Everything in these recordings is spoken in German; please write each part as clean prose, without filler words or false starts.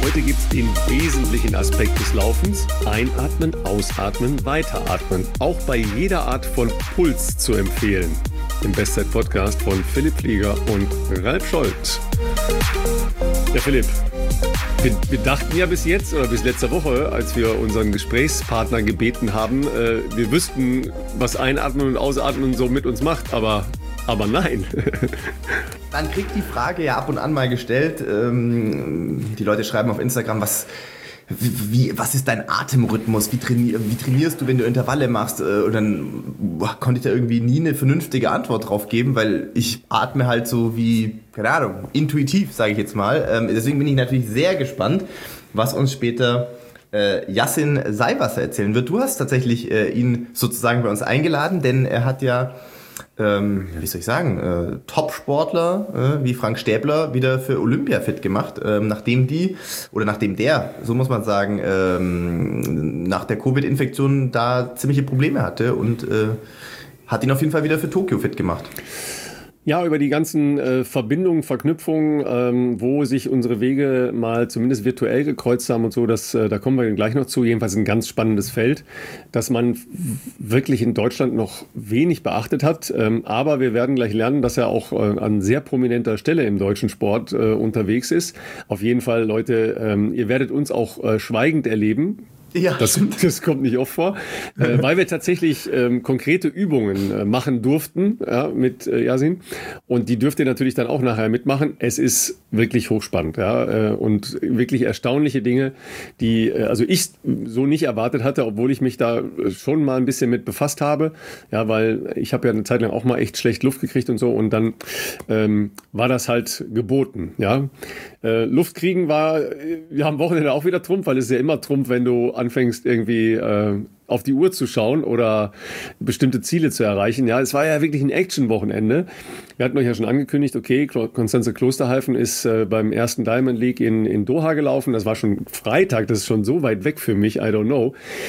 Heute gibt es den wesentlichen Aspekt des Laufens. Einatmen, ausatmen, weiteratmen. Auch bei jeder Art von Puls zu empfehlen. Im Bestzeit-Podcast von Philipp Flieger und Ralf Scholz. Ja, Philipp, wir dachten ja bis jetzt oder bis letzte Woche, als wir unseren Gesprächspartner gebeten haben, wir wüssten, was Einatmen und Ausatmen so mit uns macht, aber nein. Man kriegt die Frage ja ab und an mal gestellt. Die Leute schreiben auf Instagram, was ist dein Atemrhythmus? Wie trainierst du, wenn du Intervalle machst? Und dann konnte ich da irgendwie nie eine vernünftige Antwort drauf geben, weil ich atme halt so wie, keine Ahnung, intuitiv, sage ich jetzt mal. Deswegen bin ich natürlich sehr gespannt, was uns später Yassin Seiwasser erzählen wird. Du hast tatsächlich ihn sozusagen bei uns eingeladen, denn er hat ja Top-Sportler wie Frank Stäbler wieder für Olympia fit gemacht, nachdem der, so muss man sagen, nach der Covid-Infektion da ziemliche Probleme hatte und hat ihn auf jeden Fall wieder für Tokio fit gemacht. Ja, über die ganzen Verbindungen, Verknüpfungen, wo sich unsere Wege mal zumindest virtuell gekreuzt haben und so, da kommen wir gleich noch zu. Jedenfalls ein ganz spannendes Feld, das man wirklich in Deutschland noch wenig beachtet hat. Aber wir werden gleich lernen, dass er auch an sehr prominenter Stelle im deutschen Sport unterwegs ist. Auf jeden Fall, Leute, ihr werdet uns auch schweigend erleben. Ja, das kommt nicht oft vor, weil wir tatsächlich konkrete Übungen machen durften mit Yassin, und die dürft ihr natürlich dann auch nachher mitmachen. Es ist wirklich hochspannend, und wirklich erstaunliche Dinge, die also ich so nicht erwartet hatte, obwohl ich mich da schon mal ein bisschen mit befasst habe, weil ich habe ja eine Zeit lang auch mal echt schlecht Luft gekriegt und so, und dann war das halt geboten, Luft kriegen war am Wochenende auch wieder Trumpf, weil es ist ja immer Trumpf, wenn du anfängst irgendwie auf die Uhr zu schauen oder bestimmte Ziele zu erreichen. Ja, es war ja wirklich ein Action-Wochenende. Wir hatten euch ja schon angekündigt, okay, Constanze Klosterhalfen ist beim ersten Diamond League in Doha gelaufen. Das war schon Freitag, das ist schon so weit weg für mich, I don't know.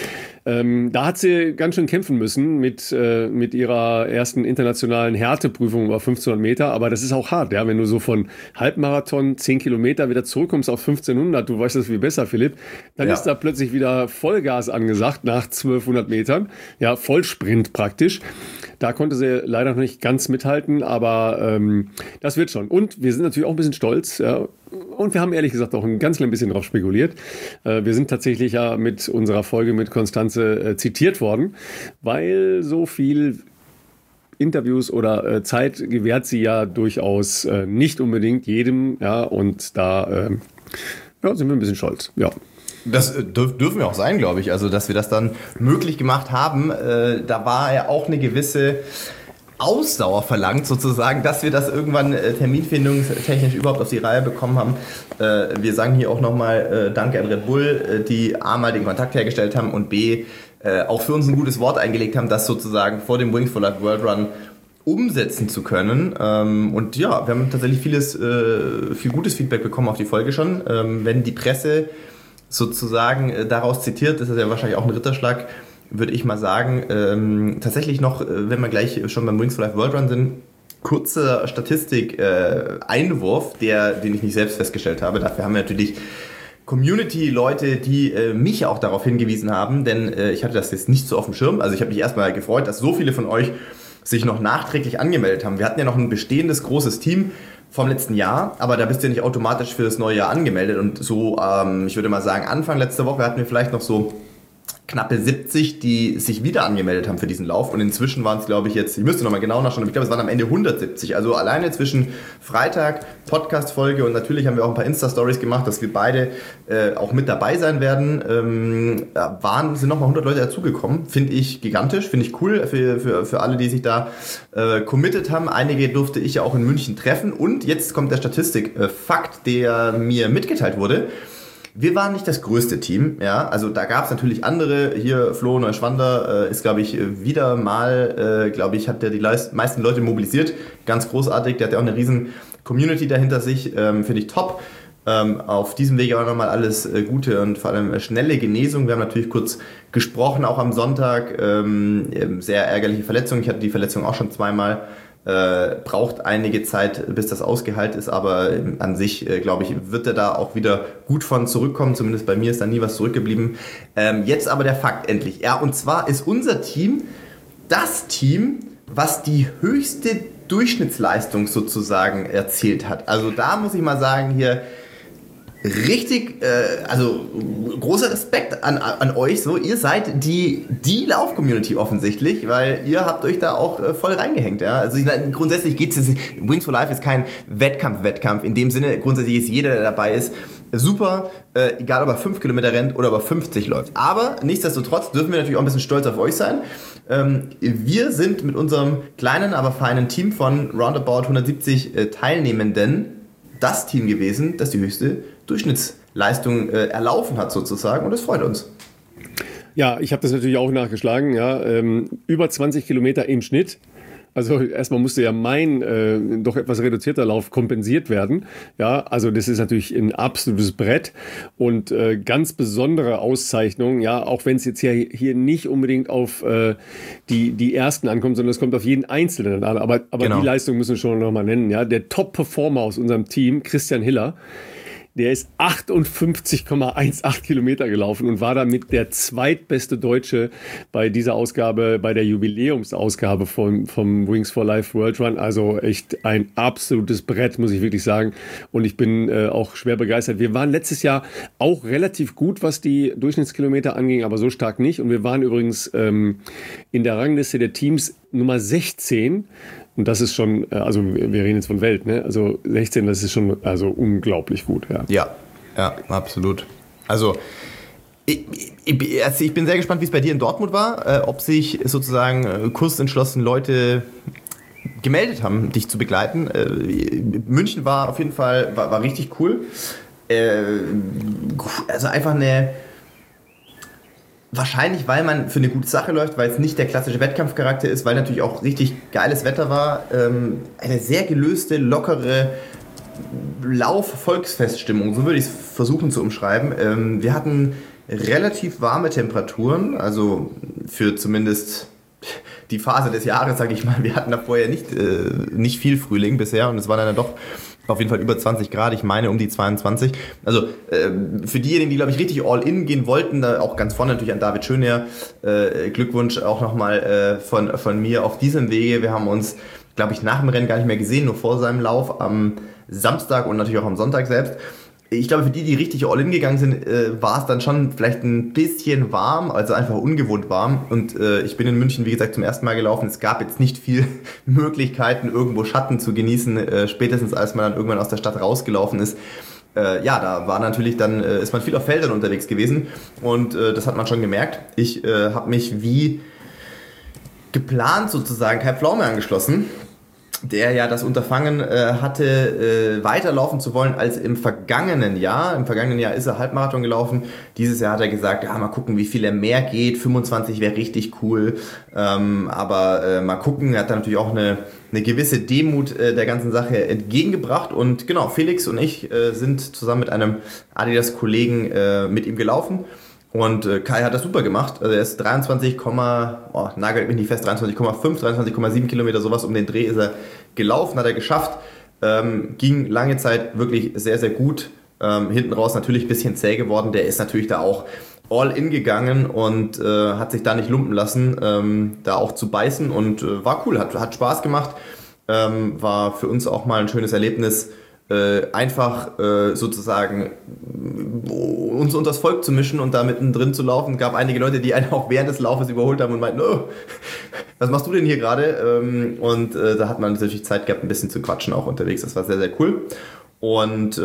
Da hat sie ganz schön kämpfen müssen mit ihrer ersten internationalen Härteprüfung über 1500 Meter. Aber das ist auch hart, wenn du so von Halbmarathon 10 Kilometer wieder zurückkommst auf 1500, du weißt das viel besser, Philipp, dann ist da plötzlich wieder Vollgas angesagt nach 1200 Metern. Ja, Vollsprint praktisch. Da konnte sie leider noch nicht ganz mithalten, aber das wird schon. Und wir sind natürlich auch ein bisschen stolz, und wir haben ehrlich gesagt auch ein ganz klein bisschen drauf spekuliert. Wir sind tatsächlich ja mit unserer Folge mit Constanze zitiert worden, weil so viel Interviews oder Zeit gewährt sie ja durchaus nicht unbedingt jedem. Und da sind wir ein bisschen stolz. Ja. Das dürfen wir auch sein, glaube ich. Also, dass wir das dann möglich gemacht haben, da war ja auch eine gewisse Ausdauer verlangt, sozusagen, dass wir das irgendwann terminfindungstechnisch überhaupt auf die Reihe bekommen haben. Wir sagen hier auch nochmal Danke an Red Bull, die A, mal den Kontakt hergestellt haben und B, auch für uns ein gutes Wort eingelegt haben, das sozusagen vor dem Wings for Life World Run umsetzen zu können. Und ja, wir haben tatsächlich viel gutes Feedback bekommen auf die Folge schon. Wenn die Presse sozusagen daraus zitiert, ist das ja wahrscheinlich auch ein Ritterschlag, würde ich mal sagen. Tatsächlich noch, wenn wir gleich schon beim Wings for Life World Run sind, kurzer Statistik-Einwurf, den ich nicht selbst festgestellt habe. Dafür haben wir natürlich Community-Leute, die mich auch darauf hingewiesen haben, denn ich hatte das jetzt nicht so auf dem Schirm. Also ich habe mich erstmal gefreut, dass so viele von euch sich noch nachträglich angemeldet haben. Wir hatten ja noch ein bestehendes großes Team vom letzten Jahr, aber da bist du ja nicht automatisch für das neue Jahr angemeldet. Und so, ich würde mal sagen, Anfang letzter Woche hatten wir vielleicht noch so knappe 70, die sich wieder angemeldet haben für diesen Lauf, und inzwischen waren es, glaube ich, jetzt, ich müsste nochmal genau nachschauen, aber ich glaube, es waren am Ende 170, also alleine zwischen Freitag, Podcast-Folge, und natürlich haben wir auch ein paar Insta-Stories gemacht, dass wir beide auch mit dabei sein werden, sind nochmal 100 Leute dazugekommen, finde ich gigantisch, finde ich cool für alle, die sich da committed haben. Einige durfte ich ja auch in München treffen, und jetzt kommt der Statistik-Fakt, der mir mitgeteilt wurde. Wir waren nicht das größte Team, also da gab es natürlich andere, hier Flo Neuschwander ist, glaube ich, wieder mal, hat der die meisten Leute mobilisiert, ganz großartig, der hat ja auch eine riesen Community dahinter sich, finde ich top. Auf diesem Wege auch nochmal alles Gute und vor allem schnelle Genesung. Wir haben natürlich kurz gesprochen, auch am Sonntag, sehr ärgerliche Verletzung, ich hatte die Verletzung auch schon zweimal, braucht einige Zeit, bis das ausgeheilt ist, aber an sich, glaube ich, wird er da auch wieder gut von zurückkommen. Zumindest bei mir ist da nie was zurückgeblieben. Jetzt aber der Fakt endlich. Ja, und zwar ist unser Team das Team, was die höchste Durchschnittsleistung sozusagen erzielt hat. Also da muss ich mal sagen, hier richtig, also großer Respekt an euch. So, ihr seid die Lauf-Community offensichtlich, weil ihr habt euch da auch voll reingehängt. Ja? Also grundsätzlich geht es, Wings for Life ist kein Wettkampf. In dem Sinne, grundsätzlich ist jeder, der dabei ist, super, egal ob er 5 Kilometer rennt oder ob er 50 läuft. Aber nichtsdestotrotz dürfen wir natürlich auch ein bisschen stolz auf euch sein. Wir sind mit unserem kleinen, aber feinen Team von roundabout 170 Teilnehmenden das Team gewesen, das die höchste Durchschnittsleistung erlaufen hat sozusagen, und das freut uns. Ja, ich habe das natürlich auch nachgeschlagen, ja, über 20 Kilometer im Schnitt. Also erstmal musste ja mein doch etwas reduzierter Lauf kompensiert werden. Ja, also das ist natürlich ein absolutes Brett und ganz besondere Auszeichnung. Ja, auch wenn es jetzt hier nicht unbedingt auf die ersten ankommt, sondern es kommt auf jeden Einzelnen an. Aber genau. Die Leistung müssen wir schon noch mal nennen. Ja, der Top-Performer aus unserem Team, Christian Hiller, der ist 58,18 Kilometer gelaufen und war damit der zweitbeste Deutsche bei dieser Ausgabe, bei der Jubiläumsausgabe vom Wings for Life World Run. Also echt ein absolutes Brett, muss ich wirklich sagen. Und ich bin auch schwer begeistert. Wir waren letztes Jahr auch relativ gut, was die Durchschnittskilometer anging, aber so stark nicht. Und wir waren übrigens in der Rangliste der Teams Nummer 16. Und das ist schon, also wir reden jetzt von Welt, ne? Also 16, das ist schon also unglaublich gut. Ja, absolut. Also ich bin sehr gespannt, wie es bei dir in Dortmund war, ob sich sozusagen kursentschlossen Leute gemeldet haben, dich zu begleiten. München war auf jeden Fall, war richtig cool. Also einfach wahrscheinlich, weil man für eine gute Sache läuft, weil es nicht der klassische Wettkampfcharakter ist, weil natürlich auch richtig geiles Wetter war. Eine sehr gelöste, lockere Lauf-Volksfeststimmung, so würde ich es versuchen zu umschreiben. Wir hatten relativ warme Temperaturen, also für zumindest die Phase des Jahres, sage ich mal. Wir hatten da vorher nicht viel Frühling bisher und es waren dann doch auf jeden Fall über 20 Grad, ich meine um die 22. Also für diejenigen, die, glaube ich, richtig all-in gehen wollten, da auch ganz vorne natürlich an David Schönherr, Glückwunsch auch nochmal von mir auf diesem Wege. Wir haben uns, glaube ich, nach dem Rennen gar nicht mehr gesehen, nur vor seinem Lauf am Samstag und natürlich auch am Sonntag selbst. Ich glaube, für die richtig all-in gegangen sind, war es dann schon vielleicht ein bisschen warm, also einfach ungewohnt warm. Und ich bin in München, wie gesagt, zum ersten Mal gelaufen. Es gab jetzt nicht viel Möglichkeiten, irgendwo Schatten zu genießen, spätestens als man dann irgendwann aus der Stadt rausgelaufen ist. Da war natürlich dann, ist man viel auf Feldern unterwegs gewesen und das hat man schon gemerkt. Ich habe mich wie geplant sozusagen Kai Pflaume angeschlossen, der ja das Unterfangen hatte, weiterlaufen zu wollen als im vergangenen Jahr. Im vergangenen Jahr ist er Halbmarathon gelaufen. Dieses Jahr hat er gesagt, ja, mal gucken, wie viel er mehr geht. 25 wäre richtig cool. Aber mal gucken, er hat dann natürlich auch eine gewisse Demut der ganzen Sache entgegengebracht. Und genau, Felix und ich sind zusammen mit einem Adidas-Kollegen mit ihm gelaufen. Und Kai hat das super gemacht. Also er ist nagelt mich nicht fest, 23,5, 23,7 Kilometer, sowas um den Dreh ist er gelaufen, hat er geschafft. Ging lange Zeit wirklich sehr, sehr gut. Hinten raus natürlich ein bisschen zäh geworden. Der ist natürlich da auch all in gegangen und hat sich da nicht lumpen lassen, da auch zu beißen und war cool, hat Spaß gemacht. War für uns auch mal ein schönes Erlebnis, einfach sozusagen uns unter das Volk zu mischen und da mittendrin zu laufen. Es gab einige Leute, die einen auch während des Laufes überholt haben und meinten, oh, was machst du denn hier gerade? Und da hat man natürlich Zeit gehabt, ein bisschen zu quatschen auch unterwegs. Das war sehr, sehr cool. Und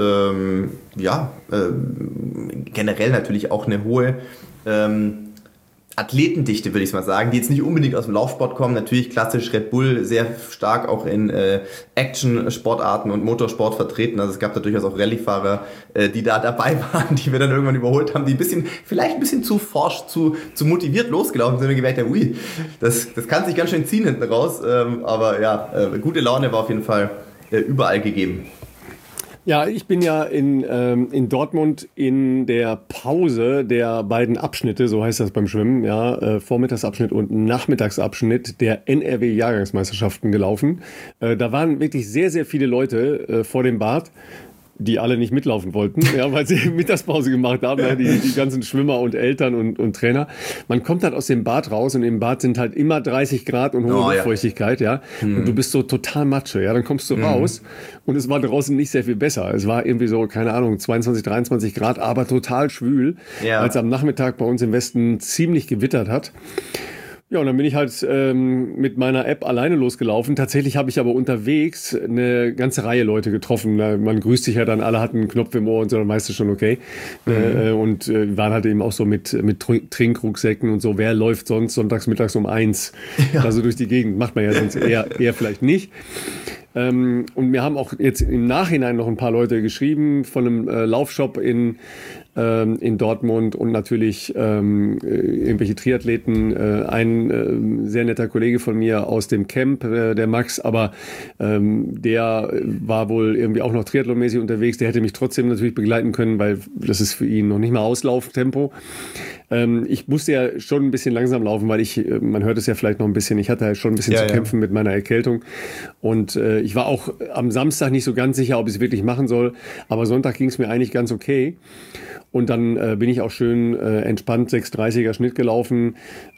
generell natürlich auch eine hohe Athletendichte, würde ich mal sagen, die jetzt nicht unbedingt aus dem Laufsport kommen. Natürlich klassisch Red Bull, sehr stark auch in Action-Sportarten und Motorsport vertreten. Also es gab da durchaus auch Rallye-Fahrer, die da dabei waren, die wir dann irgendwann überholt haben, die vielleicht ein bisschen zu forsch, zu motiviert losgelaufen sind und gemerkt haben, ui, das kann sich ganz schön ziehen hinten raus. Aber ja, gute Laune war auf jeden Fall überall gegeben. Ja, ich bin ja in Dortmund in der Pause der beiden Abschnitte, so heißt das beim Schwimmen, ja, Vormittagsabschnitt und Nachmittagsabschnitt der NRW-Jahrgangsmeisterschaften gelaufen. Da waren wirklich sehr, sehr viele Leute vor dem Bad, die alle nicht mitlaufen wollten, ja, weil sie Mittagspause gemacht haben, ja, die ganzen Schwimmer und Eltern und Trainer. Man kommt halt aus dem Bad raus und im Bad sind halt immer 30 Grad und hohe Luftfeuchtigkeit, ja. Und du bist so total Matsche, ja. Dann kommst du raus und es war draußen nicht sehr viel besser. Es war irgendwie so, keine Ahnung, 22, 23 Grad, aber total schwül, als am Nachmittag bei uns im Westen ziemlich gewittert hat. Ja, und dann bin ich halt mit meiner App alleine losgelaufen. Tatsächlich habe ich aber unterwegs eine ganze Reihe Leute getroffen. Man grüßt sich ja dann, alle hatten einen Knopf im Ohr und so, dann weißt du schon, okay. Und waren halt eben auch so mit Trinkrucksäcken und so. Wer läuft sonst sonntags mittags um 1? Ja. Also durch die Gegend macht man ja sonst eher vielleicht nicht. Und mir haben auch jetzt im Nachhinein noch ein paar Leute geschrieben von einem Laufshop in Dortmund und natürlich irgendwelche Triathleten. Ein sehr netter Kollege von mir aus dem Camp, der Max, aber der war wohl irgendwie auch noch triathlonmäßig unterwegs. Der hätte mich trotzdem natürlich begleiten können, weil das ist für ihn noch nicht mal Auslauftempo. Ich musste ja schon ein bisschen langsam laufen, weil man hört es ja vielleicht noch ein bisschen, ich hatte ja schon ein bisschen zu kämpfen mit meiner Erkältung. Und ich war auch am Samstag nicht so ganz sicher, ob ich es wirklich machen soll. Aber Sonntag ging es mir eigentlich ganz okay. Und dann bin ich auch schön entspannt 6:30er Schnitt gelaufen,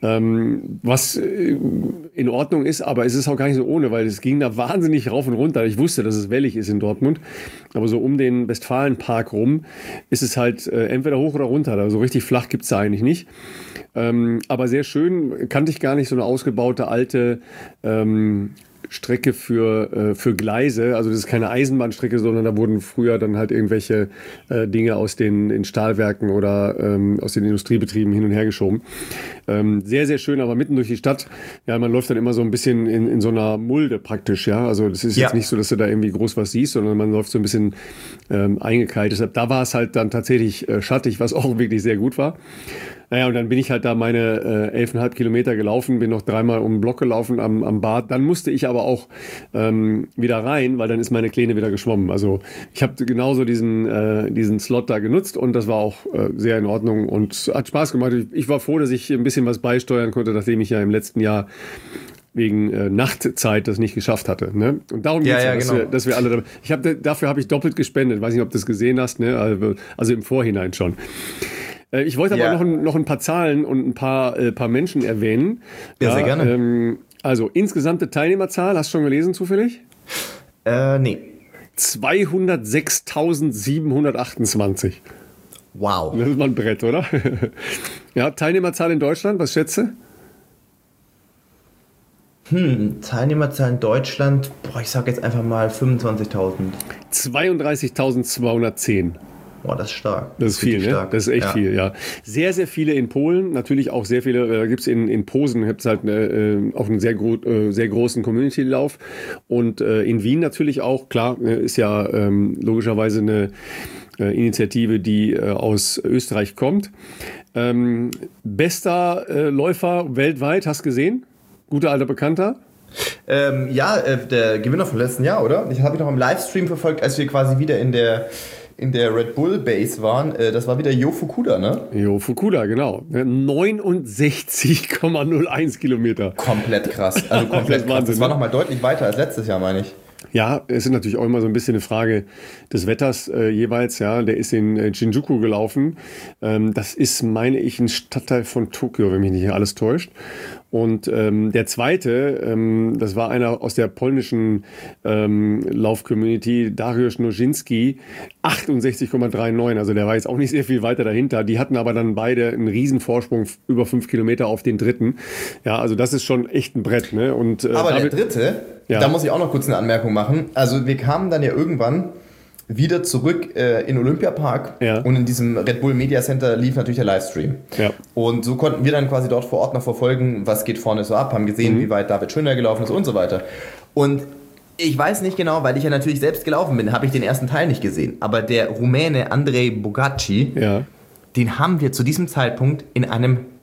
was in Ordnung ist, aber es ist auch gar nicht so ohne, weil es ging da wahnsinnig rauf und runter. Ich wusste, dass es wellig ist in Dortmund, aber so um den Westfalenpark rum ist es halt entweder hoch oder runter. Also so richtig flach gibt's da eigentlich nicht. Aber sehr schön, kannte ich gar nicht, so eine ausgebaute alte Strecke für Gleise, also das ist keine Eisenbahnstrecke, sondern da wurden früher dann halt irgendwelche Dinge aus den Stahlwerken oder aus den Industriebetrieben hin und her geschoben. Sehr, sehr schön, aber mitten durch die Stadt, ja, man läuft dann immer so ein bisschen in so einer Mulde praktisch, ja, also das ist jetzt nicht so, dass du da irgendwie groß was siehst, sondern man läuft so ein bisschen eingekeilt. Deshalb, da war es halt dann tatsächlich schattig, was auch wirklich sehr gut war. Naja, und dann bin ich halt da meine 11,5 Kilometer gelaufen, bin noch 3-mal um den Block gelaufen am Bad. Dann musste ich aber auch wieder rein, weil dann ist meine Kleine wieder geschwommen. Also ich habe genauso diesen Slot da genutzt und das war auch sehr in Ordnung und hat Spaß gemacht. Ich war froh, dass ich ein bisschen was beisteuern konnte, nachdem ich ja im letzten Jahr wegen Nachtzeit das nicht geschafft hatte. Ne? Und darum geht es ja, dass wir alle... Dafür habe ich doppelt gespendet. Weiß nicht, ob du das gesehen hast. Ne? Also im Vorhinein schon. Ich wollte aber noch ein paar Zahlen und ein paar Menschen erwähnen. Ja, sehr gerne. Also insgesamte Teilnehmerzahl, hast du schon gelesen zufällig? Nee. 206.728. Wow. Das ist mal ein Brett, oder? Ja, Teilnehmerzahl in Deutschland, was schätze? Teilnehmerzahl in Deutschland, ich sag jetzt einfach mal 25.000. 32.210. Boah, das ist stark. Das ist viel, ne? Stark. Das ist echt viel, ja. Sehr, sehr viele in Polen, natürlich auch sehr viele, da gibt's in Posen gibt's halt auch einen sehr großen Community-Lauf und in Wien natürlich auch, klar, ist ja logischerweise eine Initiative, die aus Österreich kommt. Bester Läufer weltweit, hast du gesehen? Guter alter Bekannter? Der Gewinner vom letzten Jahr, oder? Ich habe ihn noch im Livestream verfolgt, als wir quasi wieder in der Red Bull Base waren. Das war wieder Jo Fukuda, ne? Jo Fukuda, genau. 69,01 Kilometer. Komplett krass. Also komplett krass. Das war nochmal deutlich weiter als letztes Jahr, meine ich. Ja, es ist natürlich auch immer so ein bisschen eine Frage des Wetters jeweils. Ja, der ist in Shinjuku gelaufen. Das ist, meine ich, ein Stadtteil von Tokio, wenn mich nicht alles täuscht. Und der zweite, das war einer aus der polnischen Lauf-Community, Dariusz Nozinski, 68,39. Also der war jetzt auch nicht sehr viel weiter dahinter. Die hatten aber dann beide einen riesen Vorsprung über 5 Kilometer auf den dritten. Ja, also das ist schon echt ein Brett. Ne? Und, aber der dritte, da muss ich auch noch kurz eine Anmerkung machen. Also wir kamen dann ja irgendwann wieder zurück in Olympiapark und in diesem Red Bull Media Center lief natürlich der Livestream. Ja. Und so konnten wir dann quasi dort vor Ort noch verfolgen, was geht vorne so ab, haben gesehen, wie weit David Schöner gelaufen ist und so weiter. Und ich weiß nicht genau, weil ich ja natürlich selbst gelaufen bin, habe ich den ersten Teil nicht gesehen. Aber der Rumäne Andrei Bogacci, den haben wir zu diesem Zeitpunkt in einem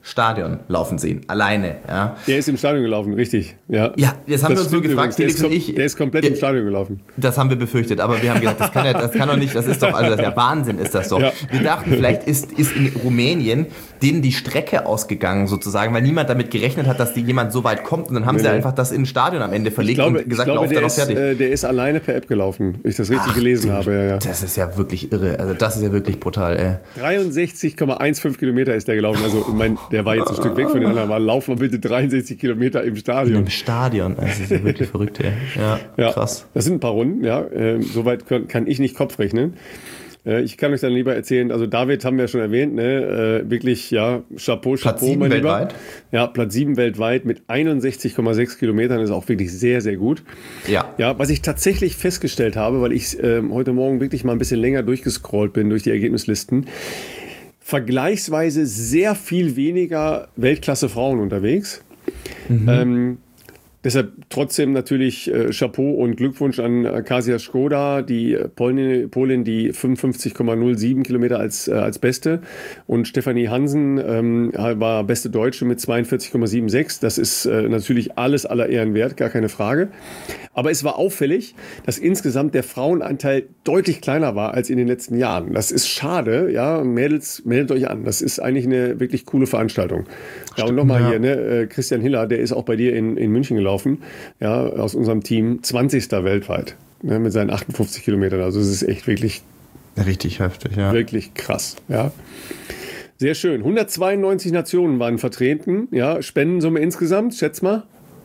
Stadion laufen sehen, alleine. Ja. Der ist im Stadion gelaufen, richtig. Ja, ja, jetzt haben wir uns nur gefragt, Felix und ich. Der ist komplett im Stadion gelaufen. Das haben wir befürchtet, aber wir haben gesagt, das kann doch nicht, das ist doch, also das ist ja Wahnsinn ist das doch. Ja. Wir dachten, vielleicht ist in Rumänien denen die Strecke ausgegangen sozusagen, weil niemand damit gerechnet hat, dass jemand so weit kommt und dann haben sie einfach das in ein Stadion am Ende verlegt und gesagt, lauft da noch fertig. Der ist alleine per App gelaufen, wenn ich das richtig gelesen habe. Ja. Das ist ja wirklich irre, also das ist ja wirklich brutal. 63,15 Kilometer ist der gelaufen, also ich meine, der war jetzt ein Stück weg von den anderen, aber laufen wir bitte 63 Kilometer im Stadion. Im Stadion, das ist ja wirklich verrückt. Ja, krass. Das sind ein paar Runden, ja, soweit kann ich nicht Kopf rechnen. Ich kann euch dann lieber erzählen, also David haben wir ja schon erwähnt, ne? Wirklich, ja, Chapeau, mein Lieber. Weltweit. Ja, Platz 7 weltweit mit 61,6 Kilometern ist auch wirklich sehr, sehr gut. Ja, was ich tatsächlich festgestellt habe, weil ich heute Morgen wirklich mal ein bisschen länger durchgescrollt bin durch die Ergebnislisten, vergleichsweise sehr viel weniger Weltklasse-Frauen unterwegs. Deshalb trotzdem natürlich Chapeau und Glückwunsch an Kasia Skoda, die Polin, die 55,07 Kilometer als Beste. Und Stefanie Hansen war beste Deutsche mit 42,76. Das ist natürlich alles aller Ehren wert, gar keine Frage. Aber es war auffällig, dass insgesamt der Frauenanteil deutlich kleiner war als in den letzten Jahren. Das ist schade, ja. Mädels, meldet euch an. Das ist eigentlich eine wirklich coole Veranstaltung. Ja, und nochmal hier, ne, Christian Hiller, der ist auch bei dir in München gelaufen. Ja, aus unserem Team 20. weltweit, ne, mit seinen 58 Kilometern. Also es ist echt wirklich richtig heftig, ja. Wirklich krass, ja. Sehr schön. 192 Nationen waren vertreten, ja. Spendensumme insgesamt, schätz mal.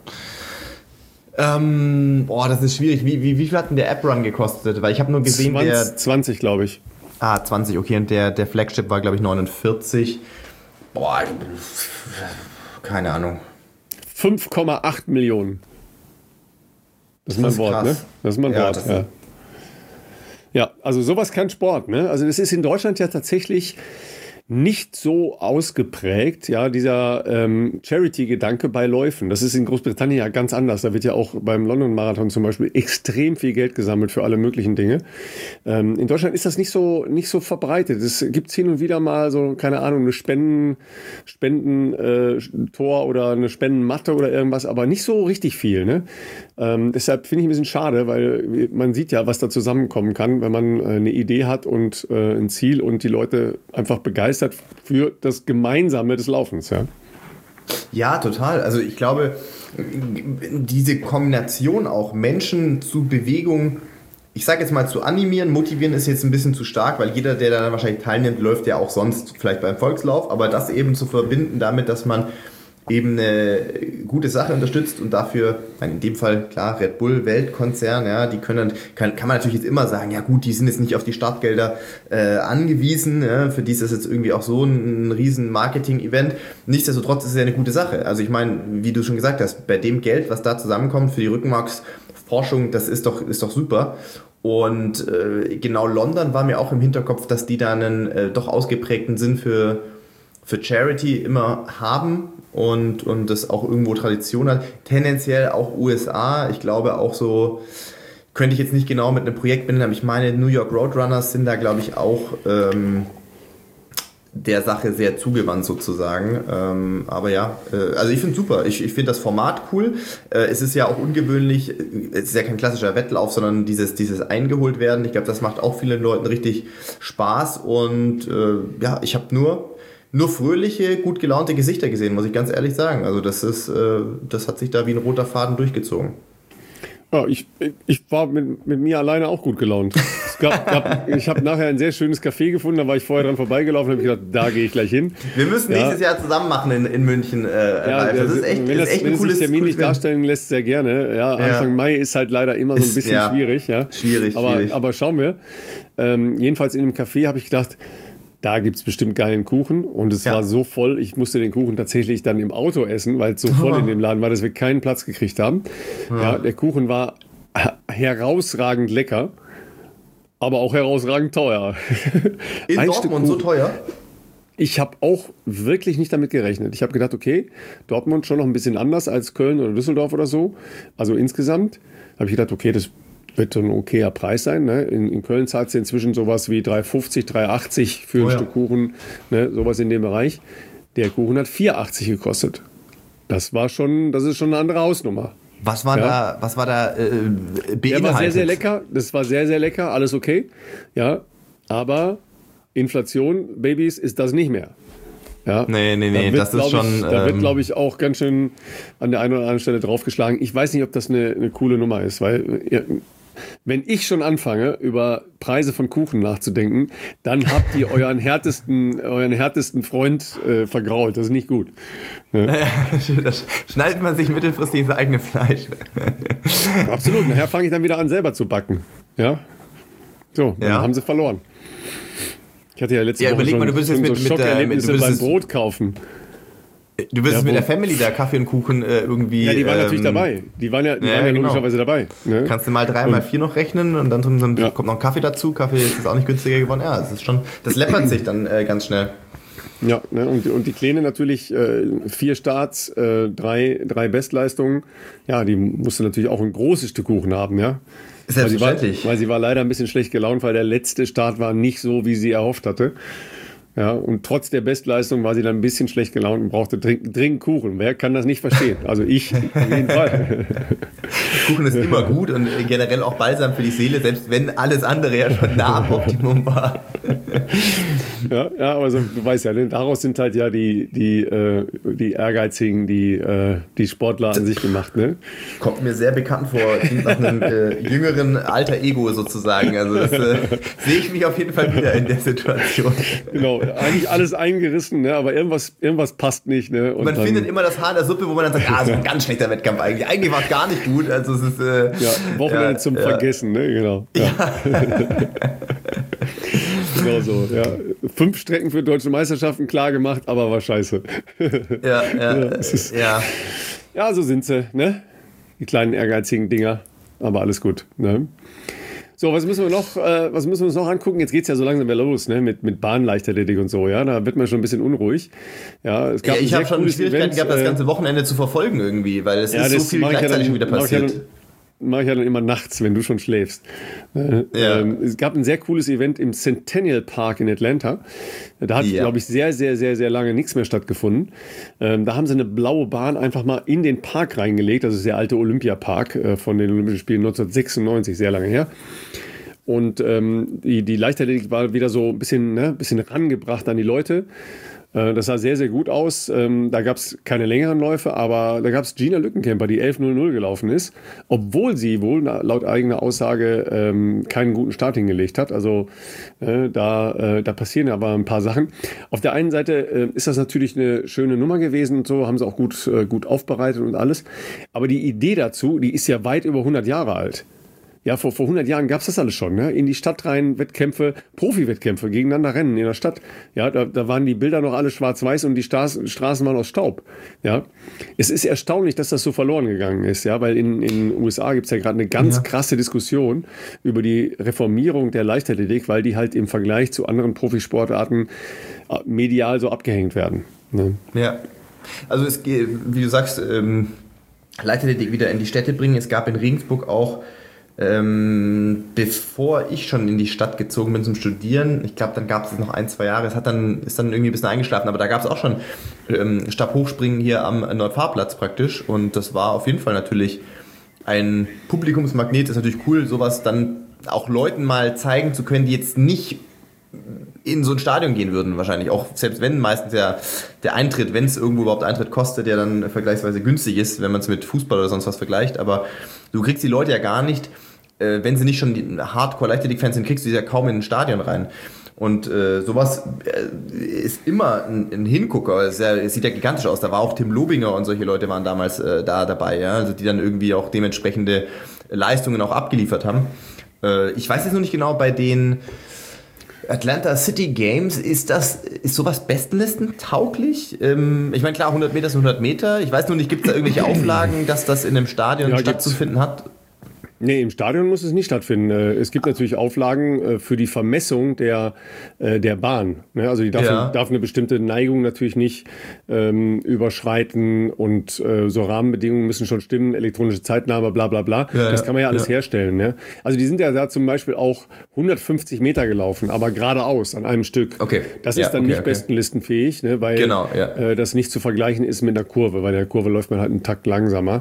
Das ist schwierig. Wie viel hat denn der App-Run gekostet? Weil ich habe nur gesehen, 20, glaube ich. 20, okay. Und der Flagship war, glaube ich, 49. Keine Ahnung. 5,8 Millionen. Das ist mal ein Wort, ne? Das ist mal ein Wort, ja. Ja, also sowas kann Sport, ne? Also das ist in Deutschland ja tatsächlich nicht so ausgeprägt, ja, dieser Charity-Gedanke bei Läufen. Das ist in Großbritannien ja ganz anders. Da wird ja auch beim London-Marathon zum Beispiel extrem viel Geld gesammelt für alle möglichen Dinge. In Deutschland ist das nicht so verbreitet. Es gibt hin und wieder mal so, keine Ahnung, eine Spendentor oder eine Spendenmatte oder irgendwas, aber nicht so richtig viel, ne? Deshalb finde ich ein bisschen schade, weil man sieht ja, was da zusammenkommen kann, wenn man eine Idee hat und ein Ziel und die Leute einfach begeistert für das Gemeinsame des Laufens. Ja, ja, total. Also ich glaube, diese Kombination auch Menschen zu Bewegung, ich sage jetzt mal zu animieren, motivieren ist jetzt ein bisschen zu stark, weil jeder, der da wahrscheinlich teilnimmt, läuft ja auch sonst vielleicht beim Volkslauf, aber das eben zu verbinden damit, dass man eben eine gute Sache unterstützt und dafür, in dem Fall klar, Red Bull, Weltkonzern, ja, die kann man natürlich jetzt immer sagen, ja gut, die sind jetzt nicht auf die Startgelder angewiesen, ja, für die ist das jetzt irgendwie auch so ein riesen Marketing-Event. Nichtsdestotrotz ist es ja eine gute Sache. Also ich meine, wie du schon gesagt hast, bei dem Geld, was da zusammenkommt für die Rückenmarksforschung, das ist doch super. Und genau London war mir auch im Hinterkopf, dass die da einen doch ausgeprägten Sinn für Charity immer haben und das auch irgendwo Tradition hat. Tendenziell auch USA, ich glaube auch so, könnte ich jetzt nicht genau mit einem Projekt benennen, aber ich meine, New York Roadrunners sind da, glaube ich, auch der Sache sehr zugewandt sozusagen. Aber ja, also ich finde es super. Ich finde das Format cool. Es ist ja auch ungewöhnlich, es ist ja kein klassischer Wettlauf, sondern dieses eingeholt werden. Ich glaube, das macht auch vielen Leuten richtig Spaß und ja, ich habe nur fröhliche, gut gelaunte Gesichter gesehen, muss ich ganz ehrlich sagen. Also das hat sich da wie ein roter Faden durchgezogen. Ja, ich war mit mir alleine auch gut gelaunt. Ich habe nachher ein sehr schönes Café gefunden, da war ich vorher dran vorbeigelaufen und habe gedacht, da gehe ich gleich hin. Wir müssen nächstes Jahr zusammen machen in München. Das ist echt, wenn es sich terminlich darstellen lässt, sehr gerne. Ja, Anfang Mai ist halt leider immer so ein bisschen schwierig. Ja. Schwierig. Aber schauen wir. Jedenfalls in dem Café habe ich gedacht, da gibt es bestimmt geilen Kuchen und es war so voll, ich musste den Kuchen tatsächlich dann im Auto essen, weil es so voll in dem Laden war, dass wir keinen Platz gekriegt haben. Ja, der Kuchen war herausragend lecker, aber auch herausragend teuer. In Dortmund so teuer? Ich habe auch wirklich nicht damit gerechnet. Ich habe gedacht, okay, Dortmund schon noch ein bisschen anders als Köln oder Düsseldorf oder so. Also insgesamt habe ich gedacht, okay, das wird so ein okayer Preis sein. Ne? In Köln zahlst du inzwischen sowas wie 3,50, 3,80 für ein Stück Kuchen, ne? Sowas in dem Bereich. Der Kuchen hat 4,80 gekostet. Das ist schon eine andere Hausnummer. Was war da beinhaltet? Der war sehr, sehr lecker. Das war sehr, sehr lecker. Alles okay. Ja, aber Inflation, Babys, ist das nicht mehr. Ja, nee, das ist schon... Da wird, glaube ich, auch ganz schön an der einen oder anderen Stelle draufgeschlagen. Ich weiß nicht, ob das eine coole Nummer ist, weil wenn ich schon anfange, über Preise von Kuchen nachzudenken, dann habt ihr euren härtesten Freund vergrault. Das ist nicht gut. Ja. Das schneidet man sich mittelfristig ins eigene Fleisch. Absolut. Nachher fange ich dann wieder an, selber zu backen. Ja. So, dann haben sie verloren. Ich hatte ja letzte Woche schon Schockerlebnisse beim Brot kaufen. Du bist mit der Family da Kaffee und Kuchen irgendwie... Ja, die waren natürlich dabei. Die waren ja logischerweise dabei. Ne? Kannst du mal 3x4 noch rechnen und dann kommt noch ein Kaffee dazu. Kaffee ist auch nicht günstiger geworden. Ja, das läppert sich dann ganz schnell. Ja, ne? Und die Kleine natürlich 4 Starts, 3 Bestleistungen. Ja, die musste natürlich auch ein großes Stück Kuchen haben, ja. Selbstverständlich. Weil sie war leider ein bisschen schlecht gelaunt, weil der letzte Start war nicht so, wie sie erhofft hatte. Ja, und trotz der Bestleistung war sie dann ein bisschen schlecht gelaunt und brauchte dringend Kuchen. Wer kann das nicht verstehen? Also ich auf jeden Fall. Kuchen ist immer gut und generell auch balsam für die Seele, selbst wenn alles andere ja schon nah am Optimum war. Ja, aber so, du weißt ja, daraus sind halt ja die Ehrgeizigen, die Sportler an sich gemacht. Ne? Kommt mir sehr bekannt vor, klingt nach einem jüngeren Alter Ego sozusagen. Also das sehe ich mich auf jeden Fall wieder in der Situation. Genau, eigentlich alles eingerissen, ne? Aber irgendwas passt nicht. Ne? Und man findet immer das Haar in der Suppe, wo man dann sagt, das ist ein ganz schlechter Wettkampf eigentlich. Eigentlich war es gar nicht gut. Also es ist Wochenende zum Vergessen, ne? Genau. Ja. Genau so, ja. 5 Strecken für deutsche Meisterschaften klar gemacht, aber war scheiße. Ja, so sind sie, ne? Die kleinen ehrgeizigen Dinger, aber alles gut, ne? So, was müssen wir uns noch angucken? Jetzt geht's ja so langsam wieder los, ne? Mit Bahnleichtathletik und so, ja. Da wird man schon ein bisschen unruhig. Ja, es gab ich habe schon Schwierigkeiten gehabt, das ganze Wochenende zu verfolgen irgendwie, weil es ist so viel gleichzeitig schon wieder passiert. Mache ich ja dann immer nachts, wenn du schon schläfst. Es gab ein sehr cooles Event im Centennial Park in Atlanta. Da hat, glaube ich, sehr, sehr, sehr, sehr lange nichts mehr stattgefunden. Da haben sie eine blaue Bahn einfach mal in den Park reingelegt. Das ist der alte Olympiapark von den Olympischen Spielen 1996, sehr lange her. Und die Leichtathletik war wieder so ein bisschen rangebracht an die Leute. Das sah sehr, sehr gut aus. Da gab es keine längeren Läufe, aber da gab es Gina Lückenkämper, die 11:00 gelaufen ist, obwohl sie wohl laut eigener Aussage keinen guten Start hingelegt hat. Also da passieren aber ein paar Sachen. Auf der einen Seite ist das natürlich eine schöne Nummer gewesen und so, haben sie auch gut aufbereitet und alles. Aber die Idee dazu, die ist ja weit über 100 Jahre alt. Ja, vor 100 Jahren gab es das alles schon, ne? In die Stadt rein, Wettkämpfe, Profi-Wettkämpfe, gegeneinander rennen in der Stadt. Ja, da waren die Bilder noch alle schwarz-weiß und die Straßen waren aus Staub. Ja, es ist erstaunlich, dass das so verloren gegangen ist, ja, weil in den USA gibt es ja gerade eine ganz krasse Diskussion über die Reformierung der Leichtathletik, weil die halt im Vergleich zu anderen Profisportarten medial so abgehängt werden. Ne? Ja, also es geht, wie du sagst, Leichtathletik wieder in die Städte bringen. Es gab in Regensburg auch bevor ich schon in die Stadt gezogen bin zum Studieren, ich glaube, dann gab es noch 1-2 Jahre, ist dann irgendwie ein bisschen eingeschlafen, aber da gab es auch schon Stabhochspringen hier am Nordfahrplatz praktisch und das war auf jeden Fall natürlich ein Publikumsmagnet, ist natürlich cool, sowas dann auch Leuten mal zeigen zu können, die jetzt nicht in so ein Stadion gehen würden wahrscheinlich, auch selbst wenn meistens der Eintritt, wenn es irgendwo überhaupt Eintritt kostet, der dann vergleichsweise günstig ist, wenn man es mit Fußball oder sonst was vergleicht, aber du kriegst die Leute ja gar nicht, wenn sie nicht schon die Hardcore-Leichtathletik-Fans sind, kriegst du sie ja kaum in ein Stadion rein. Und sowas ist immer ein Hingucker. Es sieht ja gigantisch aus. Da war auch Tim Lobinger und solche Leute waren damals da dabei, ja? Also die dann irgendwie auch dementsprechende Leistungen auch abgeliefert haben. Ich weiß jetzt noch nicht genau, bei den Atlanta City Games, ist sowas Bestenlisten tauglich? Ich meine, klar, 100 Meter ist 100 Meter. Ich weiß nur nicht, gibt es da irgendwelche Auflagen, dass das in einem Stadion stattzufinden hat? Nee, im Stadion muss es nicht stattfinden. Es gibt natürlich Auflagen für die Vermessung der Bahn. Ne? Also die darf eine bestimmte Neigung natürlich nicht überschreiten und so Rahmenbedingungen müssen schon stimmen, elektronische Zeitnahme, bla bla bla. Das kann man ja alles herstellen. Ne? Also die sind ja da zum Beispiel auch 150 Meter gelaufen, aber geradeaus an einem Stück. Okay. Das ist dann nicht bestenlistenfähig, ne? Weil das nicht zu vergleichen ist mit einer Kurve, weil in der Kurve läuft man halt einen Takt langsamer.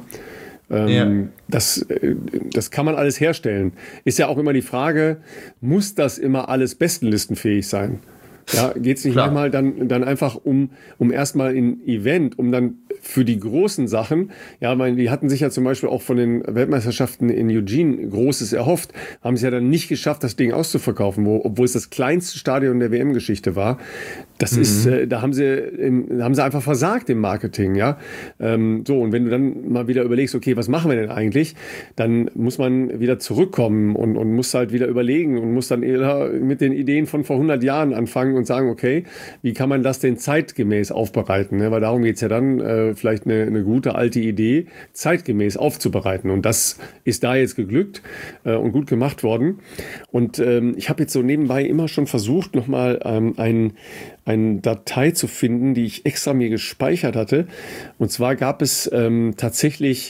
Das kann man alles herstellen. Ist ja auch immer die Frage, muss das immer alles bestenlistenfähig sein? Ja, geht es nicht manchmal dann einfach um erstmal ein Event, um dann für die großen Sachen, ja, weil die hatten sich ja zum Beispiel auch von den Weltmeisterschaften in Eugene Großes erhofft, haben es ja dann nicht geschafft, das Ding auszuverkaufen, obwohl es das kleinste Stadion der WM-Geschichte war. Das ist, da haben sie einfach versagt im Marketing, ja. So, und wenn du dann mal wieder überlegst, okay, was machen wir denn eigentlich, dann muss man wieder zurückkommen und muss halt wieder überlegen und muss dann eher mit den Ideen von vor 100 Jahren anfangen und sagen, okay, wie kann man das denn zeitgemäß aufbereiten? Ne? Weil darum geht es ja dann, vielleicht eine gute alte Idee zeitgemäß aufzubereiten. Und das ist da jetzt geglückt und gut gemacht worden. Und ich habe jetzt so nebenbei immer schon versucht, nochmal eine Datei zu finden, die ich extra mir gespeichert hatte. Und zwar gab es tatsächlich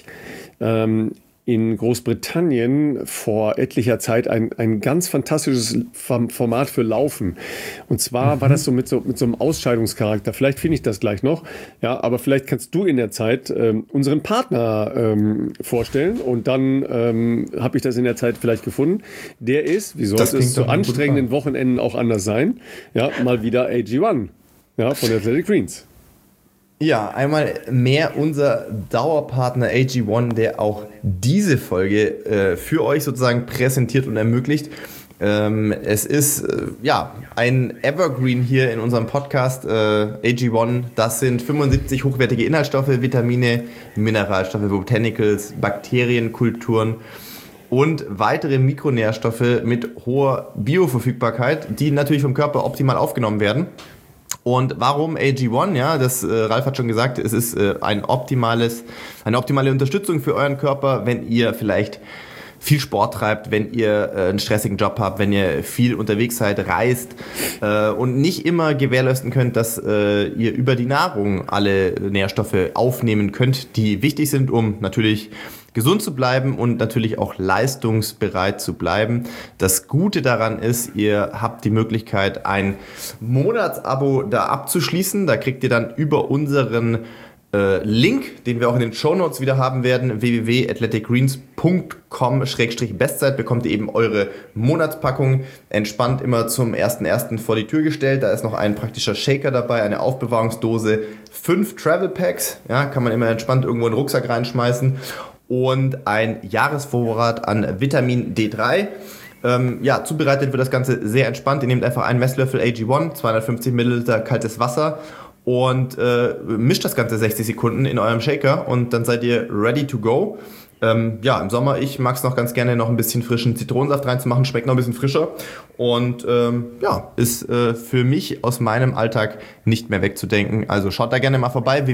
in Großbritannien vor etlicher Zeit ein ganz fantastisches Format für Laufen. Und zwar war das so mit so einem Ausscheidungscharakter. Vielleicht finde ich das gleich noch. Ja, aber vielleicht kannst du in der Zeit unseren Partner vorstellen. Und dann habe ich das in der Zeit vielleicht gefunden. Der ist, wie sollte es zu anstrengenden Wochenenden auch anders sein, ja, mal wieder AG1, ja, von Athletic Greens. Ja, einmal mehr unser Dauerpartner AG1, der auch diese Folge für euch sozusagen präsentiert und ermöglicht. Es ist ein Evergreen hier in unserem Podcast AG1. Das sind 75 hochwertige Inhaltsstoffe, Vitamine, Mineralstoffe, Botanicals, Bakterienkulturen und weitere Mikronährstoffe mit hoher Bioverfügbarkeit, die natürlich vom Körper optimal aufgenommen werden. Und warum AG1? Ja, Ralf hat schon gesagt, es ist eine optimale Unterstützung für euren Körper, wenn ihr vielleicht viel Sport treibt, wenn ihr einen stressigen Job habt, wenn ihr viel unterwegs seid, reist und nicht immer gewährleisten könnt, dass ihr über die Nahrung alle Nährstoffe aufnehmen könnt, die wichtig sind, um natürlich gesund zu bleiben und natürlich auch leistungsbereit zu bleiben. Das Gute daran ist, ihr habt die Möglichkeit, ein Monatsabo da abzuschließen. Da kriegt ihr dann über unseren Link, den wir auch in den Shownotes wieder haben werden, www.athleticgreens.com/Bestzeit, bekommt ihr eben eure Monatspackung entspannt immer zum 1.1. vor die Tür gestellt. Da ist noch ein praktischer Shaker dabei, eine Aufbewahrungsdose, 5 Travel Packs, ja, kann man immer entspannt irgendwo in den Rucksack reinschmeißen, und ein Jahresvorrat an Vitamin D3. Zubereitet wird das Ganze sehr entspannt. Ihr nehmt einfach einen Messlöffel AG1, 250 Milliliter kaltes Wasser und mischt das Ganze 60 Sekunden in eurem Shaker und dann seid ihr ready to go. Im Sommer, ich mag es noch ganz gerne, noch ein bisschen frischen Zitronensaft reinzumachen, schmeckt noch ein bisschen frischer und ist für mich aus meinem Alltag nicht mehr wegzudenken. Also schaut da gerne mal vorbei,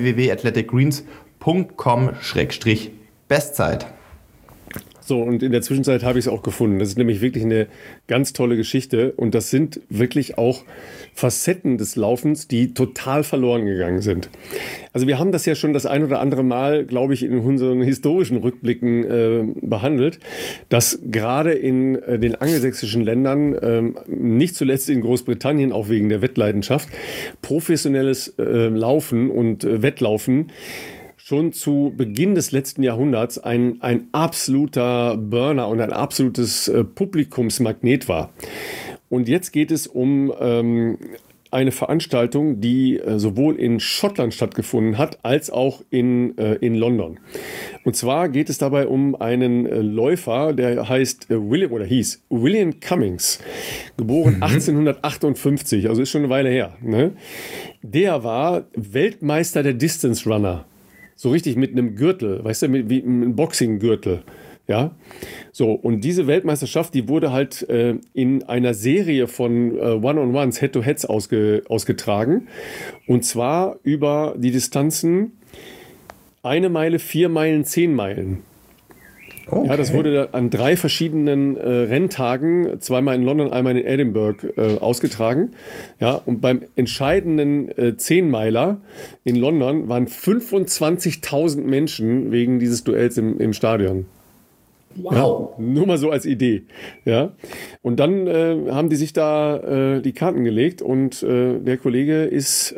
www.athleticgreens.com/Bestzeit. So, und in der Zwischenzeit habe ich es auch gefunden. Das ist nämlich wirklich eine ganz tolle Geschichte. Und das sind wirklich auch Facetten des Laufens, die total verloren gegangen sind. Also wir haben das ja schon das ein oder andere Mal, glaube ich, in unseren historischen Rückblicken behandelt, dass gerade in den angelsächsischen Ländern, nicht zuletzt in Großbritannien, auch wegen der Wettleidenschaft, professionelles Laufen und Wettlaufen schon zu Beginn des letzten Jahrhunderts ein absoluter Burner und ein absolutes Publikumsmagnet war. Und jetzt geht es um eine Veranstaltung, die sowohl in Schottland stattgefunden hat, als auch in London. Und zwar geht es dabei um einen Läufer, der hieß William Cummings, geboren 1858, also ist schon eine Weile her. Ne? Der war Weltmeister der Distance Runner. So richtig mit einem Gürtel, weißt du, wie ein Boxing-Gürtel. Ja, so, und diese Weltmeisterschaft, die wurde halt in einer Serie von One-on-Ones, Head-to-Heads ausgetragen. Und zwar über die Distanzen 1 Meile, 4 Meilen, 10 Meilen. Okay. Ja, das wurde an 3 verschiedenen Renntagen, zweimal in London, einmal in Edinburgh, ausgetragen. Ja, und beim entscheidenden 10-Meiler in London waren 25.000 Menschen wegen dieses Duells im Stadion. Wow. Ja, nur mal so als Idee. Ja. Und dann haben die sich da die Karten gelegt und der Kollege ist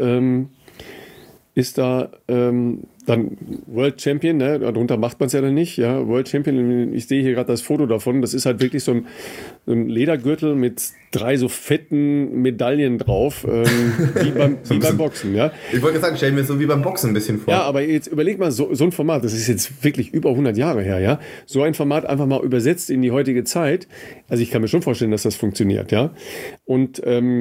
da dann World Champion, ne? Darunter macht man es ja dann nicht, ja, World Champion, ich sehe hier gerade das Foto davon, das ist halt wirklich so ein Ledergürtel mit 3 so fetten Medaillen drauf, wie beim Boxen, ja. Ich wollte sagen, stell mir so wie beim Boxen ein bisschen vor. Ja, aber jetzt überleg mal, so ein Format, das ist jetzt wirklich über 100 Jahre her, ja, so ein Format einfach mal übersetzt in die heutige Zeit, also ich kann mir schon vorstellen, dass das funktioniert, ja, und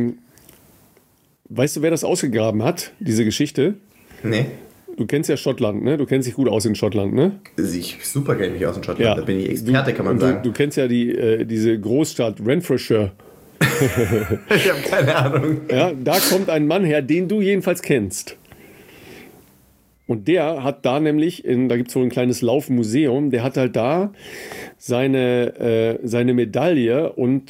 weißt du, wer das ausgegraben hat, diese Geschichte? Nee. Du kennst ja Schottland, ne? Du kennst dich gut aus in Schottland, ne? Ich super kenne mich aus in Schottland, Ja. da bin ich Experte, kann man sagen. Du kennst ja diese Großstadt Renfrewshire. Ich habe keine Ahnung. Ja, da kommt ein Mann her, den du jedenfalls kennst. Und der hat da nämlich, da gibt es so ein kleines Laufmuseum, der hat halt da seine Medaille und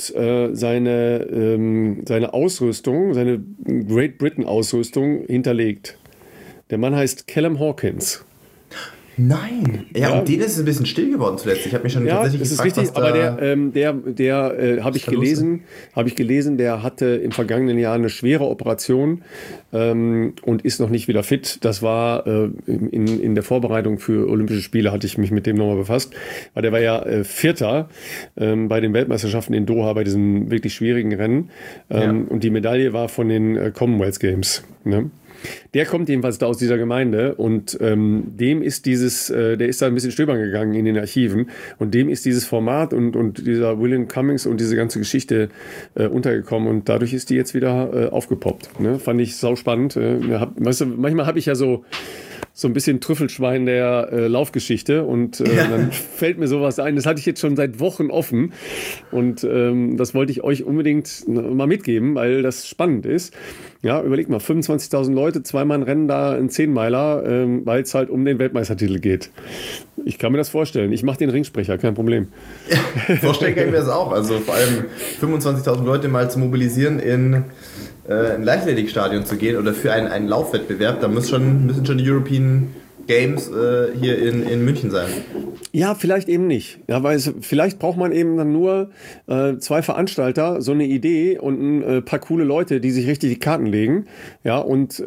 seine Ausrüstung, seine Great Britain Ausrüstung hinterlegt. Der Mann heißt Callum Hawkins. Nein. Ja, um den ist es ein bisschen still geworden zuletzt. Ich habe mich schon tatsächlich das ist gefragt, richtig, was aber der habe ich gelesen, der hatte im vergangenen Jahr eine schwere Operation und ist noch nicht wieder fit. Das war in der Vorbereitung für Olympische Spiele, hatte ich mich mit dem nochmal befasst, weil der war ja Vierter bei den Weltmeisterschaften in Doha, bei diesem wirklich schwierigen Rennen. Und die Medaille war von den Commonwealth Games, ne? Der kommt jedenfalls da aus dieser Gemeinde und dem ist der ist da ein bisschen stöbern gegangen in den Archiven und dem ist dieses Format und dieser William Cummings und diese ganze Geschichte untergekommen und dadurch ist die jetzt wieder aufgepoppt. Ne? Fand ich sauspannend. Weißt du, manchmal habe ich ja so ein bisschen Trüffelschwein der Laufgeschichte und dann fällt mir sowas ein. Das hatte ich jetzt schon seit Wochen offen und das wollte ich euch unbedingt mal mitgeben, weil das spannend ist. Ja, überleg mal, 25.000 Leute, zweimal ein Rennen da, ein 10-Meiler, weil es halt um den Weltmeistertitel geht. Ich kann mir das vorstellen. Ich mache den Ringsprecher, kein Problem. Vorstellen kann ich mir das auch. Also vor allem 25.000 Leute mal zu mobilisieren in ein Leichtathletikstadion zu gehen oder für einen Laufwettbewerb, da müssen schon die European Games hier in München sein. Ja, vielleicht eben nicht. Ja, weil vielleicht braucht man eben dann nur 2 Veranstalter, so eine Idee und ein paar coole Leute, die sich richtig die Karten legen, ja, und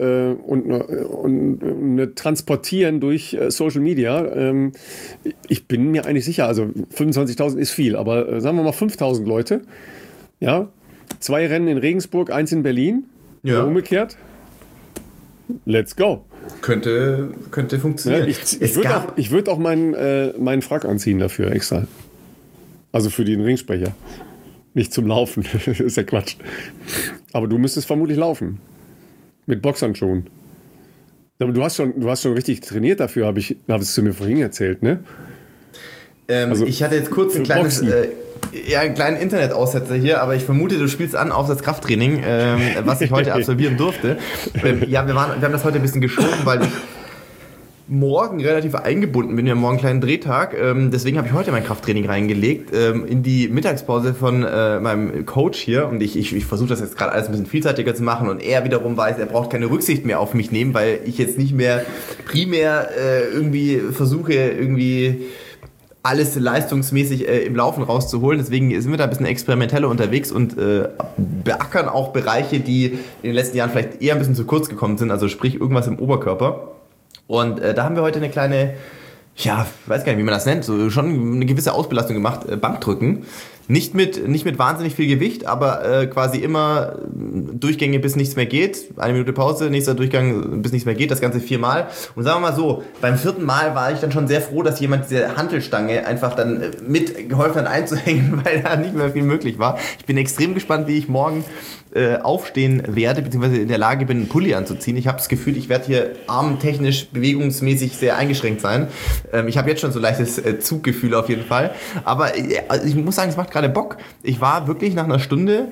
transportieren durch Social Media. Ich bin mir eigentlich sicher, also 25.000 ist viel, aber sagen wir mal 5.000 Leute, ja, 2 Rennen in Regensburg, 1 in Berlin, ja. Umgekehrt. Let's go. Könnte funktionieren. Ja, ich würd auch meinen Frack anziehen dafür extra. Also für den Ringsprecher. Nicht zum Laufen. Ist ja Quatsch. Aber du müsstest vermutlich laufen. Mit Boxhandschuhen. Aber du hast schon richtig trainiert dafür, hast du mir vorhin erzählt, ne? Also ich hatte jetzt kurz einen kleinen Internetaussetzer hier, aber ich vermute, du spielst an auf das Krafttraining, was ich heute absolvieren durfte. Wir haben das heute ein bisschen geschoben, weil ich morgen relativ eingebunden bin. Wir haben morgen einen kleinen Drehtag. Deswegen habe ich heute mein Krafttraining reingelegt in die Mittagspause von meinem Coach hier. Und ich versuche das jetzt gerade alles ein bisschen vielseitiger zu machen. Und er wiederum weiß, er braucht keine Rücksicht mehr auf mich nehmen, weil ich jetzt nicht mehr primär irgendwie versuche, alles leistungsmäßig im Laufen rauszuholen. Deswegen sind wir da ein bisschen experimenteller unterwegs und beackern auch Bereiche, die in den letzten Jahren vielleicht eher ein bisschen zu kurz gekommen sind. Also sprich irgendwas im Oberkörper. Und da haben wir heute eine kleine, ja, ich weiß gar nicht, wie man das nennt, so schon eine gewisse Ausbelastung gemacht, Bankdrücken. Nicht mit wahnsinnig viel Gewicht, aber quasi immer Durchgänge, bis nichts mehr geht. 1 Minute Pause, nächster Durchgang, bis nichts mehr geht. Das Ganze 4-mal. Und sagen wir mal so, beim 4. Mal war ich dann schon sehr froh, dass jemand diese Hantelstange einfach dann mit geholfen hat einzuhängen, weil da nicht mehr viel möglich war. Ich bin extrem gespannt, wie ich morgen aufstehen werde, beziehungsweise in der Lage bin, einen Pulli anzuziehen. Ich habe das Gefühl, ich werde hier armtechnisch, bewegungsmäßig sehr eingeschränkt sein. Ich habe jetzt schon so leichtes Zuggefühl auf jeden Fall. Aber ich muss sagen, es macht gerade Bock. Ich war wirklich nach einer Stunde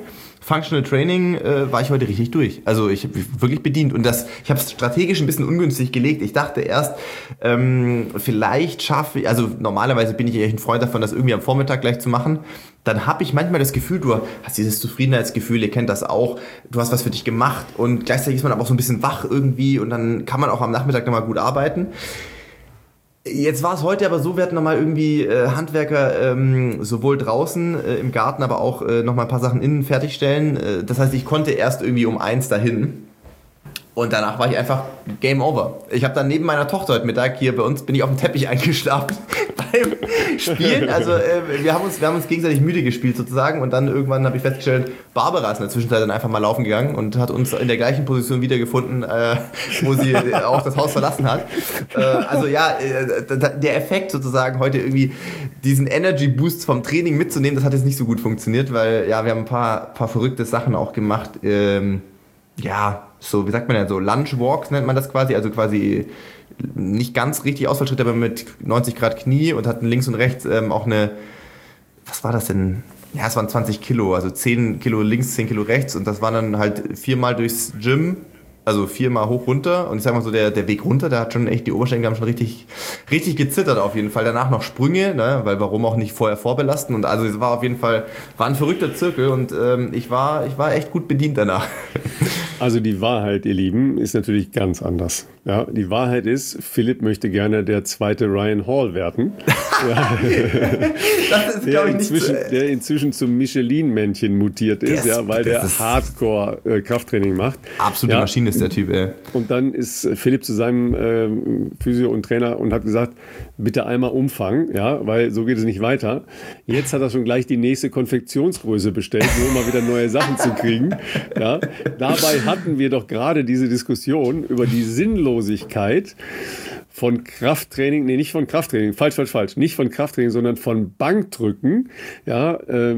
Functional Training war ich heute richtig durch. Also ich habe wirklich bedient. Und ich habe es strategisch ein bisschen ungünstig gelegt. Ich dachte erst, vielleicht schaffe ich, also normalerweise bin ich eigentlich ein Freund davon, das irgendwie am Vormittag gleich zu machen. Dann habe ich manchmal das Gefühl, du hast dieses Zufriedenheitsgefühl, ihr kennt das auch, du hast was für dich gemacht und gleichzeitig ist man aber auch so ein bisschen wach irgendwie und dann kann man auch am Nachmittag nochmal gut arbeiten. Jetzt war es heute aber so, wir hatten nochmal irgendwie Handwerker sowohl draußen im Garten, aber auch nochmal ein paar Sachen innen fertigstellen. Das heißt, ich konnte erst irgendwie um 1 dahin. Und danach war ich einfach Game Over. Ich habe dann neben meiner Tochter heute Mittag hier bei uns, bin ich auf dem Teppich eingeschlafen beim Spielen. Also wir haben uns gegenseitig müde gespielt sozusagen und dann irgendwann habe ich festgestellt, Barbara ist in der Zwischenzeit dann einfach mal laufen gegangen und hat uns in der gleichen Position wiedergefunden, wo sie auch das Haus verlassen hat. Also ja, der Effekt sozusagen heute irgendwie diesen Energy Boost vom Training mitzunehmen, das hat jetzt nicht so gut funktioniert, weil ja, wir haben ein paar verrückte Sachen auch gemacht. Ja, so, wie sagt man denn, so Lunge-Walks nennt man das quasi, also quasi nicht ganz richtig Ausfallschritt, aber mit 90 Grad Knie und hatten links und rechts auch eine, was war das denn? Ja, es waren 20 Kilo, also 10 Kilo links, 10 Kilo rechts und das waren dann halt 4-mal durchs Gym, also 4-mal hoch runter und ich sag mal so, der Weg runter, da hat schon echt, die Oberschenkel haben schon richtig gezittert auf jeden Fall. Danach noch Sprünge, ne, weil warum auch nicht vorher vorbelasten und also es war auf jeden Fall, war ein verrückter Zirkel und ich war echt gut bedient danach. Also die Wahrheit, ihr Lieben, ist natürlich ganz anders. Ja, die Wahrheit ist, Philipp möchte gerne der zweite Ryan Hall werden. Ja. Das ist, glaube ich, nicht der inzwischen zum Michelin-Männchen mutiert ist, weil der Hardcore-Krafttraining macht. Absolute Maschine ist der Typ, ey. Und dann ist Philipp zu seinem Physio und Trainer und hat gesagt, bitte einmal Umfang, ja, weil so geht es nicht weiter. Jetzt hat er schon gleich die nächste Konfektionsgröße bestellt, nur um mal wieder neue Sachen zu kriegen. Ja. Dabei hatten wir doch gerade diese Diskussion über die Sinnlosigkeit von Krafttraining, nicht von Krafttraining, falsch, nicht von Krafttraining, sondern von Bankdrücken, ja,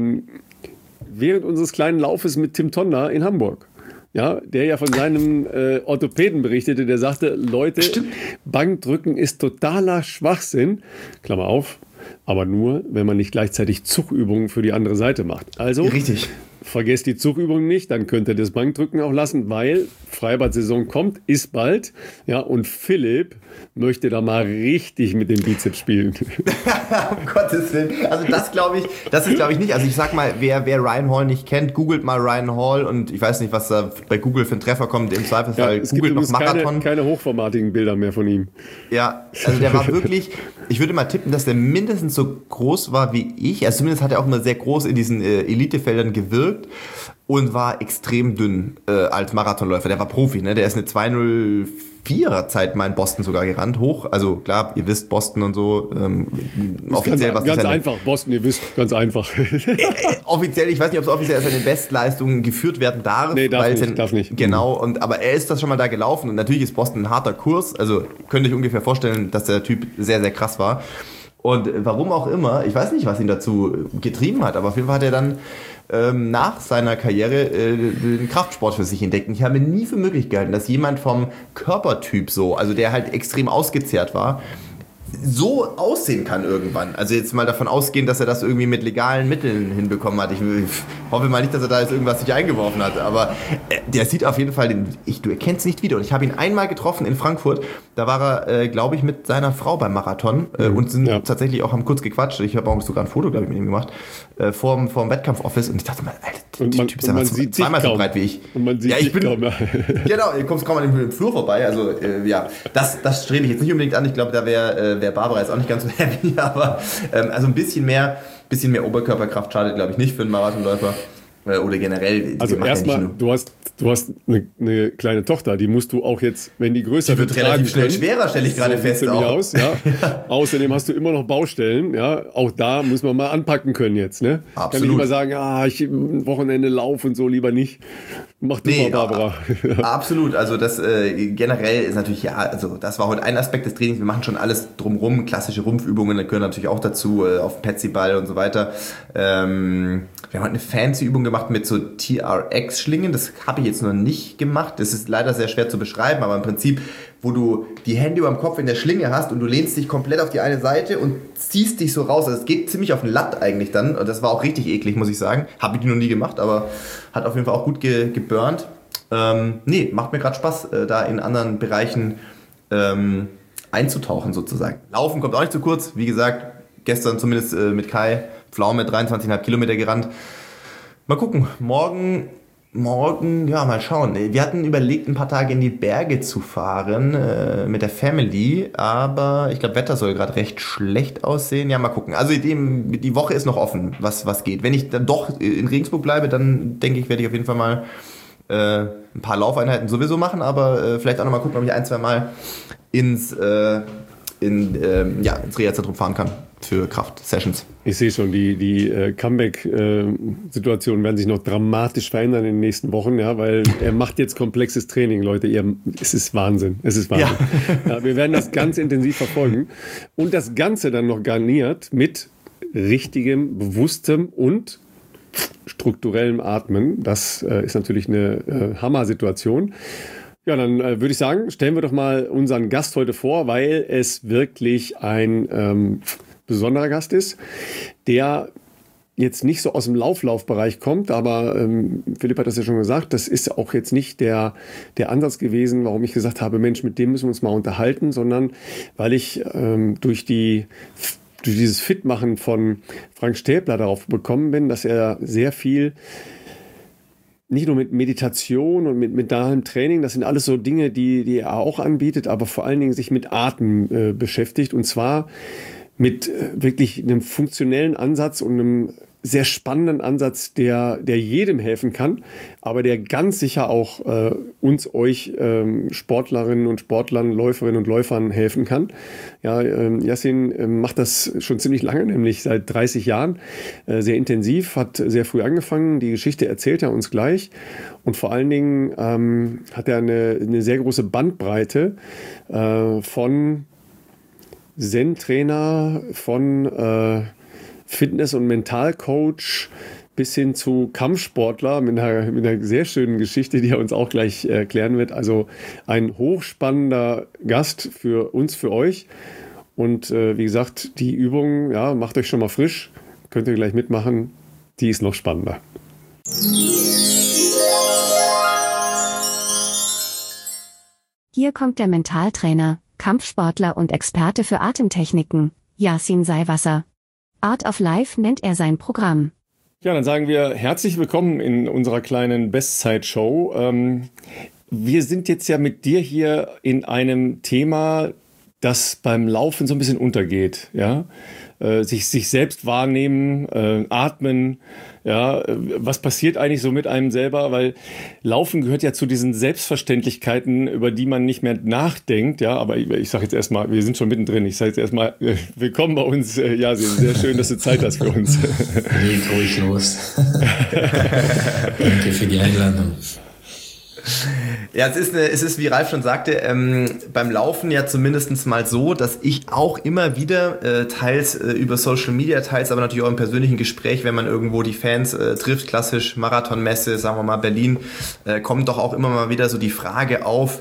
während unseres kleinen Laufes mit Tim Tonda in Hamburg. Ja, der ja von seinem Orthopäden berichtete, der sagte, Leute, Bankdrücken ist totaler Schwachsinn, Klammer auf, aber nur, wenn man nicht gleichzeitig Zugübungen für die andere Seite macht. Also, richtig. Vergesst die Zugübungen nicht, dann könnt ihr das Bankdrücken auch lassen, weil Freibad-Saison kommt, ist bald. Ja, und Philipp möchte da mal richtig mit dem Bizeps spielen. Um Gottes Willen. Also das ist glaube ich nicht. Also ich sag mal, wer Ryan Hall nicht kennt, googelt mal Ryan Hall und ich weiß nicht, was da bei Google für ein Treffer kommt. Im Zweifelsfall es googelt gibt noch Marathon. Keine hochformatigen Bilder mehr von ihm. Ja, also der war wirklich, ich würde mal tippen, dass der mindestens so groß war wie ich. Also zumindest hat er auch immer sehr groß in diesen Elitefeldern gewirkt und war extrem dünn als Marathonläufer. Der war Profi, ne? Der ist eine 2:04er Zeit mal in Boston sogar gerannt, hoch. Also klar, ihr wisst Boston und so. Offiziell ganz einfach, Boston, ihr wisst, ganz einfach. Offiziell, ich weiß nicht, ob es offiziell als seine Bestleistungen geführt werden darf. Nee, darf nicht. Genau, aber er ist das schon mal da gelaufen und natürlich ist Boston ein harter Kurs. Also könnt ihr euch ungefähr vorstellen, dass der Typ sehr, sehr krass war. Und warum auch immer, ich weiß nicht, was ihn dazu getrieben hat, aber auf jeden Fall hat er dann nach seiner Karriere den Kraftsport für sich entdeckt. Und ich habe mir nie für möglich gehalten, dass jemand vom Körpertyp so, also der halt extrem ausgezehrt war, so aussehen kann irgendwann. Also jetzt mal davon ausgehen, dass er das irgendwie mit legalen Mitteln hinbekommen hat. Ich hoffe mal nicht, dass er da jetzt irgendwas sich eingeworfen hat, aber der sieht auf jeden Fall, du erkennst nicht wieder. Und ich habe ihn einmal getroffen in Frankfurt, da war er, glaube ich, mit seiner Frau beim Marathon und sind tatsächlich auch, haben kurz gequatscht. Ich habe auch sogar ein Foto, glaube ich, mit ihm gemacht, vorm Wettkampf-Office und ich dachte mal, Alter, der Typ ist aber zweimal so breit wie ich. Und man sieht ich bin kaum. Genau, ihr kommst kaum an dem Flur vorbei, also das strebe ich jetzt nicht unbedingt an. Ich glaube, da wäre Barbara jetzt auch nicht ganz so happy, aber also ein bisschen mehr Oberkörperkraft schadet, glaube ich, nicht für einen Marathonläufer oder generell. Also erstmal, du hast eine kleine Tochter, die musst du auch jetzt, wenn die größer wird, relativ schnell schwerer, stelle ich gerade fest. Aus, ja. Außerdem hast du immer noch Baustellen, ja. Auch da muss man mal anpacken können jetzt, ne? Absolut. Kann ich immer sagen, ich Wochenende laufe und so, lieber nicht. Mach du mal, Barbara. Absolut, also das generell ist natürlich, also das war heute ein Aspekt des Trainings, wir machen schon alles drumrum, klassische Rumpfübungen, da gehören natürlich auch dazu, auf dem Petsyball und so weiter. Wir haben heute eine fancy Übung gemacht, gemacht mit so TRX-Schlingen. Das habe ich jetzt noch nicht gemacht. Das ist leider sehr schwer zu beschreiben, aber im Prinzip, wo du die Hände über dem Kopf in der Schlinge hast und du lehnst dich komplett auf die eine Seite und ziehst dich so raus. Also es geht ziemlich auf den Latt eigentlich dann. Und das war auch richtig eklig, muss ich sagen. Habe ich noch nie gemacht, aber hat auf jeden Fall auch gut geburnt. Macht mir gerade Spaß, da in anderen Bereichen einzutauchen sozusagen. Laufen kommt auch nicht zu kurz. Wie gesagt, gestern zumindest mit Kai Pflaume 23,5 Kilometer gerannt. Mal gucken, morgen, ja, mal schauen. Wir hatten überlegt, ein paar Tage in die Berge zu fahren mit der Family, aber ich glaube, Wetter soll gerade recht schlecht aussehen. Ja, mal gucken. Also die Woche ist noch offen, was geht. Wenn ich dann doch in Regensburg bleibe, dann denke ich, werde ich auf jeden Fall mal ein paar Laufeinheiten sowieso machen, aber vielleicht auch noch mal gucken, ob ich 1-2 Mal ins Reha-Zentrum fahren kann für Kraft-Sessions. Ich sehe schon, die Comeback-Situationen werden sich noch dramatisch verändern in den nächsten Wochen, ja, weil er macht jetzt komplexes Training, Leute. Es ist Wahnsinn. Ja. Ja, wir werden das ganz intensiv verfolgen und das Ganze dann noch garniert mit richtigem, bewusstem und strukturellem Atmen. Das ist natürlich eine Hammer-Situation. Ja, dann würde ich sagen, stellen wir doch mal unseren Gast heute vor, weil es wirklich ein besonderer Gast ist, der jetzt nicht so aus dem Laufbereich kommt, aber Philipp hat das ja schon gesagt, das ist auch jetzt nicht der Ansatz gewesen, warum ich gesagt habe, Mensch, mit dem müssen wir uns mal unterhalten, sondern weil ich durch dieses Fitmachen von Frank Stäbler darauf gekommen bin, dass er sehr viel nicht nur mit Meditation und mit mentalem Training, das sind alles so Dinge, die er auch anbietet, aber vor allen Dingen sich mit Atem beschäftigt und zwar mit wirklich einem funktionellen Ansatz und einem sehr spannenden Ansatz, der jedem helfen kann, aber der ganz sicher auch euch Sportlerinnen und Sportlern, Läuferinnen und Läufern helfen kann. Ja, Yassin macht das schon ziemlich lange, nämlich seit 30 Jahren, sehr intensiv, hat sehr früh angefangen. Die Geschichte erzählt er uns gleich und vor allen Dingen hat er eine sehr große Bandbreite von Zen-Trainer, von Fitness- und Mentalcoach bis hin zu Kampfsportler mit einer sehr schönen Geschichte, die er uns auch gleich erklären wird. Also ein hochspannender Gast für uns, für euch. Und wie gesagt, die Übung, ja, macht euch schon mal frisch. Könnt ihr gleich mitmachen. Die ist noch spannender. Hier kommt der Mentaltrainer, Kampfsportler und Experte für Atemtechniken, Yassin Seiwasser. Art of Life nennt er sein Programm. Ja, dann sagen wir herzlich willkommen in unserer kleinen Bestzeit-Show. Wir sind jetzt ja mit dir hier in einem Thema, das beim Laufen so ein bisschen untergeht, ja. Sich selbst wahrnehmen, atmen, ja, was passiert eigentlich so mit einem selber, weil Laufen gehört ja zu diesen Selbstverständlichkeiten, über die man nicht mehr nachdenkt, ja, aber ich sage jetzt erstmal, wir sind schon mittendrin, ich sage jetzt erstmal, willkommen bei uns, Yassin, sehr schön, dass du Zeit hast für uns. Geht ruhig los. Danke für die Einladung. Ja, es ist, wie Ralf schon sagte, beim Laufen ja zumindest mal so, dass ich auch immer wieder, teils über Social Media, teils aber natürlich auch im persönlichen Gespräch, wenn man irgendwo die Fans trifft, klassisch Marathonmesse, sagen wir mal Berlin, kommt doch auch immer mal wieder so die Frage auf,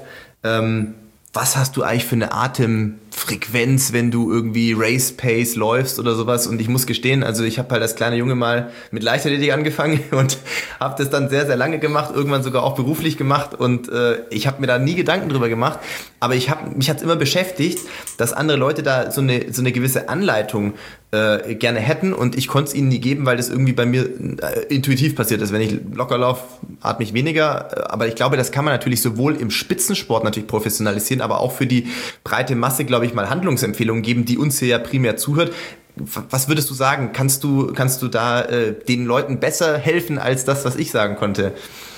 was hast du eigentlich für eine Atemfrequenz, wenn du irgendwie Race Pace läufst oder sowas? Und ich muss gestehen, also ich habe halt als kleiner Junge mal mit Leichtathletik angefangen und habe das dann sehr, sehr lange gemacht, irgendwann sogar auch beruflich gemacht und ich habe mir da nie Gedanken drüber gemacht, aber mich hat es immer beschäftigt, dass andere Leute da so eine gewisse Anleitung gerne hätten und ich konnte es ihnen nie geben, weil das irgendwie bei mir intuitiv passiert ist. Wenn ich locker laufe, atme ich weniger, aber ich glaube, das kann man natürlich sowohl im Spitzensport natürlich professionalisieren, aber auch für die breite Masse, glaube ich, mal Handlungsempfehlungen geben, die uns hier ja primär zuhört. Was würdest du sagen? Kannst du da den Leuten besser helfen als das, was ich sagen konnte?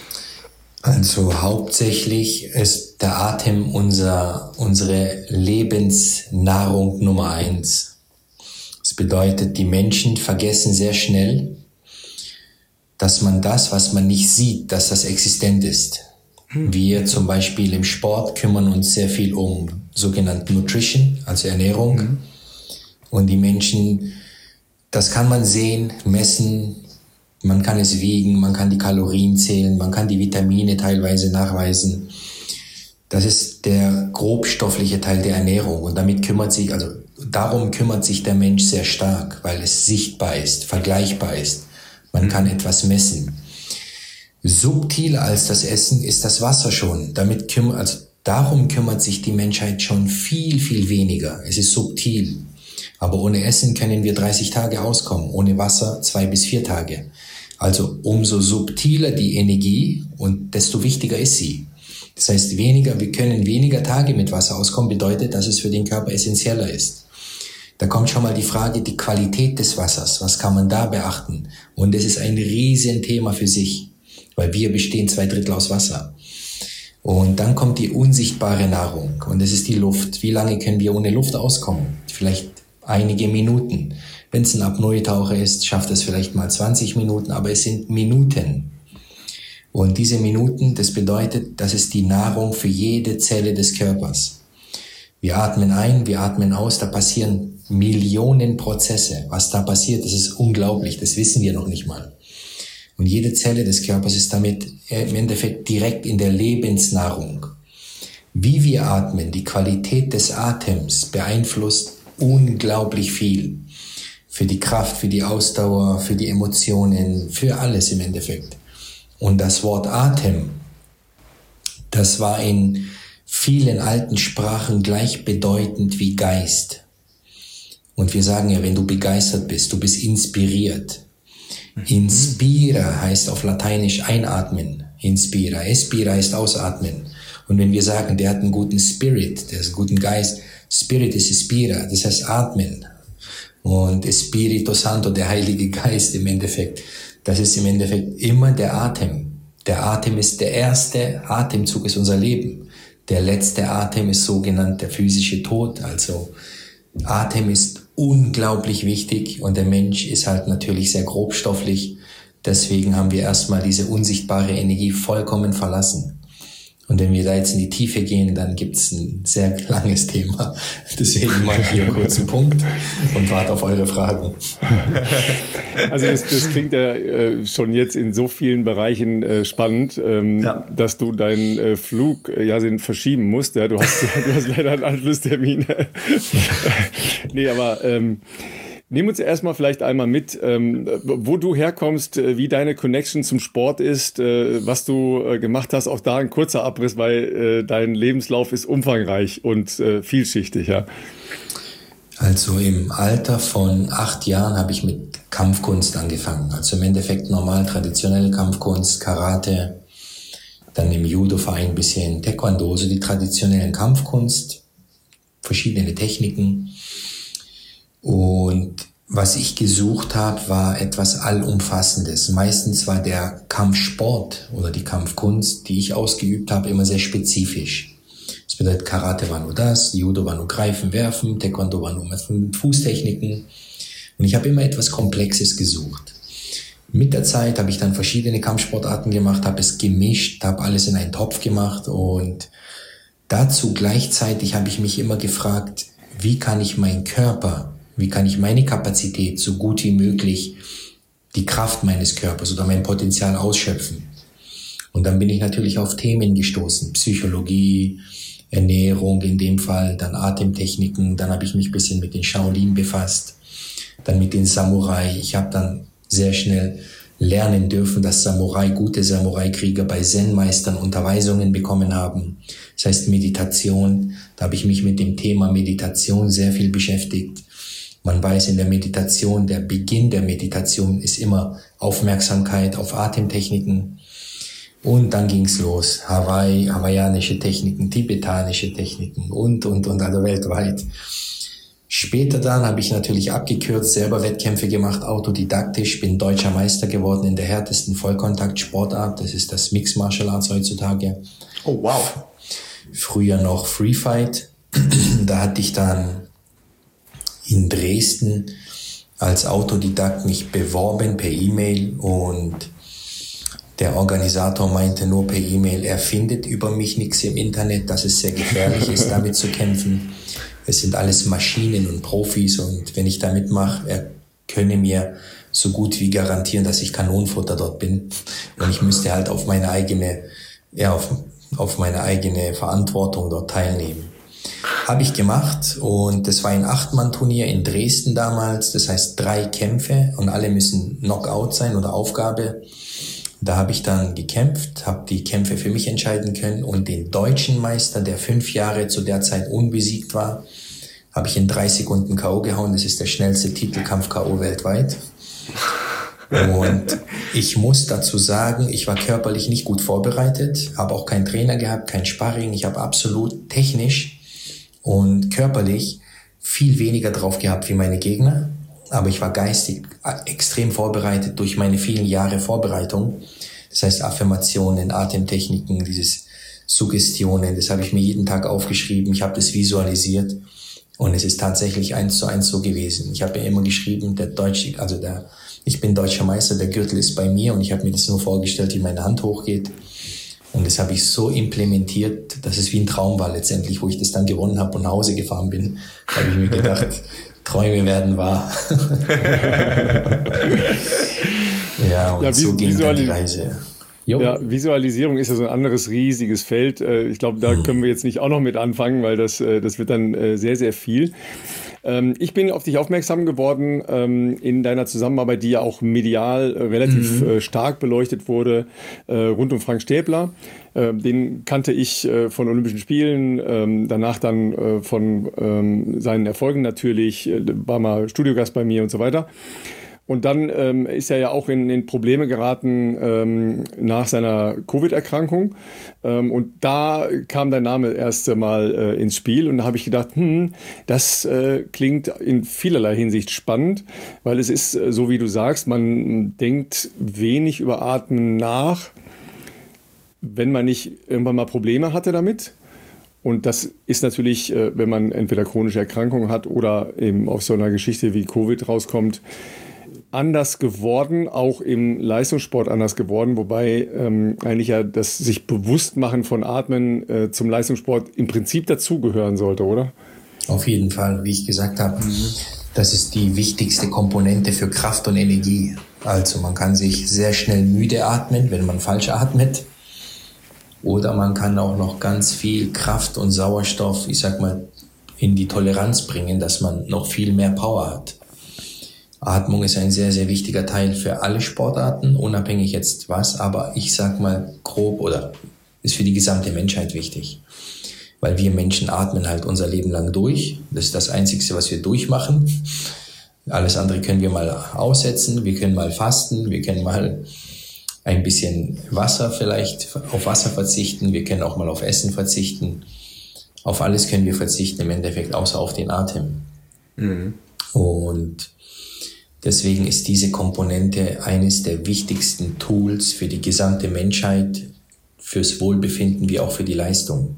Also hauptsächlich ist der Atem unsere Lebensnahrung Nummer 1. Das bedeutet, die Menschen vergessen sehr schnell, dass man das, was man nicht sieht, dass das existent ist. Wir zum Beispiel im Sport kümmern uns sehr viel um sogenannte Nutrition, also Ernährung. Und die Menschen, das kann man sehen, messen, Man kann es wiegen, man kann die Kalorien zählen, man kann die Vitamine teilweise nachweisen. Das ist der grobstoffliche Teil der Ernährung und darum kümmert sich der Mensch sehr stark, weil es sichtbar ist, vergleichbar ist. Man kann etwas messen. Subtiler als das Essen ist das Wasser schon. Darum kümmert sich die Menschheit schon viel, viel weniger. Es ist subtil. Aber ohne Essen können wir 30 Tage auskommen, ohne Wasser 2 bis 4 Tage. Also umso subtiler die Energie und desto wichtiger ist sie. Das heißt, wir können weniger Tage mit Wasser auskommen, bedeutet, dass es für den Körper essentieller ist. Da kommt schon mal die Frage, die Qualität des Wassers, was kann man da beachten? Und das ist ein Riesenthema für sich, weil wir bestehen 2/3 aus Wasser. Und dann kommt die unsichtbare Nahrung und das ist die Luft. Wie lange können wir ohne Luft auskommen? Vielleicht einige Minuten. Wenn es ein Apnoe-Taucher ist, schafft es vielleicht mal 20 Minuten, aber es sind Minuten. Und diese Minuten, das bedeutet, das ist die Nahrung für jede Zelle des Körpers. Wir atmen ein, wir atmen aus, da passieren Millionen Prozesse. Was da passiert, das ist unglaublich, das wissen wir noch nicht mal. Und jede Zelle des Körpers ist damit im Endeffekt direkt in der Lebensnahrung. Wie wir atmen, die Qualität des Atems beeinflusst unglaublich viel. Für die Kraft, für die Ausdauer, für die Emotionen, für alles im Endeffekt. Und das Wort Atem, das war in vielen alten Sprachen gleichbedeutend wie Geist. Und wir sagen ja, wenn du begeistert bist, du bist inspiriert. Inspira heißt auf Lateinisch einatmen. Inspira. Expira heißt ausatmen. Und wenn wir sagen, der hat einen guten Spirit, der hat einen guten Geist, Spirit ist Inspira, das heißt atmen. Und Espírito Santo, der Heilige Geist im Endeffekt, das ist im Endeffekt immer der Atem. Der Atem ist der erste Atemzug, ist unser Leben. Der letzte Atem ist sogenannt der physische Tod. Also Atem ist unglaublich wichtig und der Mensch ist halt natürlich sehr grobstofflich. Deswegen haben wir erstmal diese unsichtbare Energie vollkommen verlassen. Und wenn wir da jetzt in die Tiefe gehen, dann gibt's ein sehr langes Thema. Deswegen mache ich hier kurz einen Punkt und warte auf eure Fragen. Also das klingt ja schon jetzt in so vielen Bereichen spannend, dass du deinen Flug verschieben musst. Ja, du hast leider einen Anschlusstermin. Nee, aber nimm uns erstmal vielleicht einmal mit, wo du herkommst, wie deine Connection zum Sport ist, was du gemacht hast. Auch da ein kurzer Abriss, weil dein Lebenslauf ist umfangreich und vielschichtig. Ja. Also im Alter von 8 Jahren habe ich mit Kampfkunst angefangen. Also im Endeffekt normal traditionelle Kampfkunst, Karate, dann im Judo-Verein ein bisschen Taekwondo, also die traditionellen Kampfkunst, verschiedene Techniken. Und was ich gesucht habe, war etwas Allumfassendes. Meistens war der Kampfsport oder die Kampfkunst, die ich ausgeübt habe, immer sehr spezifisch. Das bedeutet, Karate war nur das, Judo war nur Greifen, Werfen, Taekwondo war nur mit Fußtechniken. Und ich habe immer etwas Komplexes gesucht. Mit der Zeit habe ich dann verschiedene Kampfsportarten gemacht, habe es gemischt, habe alles in einen Topf gemacht und dazu gleichzeitig habe ich mich immer gefragt, wie kann ich meinen Körper, wie kann ich meine Kapazität so gut wie möglich, die Kraft meines Körpers oder mein Potenzial ausschöpfen? Und dann bin ich natürlich auf Themen gestoßen, Psychologie, Ernährung in dem Fall, dann Atemtechniken, dann habe ich mich ein bisschen mit den Shaolin befasst, dann mit den Samurai. Ich habe dann sehr schnell lernen dürfen, dass gute Samurai-Krieger bei Zen-Meistern Unterweisungen bekommen haben. Das heißt Meditation, da habe ich mich mit dem Thema Meditation sehr viel beschäftigt. Man weiß in der Meditation, der Beginn der Meditation ist immer Aufmerksamkeit auf Atemtechniken. Und dann ging's los. Hawaiianische Techniken, tibetanische Techniken und, also weltweit. Später dann habe ich natürlich abgekürzt, selber Wettkämpfe gemacht, autodidaktisch, bin deutscher Meister geworden in der härtesten Vollkontakt-Sportart. Das ist das Mixed Martial Arts heutzutage. Oh, wow. Früher noch Free Fight. Da hatte ich dann in Dresden als Autodidakt mich beworben per E-Mail und der Organisator meinte nur per E-Mail, er findet über mich nichts im Internet, dass es sehr gefährlich ist, damit zu kämpfen. Es sind alles Maschinen und Profis und wenn ich da mitmache, er könne mir so gut wie garantieren, dass ich Kanonenfutter dort bin. Und ich müsste halt auf meine eigene Verantwortung dort teilnehmen. Habe ich gemacht und das war ein 8-Mann-Turnier in Dresden damals. Das heißt 3 Kämpfe und alle müssen Knockout sein oder Aufgabe. Da habe ich dann gekämpft, habe die Kämpfe für mich entscheiden können und den deutschen Meister, der 5 Jahre zu der Zeit unbesiegt war, habe ich in 3 Sekunden K.O. gehauen. Das ist der schnellste Titelkampf K.O. weltweit. Und ich muss dazu sagen, ich war körperlich nicht gut vorbereitet, habe auch keinen Trainer gehabt, kein Sparring. Ich habe absolut technisch und körperlich viel weniger drauf gehabt wie meine Gegner. Aber ich war geistig extrem vorbereitet durch meine vielen Jahre Vorbereitung. Das heißt Affirmationen, Atemtechniken, dieses Suggestionen, das habe ich mir jeden Tag aufgeschrieben. Ich habe das visualisiert und es ist tatsächlich 1:1 so gewesen. Ich habe mir immer geschrieben, ich bin deutscher Meister, der Gürtel ist bei mir und ich habe mir das nur vorgestellt, wie meine Hand hochgeht. Und das habe ich so implementiert, dass es wie ein Traum war letztendlich, wo ich das dann gewonnen habe und nach Hause gefahren bin. Da habe ich mir gedacht, Träume werden wahr. Und so ging dann die Reise. Ja, Visualisierung ist ja so ein anderes riesiges Feld. Ich glaube, da können wir jetzt nicht auch noch mit anfangen, weil das wird dann sehr, sehr viel. Ich bin auf dich aufmerksam geworden in deiner Zusammenarbeit, die ja auch medial relativ stark beleuchtet wurde, rund um Frank Stäbler. Den kannte ich von Olympischen Spielen, danach dann von seinen Erfolgen natürlich, war mal Studiogast bei mir und so weiter. Und dann ist er ja auch in Probleme geraten nach seiner Covid-Erkrankung. Und da kam dein Name erst mal ins Spiel. Und da habe ich gedacht, das klingt in vielerlei Hinsicht spannend, weil es ist, so wie du sagst, man denkt wenig über Atmen nach, wenn man nicht irgendwann mal Probleme hatte damit. Und das ist natürlich, wenn man entweder chronische Erkrankungen hat oder eben auf so einer Geschichte wie Covid rauskommt, anders geworden, auch im Leistungssport anders geworden, wobei eigentlich ja das sich Bewusstmachen von Atmen zum Leistungssport im Prinzip dazugehören sollte, oder? Auf jeden Fall, wie ich gesagt habe, das ist die wichtigste Komponente für Kraft und Energie. Also man kann sich sehr schnell müde atmen, wenn man falsch atmet. Oder man kann auch noch ganz viel Kraft und Sauerstoff, in die Toleranz bringen, dass man noch viel mehr Power hat. Atmung ist ein sehr, sehr wichtiger Teil für alle Sportarten, unabhängig jetzt was, aber ich sag mal grob oder ist für die gesamte Menschheit wichtig. Weil wir Menschen atmen halt unser Leben lang durch. Das ist das Einzige, was wir durchmachen. Alles andere können wir mal aussetzen, wir können mal fasten, wir können mal ein bisschen auf Wasser verzichten, wir können auch mal auf Essen verzichten. Auf alles können wir verzichten im Endeffekt, außer auf den Atem. Und deswegen ist diese Komponente eines der wichtigsten Tools für die gesamte Menschheit, fürs Wohlbefinden wie auch für die Leistung.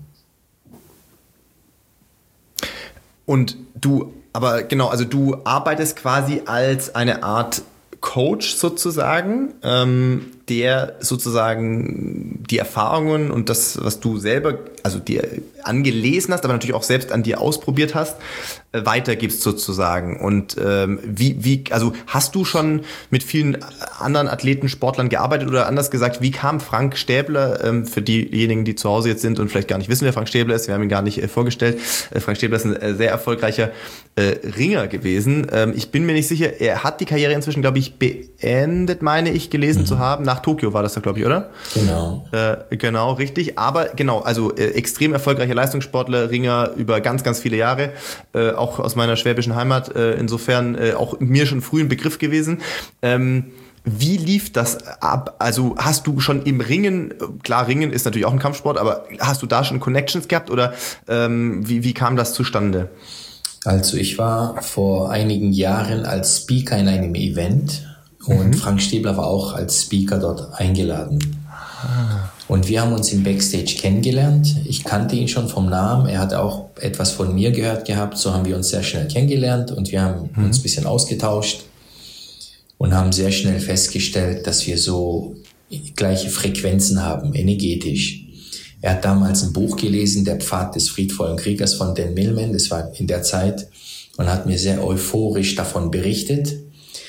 Und du arbeitest quasi als eine Art Coach sozusagen, der sozusagen die Erfahrungen und das, was du selber, also dir angelesen hast, aber natürlich auch selbst an dir ausprobiert hast, weitergibst sozusagen. Und also hast du schon mit vielen anderen Athleten, Sportlern gearbeitet oder anders gesagt, wie kam Frank Stäbler, für diejenigen, die zu Hause jetzt sind und vielleicht gar nicht wissen, wer Frank Stäbler ist, wir haben ihn gar nicht vorgestellt. Frank Stäbler ist ein sehr erfolgreicher Ringer gewesen. Ich bin mir nicht sicher, er hat die Karriere inzwischen, glaube ich, beendet, meine ich, gelesen zu haben. Nach Tokio war das da, glaube ich, oder? Genau. Genau, richtig. Aber genau, also extrem erfolgreicher Leistungssportler, Ringer über ganz, ganz viele Jahre, auch aus meiner schwäbischen Heimat, insofern auch mir schon früh ein Begriff gewesen. Wie lief das ab? Also hast du schon im Ringen, klar, Ringen ist natürlich auch ein Kampfsport, aber hast du da schon Connections gehabt oder wie kam das zustande? Also ich war vor einigen Jahren als Speaker in einem Event und Frank Stäbler war auch als Speaker dort eingeladen. Und wir haben uns im Backstage kennengelernt. Ich kannte ihn schon vom Namen. Er hat auch etwas von mir gehört gehabt. So haben wir uns sehr schnell kennengelernt und wir haben uns ein bisschen ausgetauscht und haben sehr schnell festgestellt, dass wir so gleiche Frequenzen haben, energetisch. Er hat damals ein Buch gelesen, Der Pfad des friedvollen Kriegers von Dan Millman. Das war in der Zeit und hat mir sehr euphorisch davon berichtet.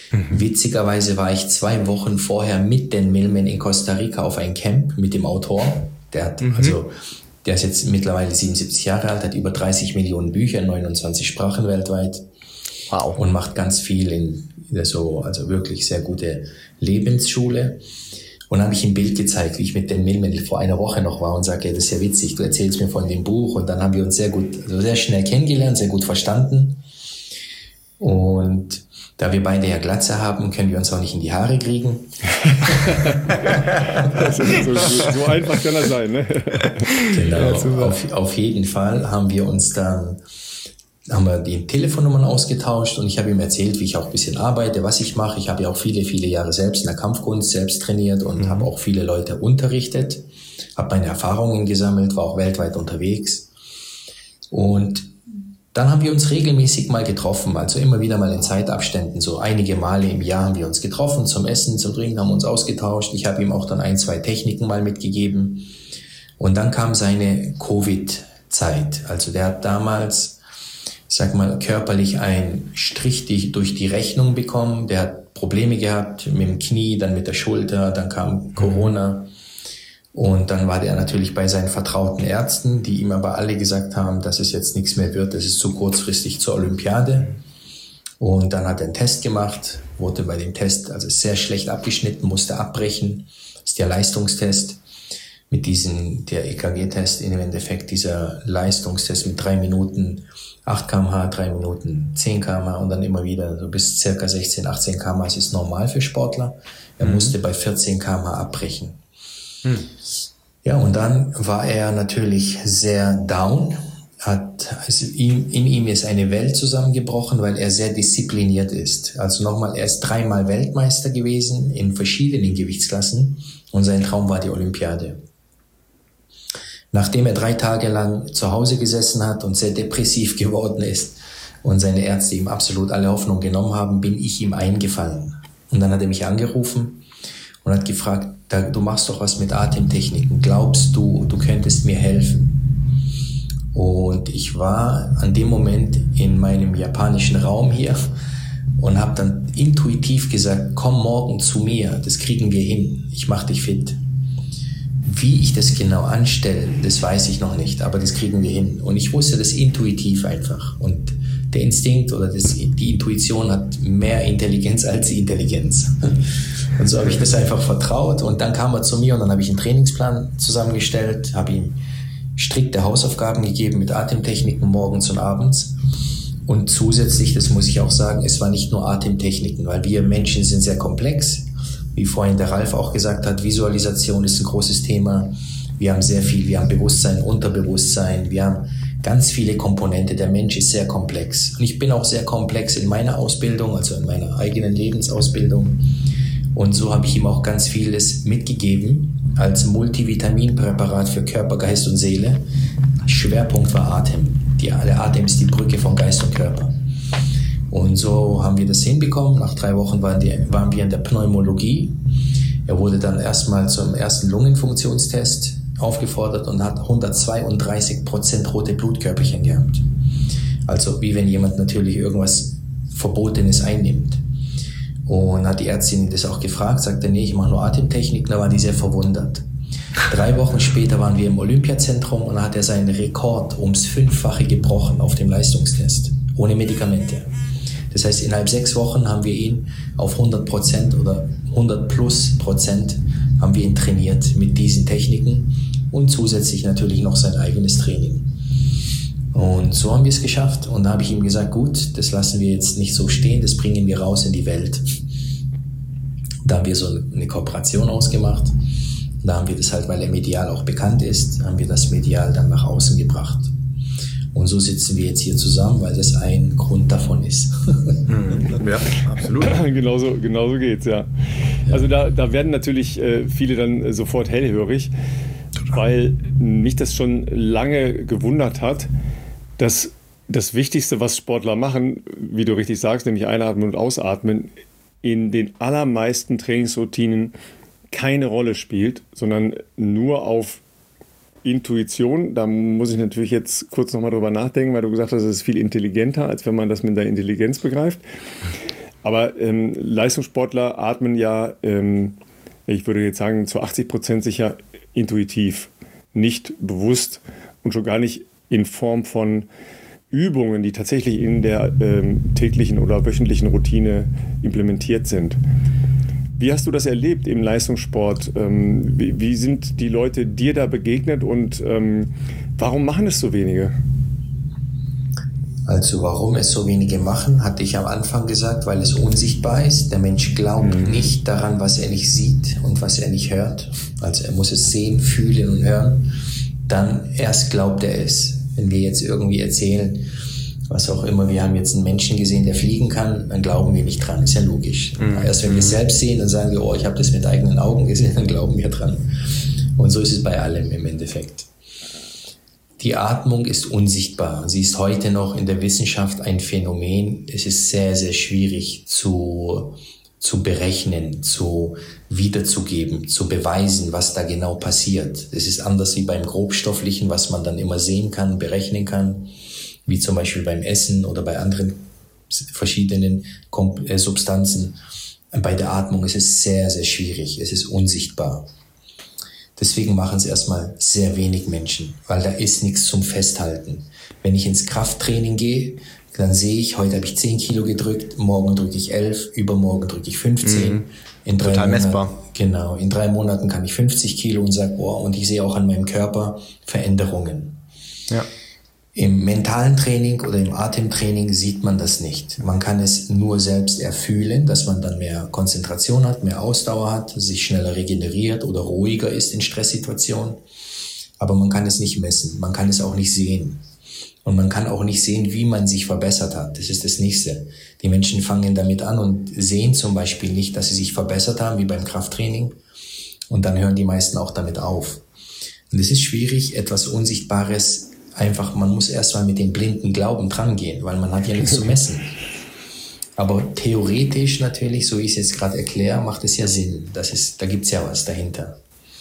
Witzigerweise war ich 2 Wochen vorher mit Dan Millman in Costa Rica auf ein Camp mit dem Autor. Der ist jetzt mittlerweile 77 Jahre alt, hat über 30 Millionen Bücher in 29 Sprachen weltweit. Wow. Und macht ganz viel also wirklich sehr gute Lebensschule. Und dann habe ich ihm ein Bild gezeigt, wie ich mit Dan Millman vor einer Woche noch war und sage, das ist ja witzig, du erzählst mir von dem Buch. Und dann haben wir uns sehr schnell kennengelernt, sehr gut verstanden. Und da wir beide ja Glatze haben, können wir uns auch nicht in die Haare kriegen. so einfach kann das sein, ne? Genau, auf jeden Fall haben wir die Telefonnummern ausgetauscht und ich habe ihm erzählt, wie ich auch ein bisschen arbeite, was ich mache. Ich habe ja auch viele, viele Jahre selbst in der Kampfkunst selbst trainiert und habe auch viele Leute unterrichtet, habe meine Erfahrungen gesammelt, war auch weltweit unterwegs. Und dann haben wir uns regelmäßig mal getroffen, also immer wieder mal in Zeitabständen, so einige Male im Jahr haben wir uns getroffen zum Essen, zum Trinken, haben uns ausgetauscht. Ich habe ihm auch dann 1, 2 Techniken mal mitgegeben. Und dann kam seine Covid-Zeit. Also der hat damals, ich sag mal, körperlich einen Strich durch die Rechnung bekommen. Der hat Probleme gehabt mit dem Knie, dann mit der Schulter, dann kam Corona. Und dann war der natürlich bei seinen vertrauten Ärzten, die ihm aber alle gesagt haben, dass es jetzt nichts mehr wird, das ist zu kurzfristig zur Olympiade. Und dann hat er einen Test gemacht, wurde bei dem Test also sehr schlecht abgeschnitten, musste abbrechen. Das ist der Leistungstest mit der EKG-Test, im Endeffekt dieser Leistungstest mit 3 Minuten 8 km/h, 3 Minuten 10 km/h und dann immer wieder so bis circa 16, 18 km/h. Das ist normal für Sportler. Er musste bei 14 km/h abbrechen. Ja, und dann war er natürlich sehr down, in ihm ist eine Welt zusammengebrochen, weil er sehr diszipliniert ist. Also nochmal, er ist 3-mal Weltmeister gewesen in verschiedenen Gewichtsklassen und sein Traum war die Olympiade. Nachdem er 3 Tage lang zu Hause gesessen hat und sehr depressiv geworden ist und seine Ärzte ihm absolut alle Hoffnung genommen haben, bin ich ihm eingefallen. Und dann hat er mich angerufen und hat gefragt, du machst doch was mit Atemtechniken, glaubst du könntest mir helfen? Und ich war an dem Moment in meinem japanischen Raum hier und habe dann intuitiv gesagt, komm morgen zu mir, das kriegen wir hin, ich mach dich fit. Wie ich das genau anstelle, das weiß ich noch nicht, aber das kriegen wir hin. Und ich wusste das intuitiv einfach. Und der Instinkt oder die Intuition hat mehr Intelligenz als die Intelligenz. Und so habe ich das einfach vertraut. Und dann kam er zu mir und dann habe ich einen Trainingsplan zusammengestellt, habe ihm strikte Hausaufgaben gegeben mit Atemtechniken morgens und abends. Und zusätzlich, das muss ich auch sagen, es war nicht nur Atemtechniken, weil wir Menschen sind sehr komplex. Wie vorhin der Ralf auch gesagt hat, Visualisation ist ein großes Thema. Wir haben Bewusstsein, Unterbewusstsein, wir haben ganz viele Komponente. Der Mensch ist sehr komplex. Und ich bin auch sehr komplex in meiner Ausbildung, also in meiner eigenen Lebensausbildung. Und so habe ich ihm auch ganz vieles mitgegeben als Multivitaminpräparat für Körper, Geist und Seele. Schwerpunkt war Atem. Der Atem ist die Brücke von Geist und Körper. Und so haben wir das hinbekommen. Nach 3 Wochen waren wir in der Pneumologie. Er wurde dann erstmal zum ersten Lungenfunktionstest aufgefordert und hat 132% rote Blutkörperchen gehabt. Also wie wenn jemand natürlich irgendwas Verbotenes einnimmt. Und hat die Ärztin das auch gefragt, sagte, nee, ich mache nur Atemtechnik. Da war die sehr verwundert. 3 Wochen später waren wir im Olympiazentrum und da hat er seinen Rekord ums 5-fache gebrochen auf dem Leistungstest, ohne Medikamente. Das heißt, innerhalb 6 Wochen haben wir ihn auf 100% oder 100+% haben wir ihn trainiert mit diesen Techniken und zusätzlich natürlich noch sein eigenes Training. Und so haben wir es geschafft. Und da habe ich ihm gesagt, gut, das lassen wir jetzt nicht so stehen, das bringen wir raus in die Welt. Da haben wir so eine Kooperation ausgemacht. Da haben wir das halt, weil er medial auch bekannt ist, haben wir das medial dann nach außen gebracht. Und so sitzen wir jetzt hier zusammen, weil das ein Grund davon ist. Ja, absolut. Genauso geht's, ja. Also da werden natürlich viele dann sofort hellhörig, weil mich das schon lange gewundert hat, dass das Wichtigste, was Sportler machen, wie du richtig sagst, nämlich einatmen und ausatmen, in den allermeisten Trainingsroutinen keine Rolle spielt, sondern nur auf Intuition. Da muss ich natürlich jetzt kurz nochmal drüber nachdenken, weil du gesagt hast, es ist viel intelligenter, als wenn man das mit der Intelligenz begreift. Aber Leistungssportler atmen ja, ich würde jetzt sagen, zu 80% sicher intuitiv, nicht bewusst und schon gar nicht in Form von Übungen, die tatsächlich in der täglichen oder wöchentlichen Routine implementiert sind. Wie hast du das erlebt im Leistungssport? Wie sind die Leute dir da begegnet und warum machen es so wenige? Also warum es so wenige machen, hatte ich am Anfang gesagt, weil es unsichtbar ist. Der Mensch glaubt nicht daran, was er nicht sieht und was er nicht hört. Also er muss es sehen, fühlen und hören. Dann erst glaubt er es. Wenn wir jetzt irgendwie erzählen, was auch immer, wir haben jetzt einen Menschen gesehen, der fliegen kann, dann glauben wir nicht dran. Ist ja logisch. Erst wenn wir es selbst sehen, dann sagen wir, oh, ich habe das mit eigenen Augen gesehen, dann glauben wir dran. Und so ist es bei allem im Endeffekt. Die Atmung ist unsichtbar. Sie ist heute noch in der Wissenschaft ein Phänomen. Es ist sehr, sehr schwierig zu berechnen, wiederzugeben, zu beweisen, was da genau passiert. Es ist anders wie beim Grobstofflichen, was man dann immer sehen kann, berechnen kann, wie zum Beispiel beim Essen oder bei anderen verschiedenen Substanzen. Bei der Atmung ist es sehr, sehr schwierig. Es ist unsichtbar. Deswegen machen es erstmal sehr wenig Menschen, weil da ist nichts zum Festhalten. Wenn ich ins Krafttraining gehe, dann sehe ich, heute habe ich 10 Kilo gedrückt, morgen drücke ich 11, übermorgen drücke ich 15. Total messbar. Genau, in 3 Monaten kann ich 50 Kilo und sage, boah, und ich sehe auch an meinem Körper Veränderungen. Ja. Im mentalen Training oder im Atemtraining sieht man das nicht. Man kann es nur selbst erfühlen, dass man dann mehr Konzentration hat, mehr Ausdauer hat, sich schneller regeneriert oder ruhiger ist in Stresssituationen. Aber man kann es nicht messen, man kann es auch nicht sehen. Und man kann auch nicht sehen, wie man sich verbessert hat. Das ist das Nächste. Die Menschen fangen damit an und sehen zum Beispiel nicht, dass sie sich verbessert haben, wie beim Krafttraining. Und dann hören die meisten auch damit auf. Und es ist schwierig, etwas Unsichtbares einfach, man muss erstmal mit dem blinden Glauben drangehen, weil man hat ja nichts zu messen. Aber theoretisch natürlich, so wie ich es jetzt gerade erkläre, macht es ja Sinn. Da gibt's ja was dahinter.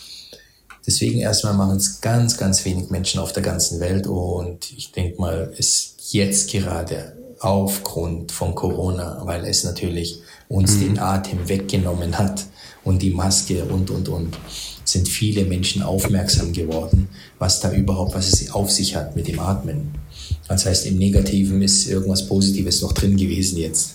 Deswegen erstmal machen es ganz, ganz wenig Menschen auf der ganzen Welt und ich denke mal, es jetzt gerade aufgrund von Corona, weil es natürlich uns den Atem weggenommen hat und die Maske und, sind viele Menschen aufmerksam geworden, was es auf sich hat mit dem Atmen. Das heißt, im Negativen ist irgendwas Positives noch drin gewesen jetzt.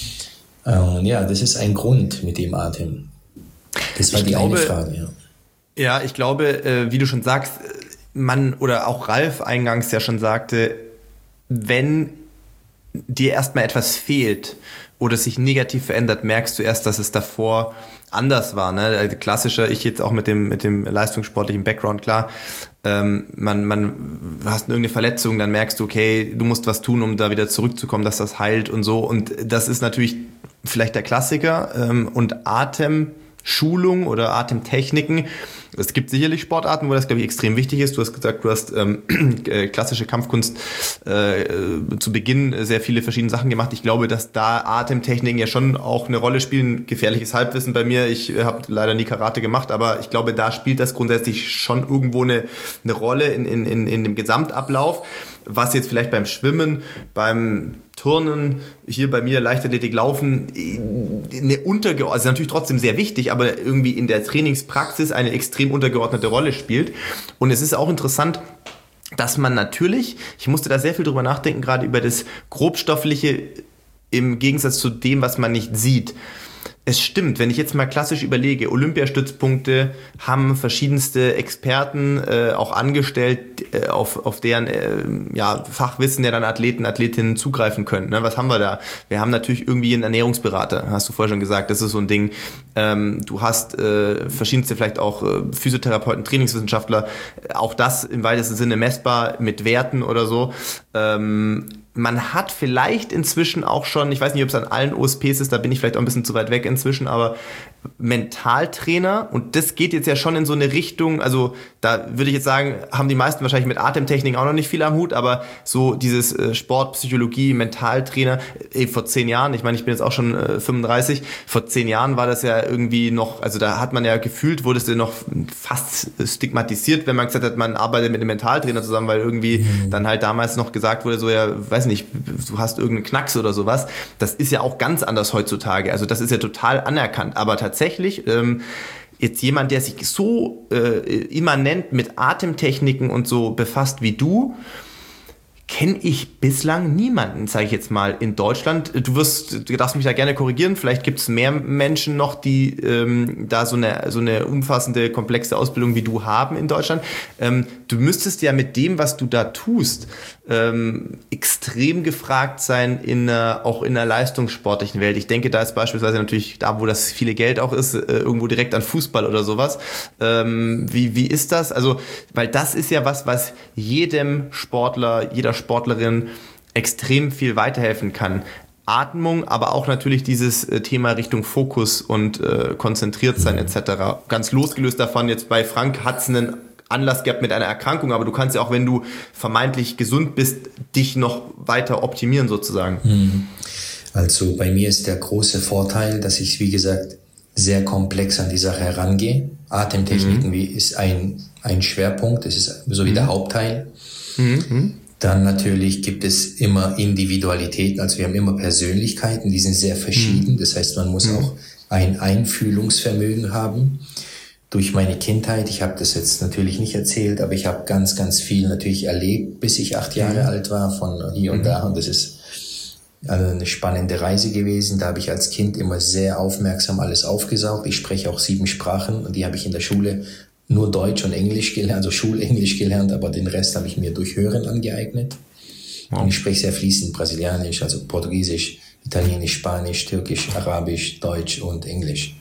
Ja, das ist ein Grund mit dem Atem. Das war eine Frage, ja. Ja, ich glaube, wie du schon sagst, oder auch Ralf eingangs ja schon sagte, wenn dir erstmal etwas fehlt oder sich negativ verändert, merkst du erst, dass es davor anders war. Ne? Also klassischer, ich jetzt auch mit dem leistungssportlichen Background, klar, man hast irgendeine Verletzung, dann merkst du, okay, du musst was tun, um da wieder zurückzukommen, dass das heilt und so. Und das ist natürlich vielleicht der Klassiker. Und Atemschulung oder Atemtechniken. Es gibt sicherlich Sportarten, wo das, glaube ich, extrem wichtig ist. Du hast gesagt, du hast klassische Kampfkunst zu Beginn sehr viele verschiedene Sachen gemacht. Ich glaube, dass da Atemtechniken ja schon auch eine Rolle spielen. Gefährliches Halbwissen bei mir. Ich habe leider nie Karate gemacht, aber ich glaube, da spielt das grundsätzlich schon irgendwo eine Rolle in dem Gesamtablauf. Was jetzt vielleicht beim Schwimmen, beim Turnen, hier bei mir Leichtathletik, Laufen, also natürlich trotzdem sehr wichtig, aber irgendwie in der Trainingspraxis eine extrem untergeordnete Rolle spielt. Und es ist auch interessant, dass man natürlich, ich musste da sehr viel drüber nachdenken, gerade über das Grobstoffliche im Gegensatz zu dem, was man nicht sieht. Es stimmt, wenn ich jetzt mal klassisch überlege, Olympiastützpunkte haben verschiedenste Experten auch angestellt, auf deren Fachwissen ja dann Athleten, Athletinnen zugreifen können. Ne? Was haben wir da? Wir haben natürlich irgendwie einen Ernährungsberater, hast du vorher schon gesagt, das ist so ein Ding. Du hast verschiedenste vielleicht auch Physiotherapeuten, Trainingswissenschaftler, auch das im weitesten Sinne messbar mit Werten oder so. Man hat vielleicht inzwischen auch schon, ich weiß nicht, ob es an allen OSPs ist, da bin ich vielleicht auch ein bisschen zu weit weg inzwischen, aber Mentaltrainer, und das geht jetzt ja schon in so eine Richtung, also da würde ich jetzt sagen, haben die meisten wahrscheinlich mit Atemtechniken auch noch nicht viel am Hut, aber so dieses Sport, Psychologie, Mentaltrainer, vor 10 Jahren, ich meine, ich bin jetzt auch schon 35, vor 10 Jahren war das ja irgendwie noch, also da hat man ja gefühlt, wurde es ja noch fast stigmatisiert, wenn man gesagt hat, man arbeitet mit einem Mentaltrainer zusammen, weil irgendwie dann halt damals noch gesagt gesagt wurde, so ja, weiß nicht, du hast irgendeinen Knacks oder sowas, das ist ja auch ganz anders heutzutage. Also das ist ja total anerkannt. Aber tatsächlich, jetzt jemand, der sich so immanent mit Atemtechniken und so befasst wie du, kenne ich bislang niemanden, sage ich jetzt mal, in Deutschland. Du darfst mich da gerne korrigieren, vielleicht gibt es mehr Menschen noch, die da so eine umfassende, komplexe Ausbildung wie du haben in Deutschland. Du müsstest ja mit dem, was du da tust, extrem gefragt sein auch in der leistungssportlichen Welt. Ich denke, da ist beispielsweise natürlich da, wo das viele Geld auch ist, irgendwo direkt an Fußball oder sowas. Wie ist das? Also, weil das ist ja was jedem Sportler, jeder Sportlerin extrem viel weiterhelfen kann. Atmung, aber auch natürlich dieses Thema Richtung Fokus und konzentriert sein etc. Ganz losgelöst davon, jetzt bei Frank hat es einen Anlass gehabt mit einer Erkrankung, aber du kannst ja auch, wenn du vermeintlich gesund bist, dich noch weiter optimieren sozusagen. Also bei mir ist der große Vorteil, dass ich, wie gesagt, sehr komplex an die Sache herangehe. Atemtechniken ist ein Schwerpunkt, das ist so wie der Hauptteil. Dann natürlich gibt es immer Individualitäten, also wir haben immer Persönlichkeiten, die sind sehr verschieden. Das heißt, man muss auch ein Einfühlungsvermögen haben. Durch meine Kindheit, ich habe das jetzt natürlich nicht erzählt, aber ich habe ganz, ganz viel natürlich erlebt, bis ich 8 Jahre alt war, von hier und da. Und das ist eine spannende Reise gewesen. Da habe ich als Kind immer sehr aufmerksam alles aufgesaugt. Ich spreche auch 7 Sprachen und die habe ich in der Schule nur Deutsch und Englisch gelernt, also Schulenglisch gelernt, aber den Rest habe ich mir durch Hören angeeignet. Wow. Und ich spreche sehr fließend Brasilianisch, also Portugiesisch, Italienisch, Spanisch, Türkisch, Arabisch, Deutsch und Englisch.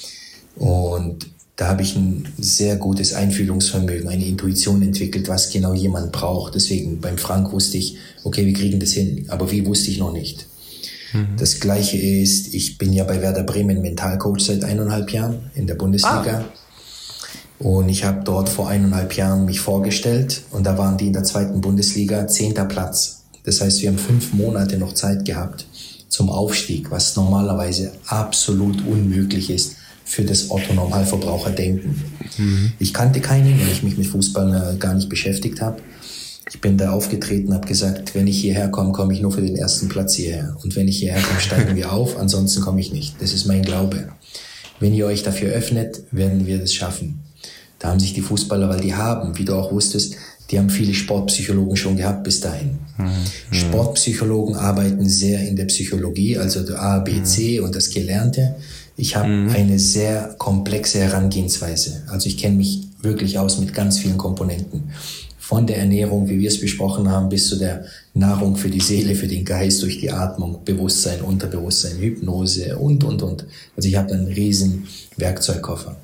Und da habe ich ein sehr gutes Einfühlungsvermögen, eine Intuition entwickelt, was genau jemand braucht. Deswegen beim Frank wusste ich, okay, wir kriegen das hin, aber wie wusste ich noch nicht. Das Gleiche ist, ich bin ja bei Werder Bremen Mentalcoach seit 1,5 Jahren in der Bundesliga. Und ich habe dort vor 1,5 Jahren mich vorgestellt und da waren die in der 2. Bundesliga 10. Platz. Das heißt, wir haben 5 Monate noch Zeit gehabt zum Aufstieg, was normalerweise absolut unmöglich ist für das Otto-Normalverbraucher-Denken. Ich kannte keinen, weil ich mich mit Fußball gar nicht beschäftigt habe. Ich bin da aufgetreten, habe gesagt, wenn ich hierher komme, komme ich nur für den 1. Platz hierher. Und wenn ich hierher komme, steigen wir auf, ansonsten komme ich nicht. Das ist mein Glaube. Wenn ihr euch dafür öffnet, werden wir das schaffen. Da haben sich die Fußballer, weil die haben, wie du auch wusstest, die haben viele Sportpsychologen schon gehabt bis dahin. Sportpsychologen arbeiten sehr in der Psychologie, also der A, B, C und das Gelernte. Ich habe eine sehr komplexe Herangehensweise. Also ich kenne mich wirklich aus mit ganz vielen Komponenten. Von der Ernährung, wie wir es besprochen haben, bis zu der Nahrung für die Seele, für den Geist, durch die Atmung, Bewusstsein, Unterbewusstsein, Hypnose und. Also ich habe einen riesen Werkzeugkoffer.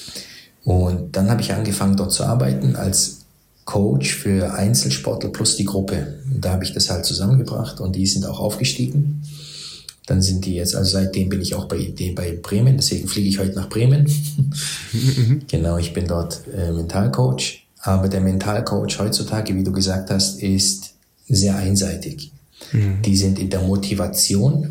Und dann habe ich angefangen, dort zu arbeiten als Coach für Einzelsportler plus die Gruppe. Und da habe ich das halt zusammengebracht und die sind auch aufgestiegen. Dann sind die jetzt, also seitdem bin ich auch bei Bremen, deswegen fliege ich heute nach Bremen. Genau, ich bin dort Mentalcoach. Aber der Mentalcoach heutzutage, wie du gesagt hast, ist sehr einseitig. Die sind in der Motivation,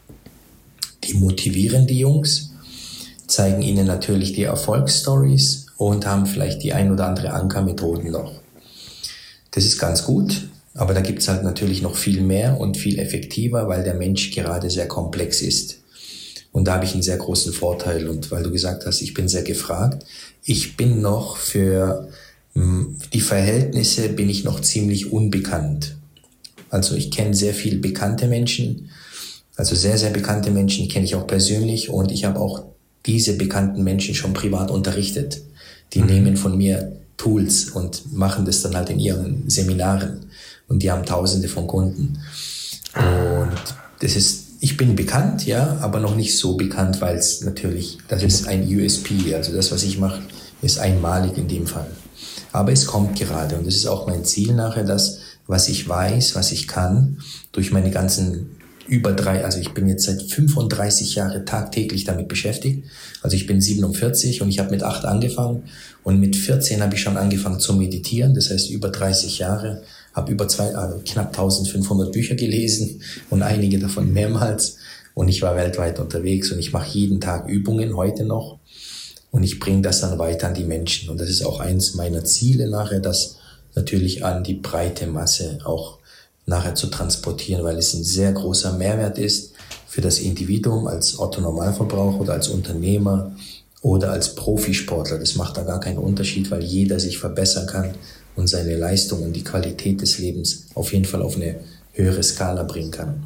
die motivieren die Jungs, zeigen ihnen natürlich die Erfolgsstories und haben vielleicht die ein oder andere Ankermethoden noch. Das ist ganz gut, aber da gibt's halt natürlich noch viel mehr und viel effektiver, weil der Mensch gerade sehr komplex ist. Und da habe ich einen sehr großen Vorteil. Und weil du gesagt hast, ich bin sehr gefragt, ich bin noch für die Verhältnisse bin ich noch ziemlich unbekannt. Also ich kenne sehr viele bekannte Menschen, also sehr, sehr bekannte Menschen kenne ich auch persönlich und ich habe auch diese bekannten Menschen schon privat unterrichtet. Die nehmen von mir Tools und machen das dann halt in ihren Seminaren und die haben Tausende von Kunden. Und das ist, ich bin bekannt, ja, aber noch nicht so bekannt, weil es natürlich, das ist ein USP, also das, was ich mache, ist einmalig in dem Fall. Aber es kommt gerade und das ist auch mein Ziel nachher, das, was ich weiß, was ich kann, durch meine ganzen also ich bin jetzt seit 35 Jahren tagtäglich damit beschäftigt. Also ich bin 47 und ich habe mit 8 angefangen und mit 14 habe ich schon angefangen zu meditieren. Das heißt über 30 Jahre, habe knapp 1500 Bücher gelesen und einige davon mehrmals. Und ich war weltweit unterwegs und ich mache jeden Tag Übungen, heute noch. Und ich bringe das dann weiter an die Menschen. Und das ist auch eins meiner Ziele nachher, das natürlich an die breite Masse auch nachher zu transportieren, weil es ein sehr großer Mehrwert ist für das Individuum als Otto-Normalverbraucher oder als Unternehmer oder als Profisportler. Das macht da gar keinen Unterschied, weil jeder sich verbessern kann und seine Leistung und die Qualität des Lebens auf jeden Fall auf eine höhere Skala bringen kann.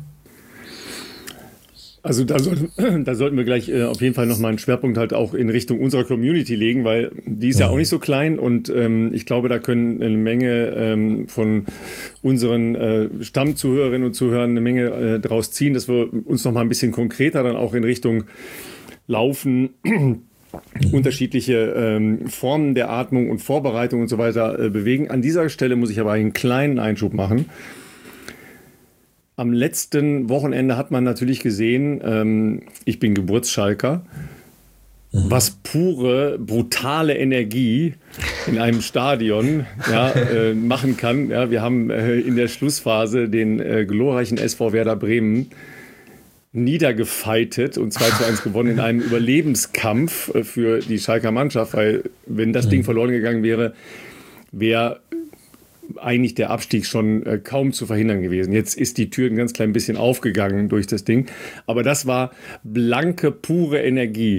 Also da sollten wir gleich auf jeden Fall nochmal einen Schwerpunkt halt auch in Richtung unserer Community legen, weil die ist ja auch nicht so klein und ich glaube, da können eine Menge von unseren Stammzuhörerinnen und Zuhörern eine Menge draus ziehen, dass wir uns nochmal ein bisschen konkreter dann auch in Richtung Laufen, unterschiedliche Formen der Atmung und Vorbereitung und so weiter bewegen. An dieser Stelle muss ich aber einen kleinen Einschub machen. Am letzten Wochenende hat man natürlich gesehen, ich bin Geburtsschalker, was pure, brutale Energie in einem Stadion machen kann. Ja, wir haben in der Schlussphase den glorreichen SV Werder Bremen niedergefeitet und 2:1 gewonnen in einem Überlebenskampf für die Schalker Mannschaft, weil wenn das Ding verloren gegangen wäre, wäre eigentlich der Abstieg schon kaum zu verhindern gewesen. Jetzt ist die Tür ein ganz klein bisschen aufgegangen durch das Ding. Aber das war blanke, pure Energie.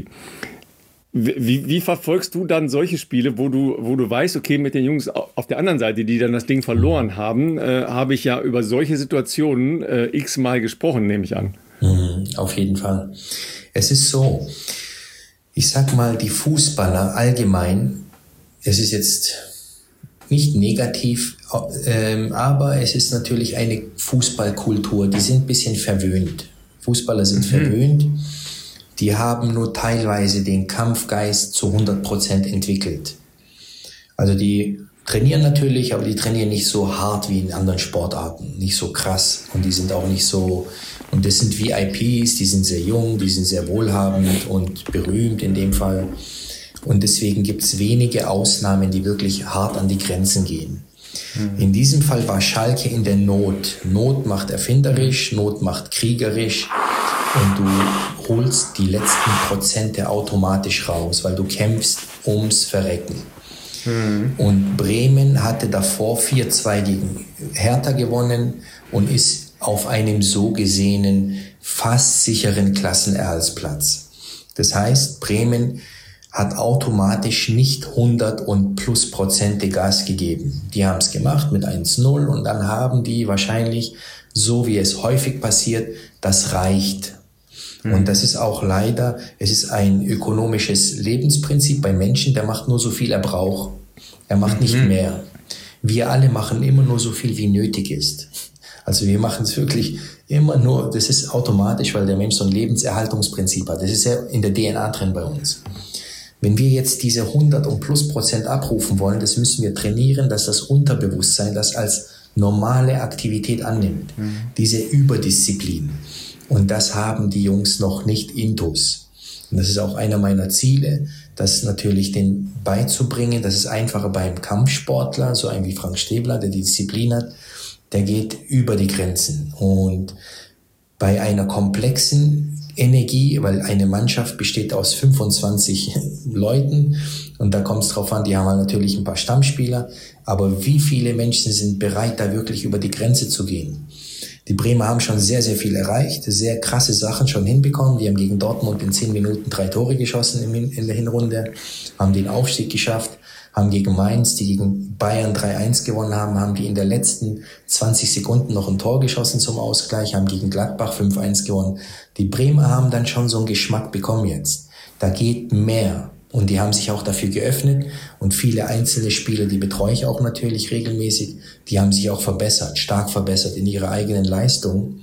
Wie verfolgst du dann solche Spiele, wo du weißt, okay, mit den Jungs auf der anderen Seite, die dann das Ding verloren haben, habe ich ja über solche Situationen x-mal gesprochen, nehme ich an. Auf jeden Fall. Es ist so, ich sag mal, die Fußballer allgemein, es ist jetzt nicht negativ, aber es ist natürlich eine Fußballkultur, die sind ein bisschen verwöhnt. Fußballer sind verwöhnt, die haben nur teilweise den Kampfgeist zu 100% entwickelt. Also die trainieren natürlich, aber die trainieren nicht so hart wie in anderen Sportarten, nicht so krass und die sind auch nicht so, und das sind VIPs, die sind sehr jung, die sind sehr wohlhabend und berühmt in dem Fall. Und deswegen gibt es wenige Ausnahmen, die wirklich hart an die Grenzen gehen. In diesem Fall war Schalke in der Not. Not macht erfinderisch, Not macht kriegerisch. Und du holst die letzten Prozente automatisch raus, weil du kämpfst ums Verrecken. Und Bremen hatte davor 4:2 gegen Hertha gewonnen und ist auf einem so gesehenen, fast sicheren Klassenerhaltsplatz. Das heißt, Bremen hat automatisch nicht 100 und plus Prozente Gas gegeben. Die haben es gemacht mit 1:0 und dann haben die wahrscheinlich, so wie es häufig passiert, das reicht. Und das ist auch leider, es ist ein ökonomisches Lebensprinzip bei Menschen, der macht nur so viel er braucht. Er macht nicht mehr. Wir alle machen immer nur so viel, wie nötig ist. Also wir machen es wirklich immer nur, das ist automatisch, weil der Mensch so ein Lebenserhaltungsprinzip hat. Das ist ja in der DNA drin bei uns. Wenn wir jetzt diese 100 und plus Prozent abrufen wollen, das müssen wir trainieren, dass das Unterbewusstsein das als normale Aktivität annimmt. Diese Überdisziplin. Und das haben die Jungs noch nicht intus. Und das ist auch einer meiner Ziele, das natürlich den beizubringen. Das ist einfacher beim Kampfsportler, so ein wie Frank Stäbler, der die Disziplin hat. Der geht über die Grenzen. Und bei einer komplexen Energie, weil eine Mannschaft besteht aus 25 Leuten und da kommt es drauf an, die haben halt natürlich ein paar Stammspieler, aber wie viele Menschen sind bereit, da wirklich über die Grenze zu gehen? Die Bremer haben schon sehr, sehr viel erreicht, sehr krasse Sachen schon hinbekommen. Die haben gegen Dortmund in 10 Minuten 3 Tore geschossen in der Hinrunde, haben den Aufstieg geschafft, haben gegen Mainz, die gegen Bayern 3:1 gewonnen haben die in der letzten 20 Sekunden noch ein Tor geschossen zum Ausgleich, haben gegen Gladbach 5:1 gewonnen. Die Bremer haben dann schon so einen Geschmack bekommen jetzt. Da geht mehr. Und die haben sich auch dafür geöffnet. Und viele einzelne Spieler, die betreue ich auch natürlich regelmäßig, die haben sich auch verbessert, stark verbessert in ihrer eigenen Leistung.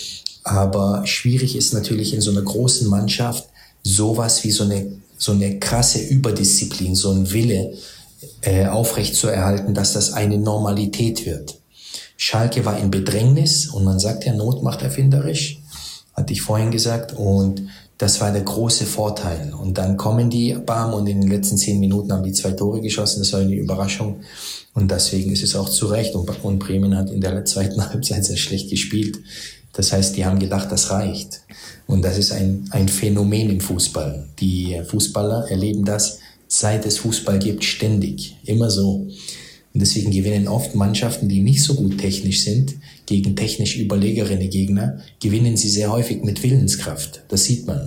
Aber schwierig ist natürlich in so einer großen Mannschaft sowas wie so eine krasse Überdisziplin, so ein Wille aufrecht zu erhalten, dass das eine Normalität wird. Schalke war in Bedrängnis und man sagt ja, Not macht erfinderisch, hatte ich vorhin gesagt, und das war der große Vorteil. Und dann kommen die Bam und in den letzten 10 Minuten haben die 2 Tore geschossen, das war eine Überraschung und deswegen ist es auch zu Recht und Bremen hat in der zweiten Halbzeit sehr schlecht gespielt. Das heißt, die haben gedacht, das reicht. Und das ist ein Phänomen im Fußball. Die Fußballer erleben das, seit es Fußball gibt, ständig. Immer so. Und deswegen gewinnen oft Mannschaften, die nicht so gut technisch sind, gegen technisch überlegene Gegner, gewinnen sie sehr häufig mit Willenskraft. Das sieht man.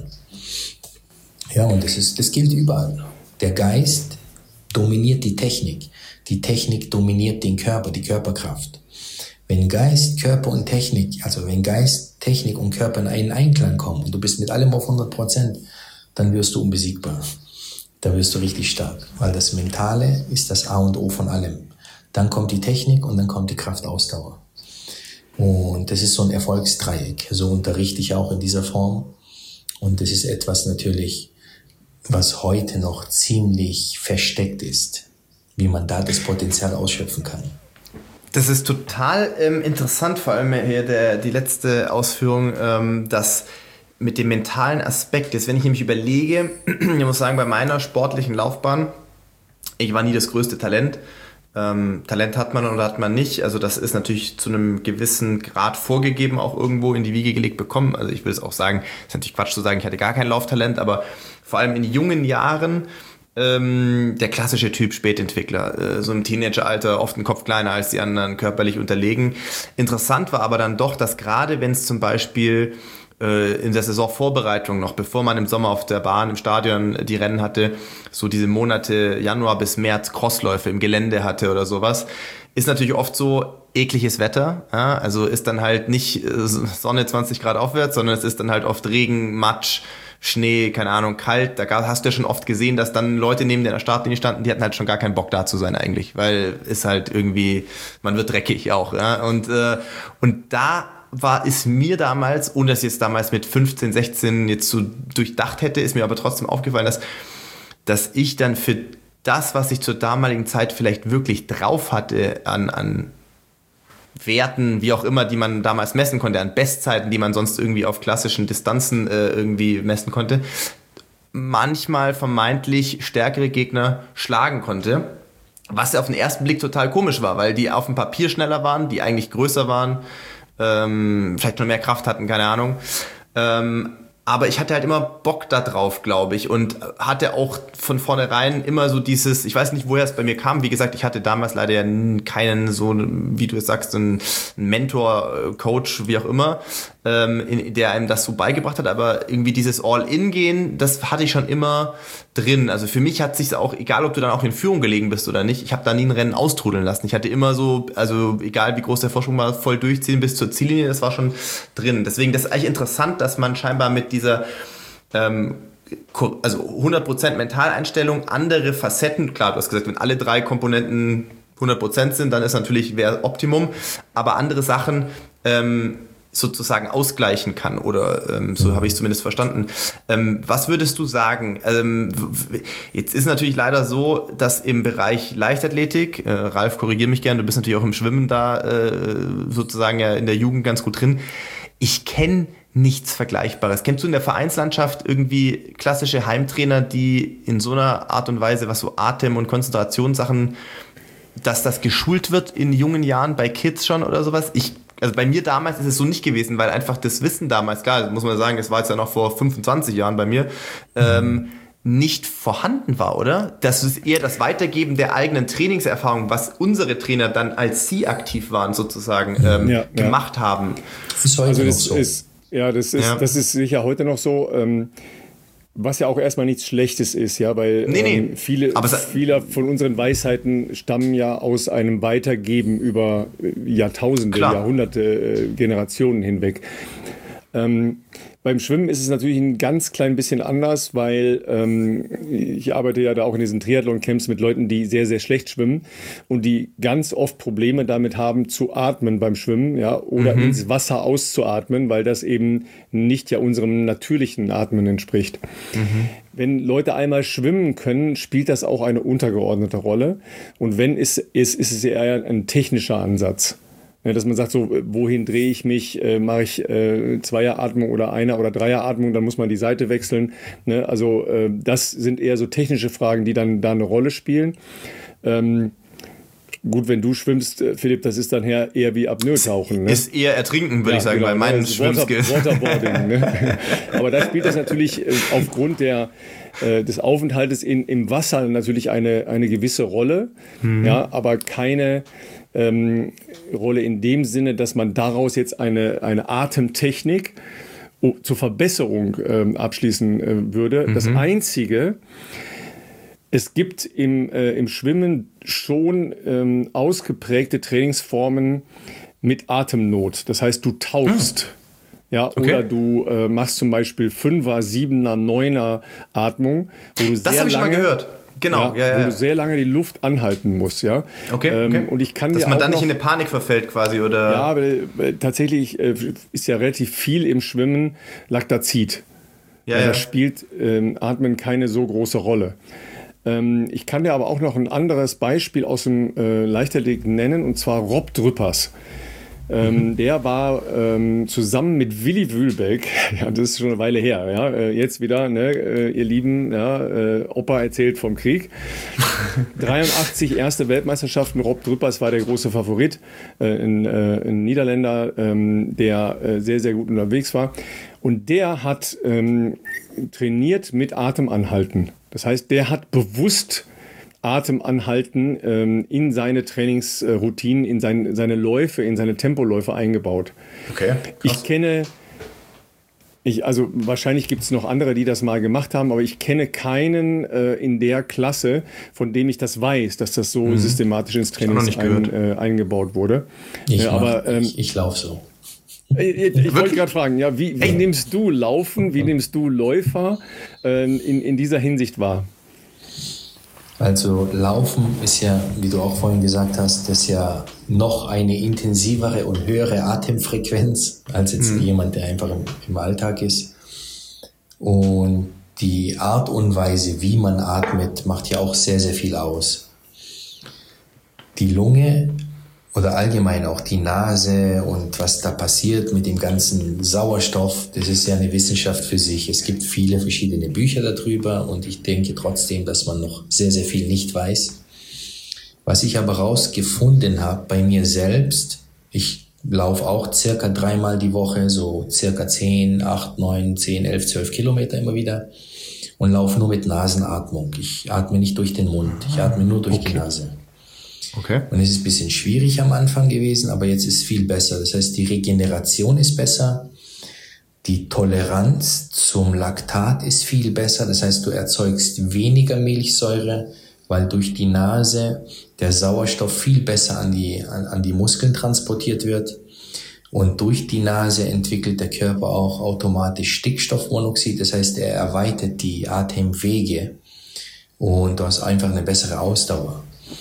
Ja, und das gilt überall. Der Geist dominiert die Technik. Die Technik dominiert den Körper, die Körperkraft. Wenn Geist, Körper und Technik, also wenn Geist, Technik und Körper in einen Einklang kommen und du bist mit allem auf 100%, dann wirst du unbesiegbar. Da wirst du richtig stark, weil das Mentale ist das A und O von allem. Dann kommt die Technik und dann kommt die Kraftausdauer. Und das ist so ein Erfolgsdreieck. So unterrichte ich auch in dieser Form. Und das ist etwas natürlich, was heute noch ziemlich versteckt ist, wie man da das Potenzial ausschöpfen kann. Das ist total interessant, vor allem hier die letzte Ausführung, dass mit dem mentalen Aspekt ist, wenn ich nämlich überlege, ich muss sagen, bei meiner sportlichen Laufbahn, ich war nie das größte Talent. Talent hat man oder hat man nicht. Also das ist natürlich zu einem gewissen Grad vorgegeben, auch irgendwo in die Wiege gelegt bekommen. Also ich will es auch sagen, ist natürlich Quatsch zu sagen, ich hatte gar kein Lauftalent, aber vor allem in jungen Jahren der klassische Typ Spätentwickler, so im Teenageralter, oft ein Kopf kleiner als die anderen, körperlich unterlegen. Interessant war aber dann doch, dass gerade wenn es zum Beispiel in der Saisonvorbereitung noch, bevor man im Sommer auf der Bahn, im Stadion die Rennen hatte, so diese Monate Januar bis März Crossläufe im Gelände hatte oder sowas, ist natürlich oft so ekliges Wetter, ja? Also ist dann halt nicht Sonne 20 Grad aufwärts, sondern es ist dann halt oft Regen, Matsch, Schnee, keine Ahnung, kalt. Da hast du ja schon oft gesehen, dass dann Leute neben der Startlinie standen, die hatten halt schon gar keinen Bock da zu sein eigentlich, weil ist halt irgendwie, man wird dreckig auch, ja? Und da ist mir damals, ohne dass ich es damals mit 15, 16 jetzt so durchdacht hätte, ist mir aber trotzdem aufgefallen, dass ich dann für das, was ich zur damaligen Zeit vielleicht wirklich drauf hatte an Werten, wie auch immer, die man damals messen konnte, an Bestzeiten, die man sonst irgendwie auf klassischen Distanzen irgendwie messen konnte, manchmal vermeintlich stärkere Gegner schlagen konnte. Was ja auf den ersten Blick total komisch war, weil die auf dem Papier schneller waren, die eigentlich größer waren, vielleicht noch mehr Kraft hatten, keine Ahnung. Aber ich hatte halt immer Bock da drauf, glaube ich, und hatte auch von vornherein immer so dieses, ich weiß nicht, woher es bei mir kam. Wie gesagt, ich hatte damals leider ja keinen so, wie du es sagst, einen Mentor, Coach, wie auch immer, der einem das so beigebracht hat. Aber irgendwie dieses All-In-Gehen, das hatte ich schon immer drin. Also für mich hat sich auch, egal ob du dann auch in Führung gelegen bist oder nicht, ich habe da nie ein Rennen austrudeln lassen. Ich hatte immer so, also egal wie groß der Vorsprung war, voll durchziehen bis zur Ziellinie, das war schon drin. Deswegen, das ist eigentlich interessant, dass man scheinbar mit dieser also 100% Mentaleinstellung, andere Facetten, klar, du hast gesagt, wenn alle drei Komponenten 100% sind, dann ist natürlich wäre Optimum, aber andere Sachen sozusagen ausgleichen kann oder so habe ich es zumindest verstanden. Was würdest du sagen? Jetzt ist natürlich leider so, dass im Bereich Leichtathletik, Ralf, korrigier mich gerne, du bist natürlich auch im Schwimmen da sozusagen ja in der Jugend ganz gut drin. Ich kenne nichts Vergleichbares. Kennst du in der Vereinslandschaft irgendwie klassische Heimtrainer, die in so einer Art und Weise, was so Atem- und Konzentrationssachen, dass das geschult wird in jungen Jahren bei Kids schon oder sowas? Also bei mir damals ist es so nicht gewesen, weil einfach das Wissen damals, klar, muss man sagen, es war jetzt ja noch vor 25 Jahren bei mir, nicht vorhanden war, oder? Das ist eher das Weitergeben der eigenen Trainingserfahrung, was unsere Trainer dann, als sie aktiv waren, sozusagen gemacht haben. Also das ist sicher heute noch so, was ja auch erstmal nichts Schlechtes ist, ja, weil viele von unseren Weisheiten stammen ja aus einem Weitergeben über Jahrtausende, Jahrhunderte, Generationen hinweg. Beim Schwimmen ist es natürlich ein ganz klein bisschen anders, weil ich arbeite ja da auch in diesen Triathlon-Camps mit Leuten, die sehr, sehr schlecht schwimmen und die ganz oft Probleme damit haben, zu atmen beim Schwimmen, ja, oder ins Wasser auszuatmen, weil das eben nicht ja unserem natürlichen Atmen entspricht. Wenn Leute einmal schwimmen können, spielt das auch eine untergeordnete Rolle. Und wenn ist es eher ein technischer Ansatz. Dass man sagt, so, wohin drehe ich mich, mache ich Zweieratmung oder Einer- oder Dreieratmung, dann muss man die Seite wechseln. Ne? Also das sind eher so technische Fragen, die dann da eine Rolle spielen. gut, wenn du schwimmst, Philipp, das ist dann eher wie Apnoe-Tauchen. Ne? Ist eher Ertrinken, würde ich sagen, bei meinen Schwimmskills. Waterboarding. Ne? Aber da spielt das natürlich aufgrund des Aufenthaltes im Wasser natürlich eine gewisse Rolle, ja, aber keine Rolle in dem Sinne, dass man daraus jetzt eine Atemtechnik zur Verbesserung abschließen würde. Das Einzige, es gibt im Schwimmen schon ausgeprägte Trainingsformen mit Atemnot. Das heißt, du tauchst. Ja, okay. Oder du machst zum Beispiel 5er, 7er, 9er Atmung, wo du das habe ich mal gehört. Genau, wo du sehr lange die Luft anhalten musst, ja. Okay. Und ich kann dass man dann nicht in eine Panik verfällt quasi, oder? Ja, aber tatsächlich ist ja relativ viel im Schwimmen Laktazid. Da spielt Atmen keine so große Rolle. Ich kann dir aber auch noch ein anderes Beispiel aus dem Leichtathletik nennen, und zwar Rob Drüppers. Der war zusammen mit Willi Wühlbeck, ja, das ist schon eine Weile her, ja, jetzt wieder, ne, ihr Lieben, ja, Opa erzählt vom Krieg. 83 erste Weltmeisterschaften, Rob Drüppers war der große Favorit, ein Niederländer, der sehr, sehr gut unterwegs war. Und der hat trainiert mit Atemanhalten. Das heißt, der hat bewusst Atemanhalten in seine Trainingsroutinen, in seine Läufe, in seine Tempoläufe eingebaut. Okay, krass. Also wahrscheinlich gibt es noch andere, die das mal gemacht haben, aber ich kenne keinen in der Klasse, von dem ich das weiß, dass das so systematisch ins Training eingebaut wurde. Ich laufe so. Ich wollte gerade fragen, ja, wie nimmst du Laufen, wie nimmst du Läufer in dieser Hinsicht wahr? Also Laufen ist ja, wie du auch vorhin gesagt hast, das ist ja noch eine intensivere und höhere Atemfrequenz als jetzt jemand, der einfach im Alltag ist. Und die Art und Weise, wie man atmet, macht ja auch sehr, sehr viel aus. Die Lunge oder allgemein auch die Nase und was da passiert mit dem ganzen Sauerstoff, das ist ja eine Wissenschaft für sich. Es gibt viele verschiedene Bücher darüber und ich denke trotzdem, dass man noch sehr, sehr viel nicht weiß. Was ich aber rausgefunden habe bei mir selbst, ich laufe auch circa 3-mal die Woche, so circa 10, 8, 9, 10, 11, 12 Kilometer immer wieder und laufe nur mit Nasenatmung. Ich atme nicht durch den Mund, ich atme nur durch die Nase. Okay. Und es ist ein bisschen schwierig am Anfang gewesen, aber jetzt ist es viel besser. Das heißt, die Regeneration ist besser, die Toleranz zum Laktat ist viel besser. Das heißt, du erzeugst weniger Milchsäure, weil durch die Nase der Sauerstoff viel besser an die Muskeln transportiert wird. Und durch die Nase entwickelt der Körper auch automatisch Stickstoffmonoxid. Das heißt, er erweitert die Atemwege und du hast einfach eine bessere Ausdauer.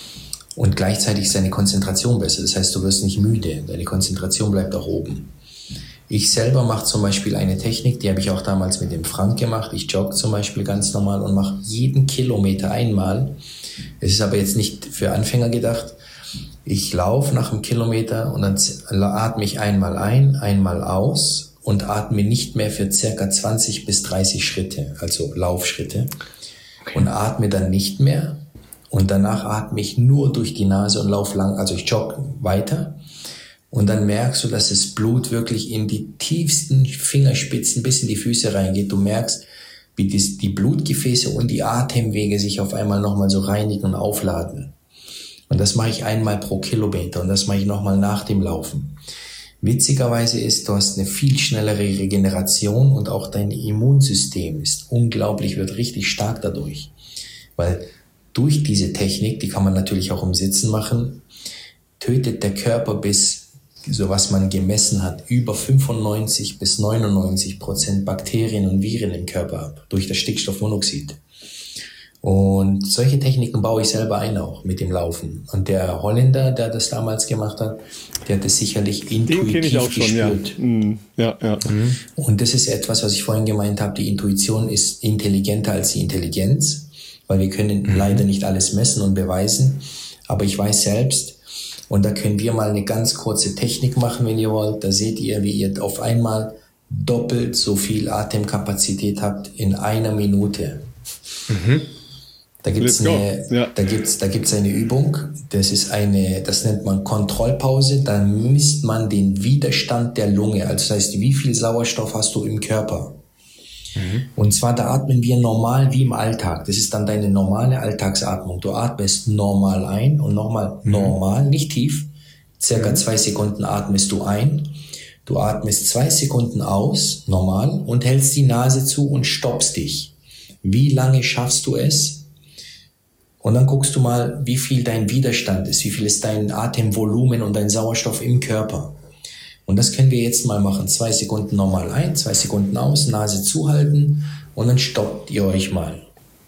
Und gleichzeitig ist deine Konzentration besser. Das heißt, du wirst nicht müde. Deine Konzentration bleibt auch oben. Ich selber mache zum Beispiel eine Technik, die habe ich auch damals mit dem Frank gemacht. Ich jogge zum Beispiel ganz normal und mache jeden Kilometer einmal. Es ist aber jetzt nicht für Anfänger gedacht. Ich laufe nach einem Kilometer und dann atme ich einmal ein, einmal aus und atme nicht mehr für circa 20 bis 30 Schritte, also Laufschritte. Okay. Und atme dann nicht mehr. Und danach atme ich nur durch die Nase und laufe lang, also ich jogge weiter. Und dann merkst du, dass das Blut wirklich in die tiefsten Fingerspitzen bis in die Füße reingeht. Du merkst, wie die Blutgefäße und die Atemwege sich auf einmal nochmal so reinigen und aufladen. Und das mache ich einmal pro Kilometer und das mache ich nochmal nach dem Laufen. Witzigerweise ist, du hast eine viel schnellere Regeneration und auch dein Immunsystem ist unglaublich, wird richtig stark dadurch. Weil durch diese Technik, die kann man natürlich auch im Sitzen machen, tötet der Körper bis, so was man gemessen hat, über 95 bis 99% Bakterien und Viren im Körper ab, durch das Stickstoffmonoxid. Und solche Techniken baue ich selber ein auch mit dem Laufen. Und der Holländer, der das damals gemacht hat, der hat es sicherlich intuitiv gespürt. Ja. Und das ist etwas, was ich vorhin gemeint habe, die Intuition ist intelligenter als die Intelligenz. Weil wir können leider nicht alles messen und beweisen, aber ich weiß selbst, und da können wir mal eine ganz kurze Technik machen, wenn ihr wollt, da seht ihr, wie ihr auf einmal doppelt so viel Atemkapazität habt in einer Minute. Da gibt's eine Übung, das nennt man Kontrollpause, da misst man den Widerstand der Lunge, also das heißt, wie viel Sauerstoff hast du im Körper? Und zwar, da atmen wir normal wie im Alltag, das ist dann deine normale Alltagsatmung, du atmest normal ein und nochmal normal, nicht tief, circa 2 Sekunden atmest du ein, du atmest 2 Sekunden aus, normal, und hältst die Nase zu und stoppst dich. Wie lange schaffst du es? Und dann guckst du mal, wie viel dein Widerstand ist, wie viel ist dein Atemvolumen und dein Sauerstoff im Körper. Und das können wir jetzt mal machen. 2 Sekunden normal ein, 2 Sekunden aus, Nase zuhalten und dann stoppt ihr euch mal.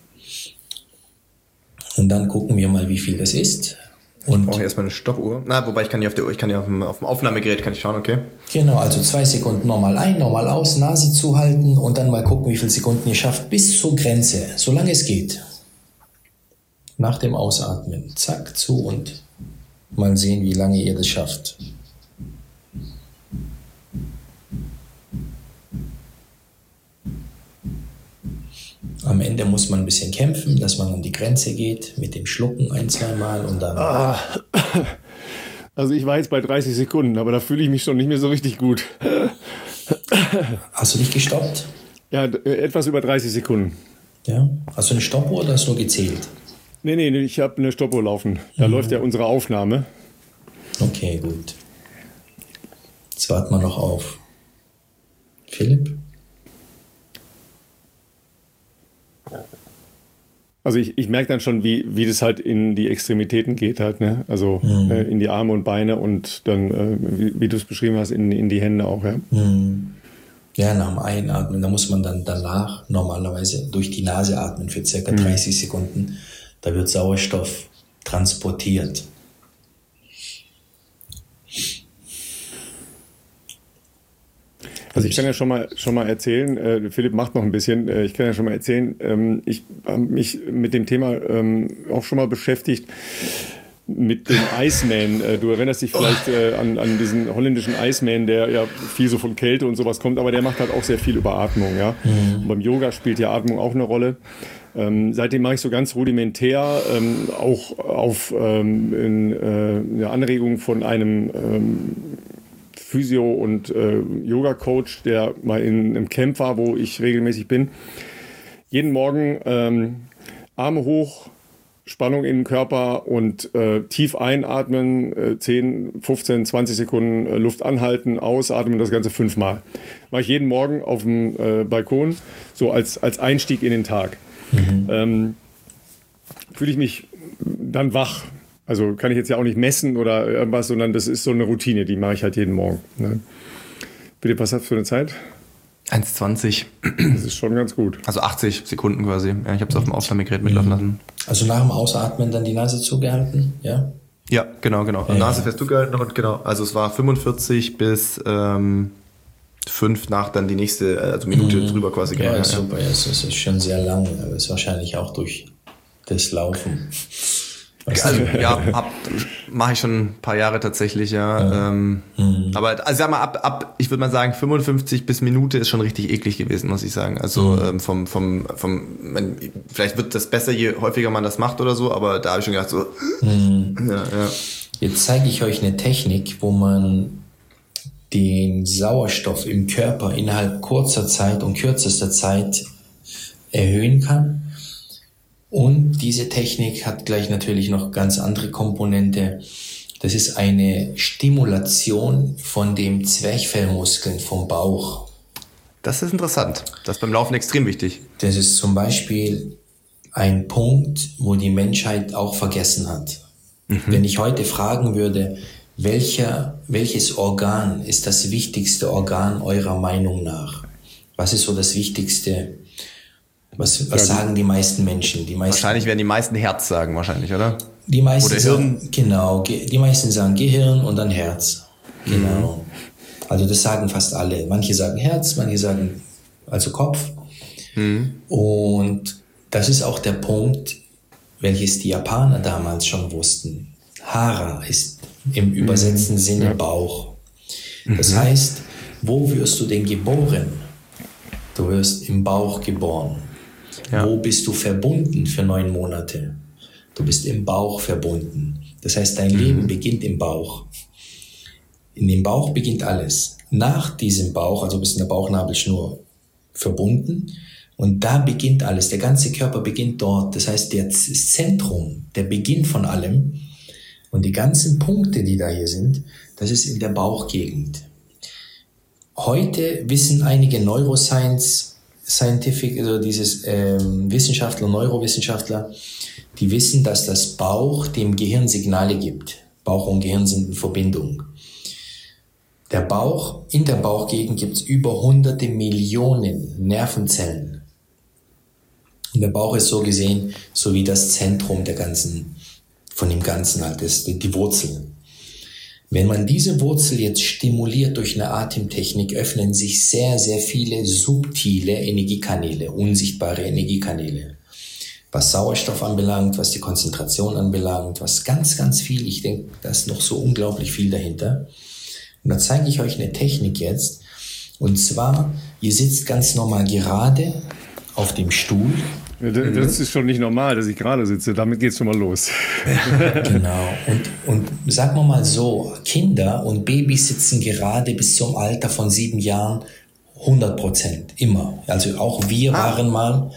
Und dann gucken wir mal, wie viel das ist. Und ich brauche erstmal eine Stoppuhr. Wobei ich kann ja auf dem Aufnahmegerät kann ich schauen, okay? Genau, also 2 Sekunden normal ein, normal aus, Nase zuhalten und dann mal gucken, wie viele Sekunden ihr schafft bis zur Grenze, solange es geht. Nach dem Ausatmen, zack, zu und mal sehen, wie lange ihr das schafft. Am Ende muss man ein bisschen kämpfen, dass man an die Grenze geht, mit dem Schlucken 1-2 Mal und dann... Also ich war jetzt bei 30 Sekunden, aber da fühle ich mich schon nicht mehr so richtig gut. Hast du dich gestoppt? Ja, etwas über 30 Sekunden. Ja. Hast du eine Stoppuhr oder hast du nur gezählt? Nee, ich habe eine Stoppuhr laufen. Da läuft ja unsere Aufnahme. Okay, gut. Jetzt warten wir noch auf Philipp. Also ich merke dann schon, wie das halt in die Extremitäten geht halt, ne? Also in die Arme und Beine und dann, wie du es beschrieben hast, in die Hände auch, ja. Ja, nach dem Einatmen, da muss man dann danach normalerweise durch die Nase atmen für circa 30 Sekunden. Da wird Sauerstoff transportiert. Also ich kann ja schon mal erzählen, Philipp macht noch ein bisschen, ich kann ja schon mal erzählen, ich habe mich mit dem Thema auch schon mal beschäftigt, mit dem Iceman. Du erinnerst dich vielleicht an diesen holländischen Iceman, der ja viel so von Kälte und sowas kommt, aber der macht halt auch sehr viel über Atmung. Ja? Und beim Yoga spielt ja Atmung auch eine Rolle. Seitdem mache ich so ganz rudimentär, auch auf eine Anregung von einem Physio- und Yoga-Coach, der mal in einem Camp war, wo ich regelmäßig bin. Jeden Morgen Arme hoch, Spannung in den Körper und tief einatmen, 10, 15, 20 Sekunden Luft anhalten, ausatmen, das Ganze 5-mal. Mache ich jeden Morgen auf dem Balkon, so als Einstieg in den Tag. Fühle ich mich dann wach. Also kann ich jetzt ja auch nicht messen oder irgendwas, sondern das ist so eine Routine, die mache ich halt jeden Morgen. Ne? Bitte, was hast du für eine Zeit? 1,20. Das ist schon ganz gut. Also 80 Sekunden quasi. Ja, ich habe es auf dem Aufnahmegerät mitlaufen lassen. Also nach dem Ausatmen dann die Nase zugehalten, ja? Ja, genau. Ja. Nase fest zugehalten und genau. Also es war 45 bis 5 nach dann die nächste, also Minute drüber quasi. Genau, ja, super. Ja, es ist schon sehr lang, aber es ist wahrscheinlich auch durch das Laufen. Also, ja, mache ich schon ein paar Jahre tatsächlich, ja. Aber also sag mal, ich würde mal sagen, 55 bis Minute ist schon richtig eklig gewesen, muss ich sagen. Also vielleicht wird das besser, je häufiger man das macht oder so, aber da habe ich schon gedacht, so. Ja. Jetzt zeige ich euch eine Technik, wo man den Sauerstoff im Körper innerhalb kurzer Zeit und kürzester Zeit erhöhen kann. Und diese Technik hat gleich natürlich noch ganz andere Komponente. Das ist eine Stimulation von dem Zwerchfellmuskeln vom Bauch. Das ist interessant. Das ist beim Laufen extrem wichtig. Das ist zum Beispiel ein Punkt, wo die Menschheit auch vergessen hat. Wenn ich heute fragen würde, welches Organ ist das wichtigste Organ eurer Meinung nach? Was ist so das Wichtigste? Was sagen die meisten Menschen? Wahrscheinlich werden die meisten Herz sagen, wahrscheinlich, oder? Die meisten oder sagen, Hirn. Genau, die meisten sagen Gehirn und dann Herz. Genau. Also das sagen fast alle. Manche sagen Herz, manche sagen also Kopf. Und das ist auch der Punkt, welches die Japaner damals schon wussten. Hara ist im übersetzten Sinne Bauch. Das heißt, wo wirst du denn geboren? Du wirst im Bauch geboren. Ja. Wo bist du verbunden für 9 Monate? Du bist im Bauch verbunden. Das heißt, dein Leben beginnt im Bauch. In dem Bauch beginnt alles. Nach diesem Bauch, also bist du in der Bauchnabelschnur verbunden und da beginnt alles. Der ganze Körper beginnt dort. Das heißt, das Zentrum, der Beginn von allem und die ganzen Punkte, die da hier sind, das ist in der Bauchgegend. Heute wissen einige Neuroscientific, also Wissenschaftler, Neurowissenschaftler, die wissen, dass das Bauch dem Gehirn Signale gibt. Bauch und Gehirn sind in Verbindung. Der Bauch, in der Bauchgegend gibt es über hunderte Millionen Nervenzellen. Und der Bauch ist so gesehen, so wie das Zentrum von dem Ganzen halt ist, die Wurzel. Wenn man diese Wurzel jetzt stimuliert durch eine Atemtechnik, öffnen sich sehr, sehr viele subtile Energiekanäle, unsichtbare Energiekanäle. Was Sauerstoff anbelangt, was die Konzentration anbelangt, was ganz, ganz viel. Ich denke, da ist noch so unglaublich viel dahinter. Und da zeige ich euch eine Technik jetzt. Und zwar, ihr sitzt ganz normal gerade auf dem Stuhl. Das ist schon nicht normal, dass ich gerade sitze. Damit geht's schon mal los. Genau. Und sagen wir mal so, Kinder und Babys sitzen gerade bis zum Alter von 7 Jahren 100%. Immer. Also auch wir waren mal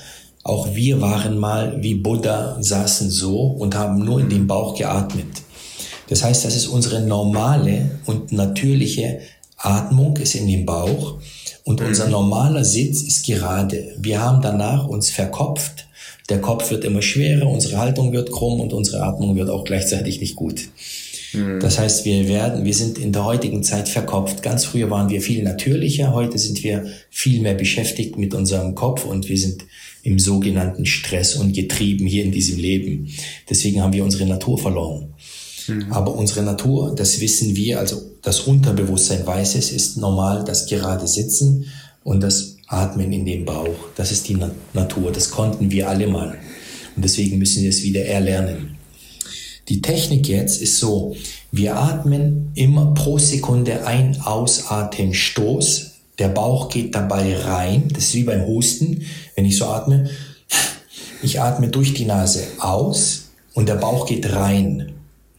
wie Buddha, saßen so und haben nur in den Bauch geatmet. Das heißt, das ist unsere normale und natürliche Atmung, ist in den Bauch. Und unser normaler Sitz ist gerade. Wir haben danach uns verkopft. Der Kopf wird immer schwerer, unsere Haltung wird krumm und unsere Atmung wird auch gleichzeitig nicht gut. Das heißt, wir sind in der heutigen Zeit verkopft. Ganz früher waren wir viel natürlicher. Heute sind wir viel mehr beschäftigt mit unserem Kopf und wir sind im sogenannten Stress und getrieben hier in diesem Leben. Deswegen haben wir unsere Natur verloren. Aber unsere Natur, das wissen wir, also das Unterbewusstsein weiß es, ist normal, das gerade Sitzen und das Atmen in dem Bauch. Das ist die Natur, das konnten wir alle mal. Und deswegen müssen wir es wieder erlernen. Die Technik jetzt ist so, wir atmen immer pro Sekunde ein Ausatmen-Stoß. Der Bauch geht dabei rein, das ist wie beim Husten. Wenn ich so atme, ich atme durch die Nase aus und der Bauch geht rein.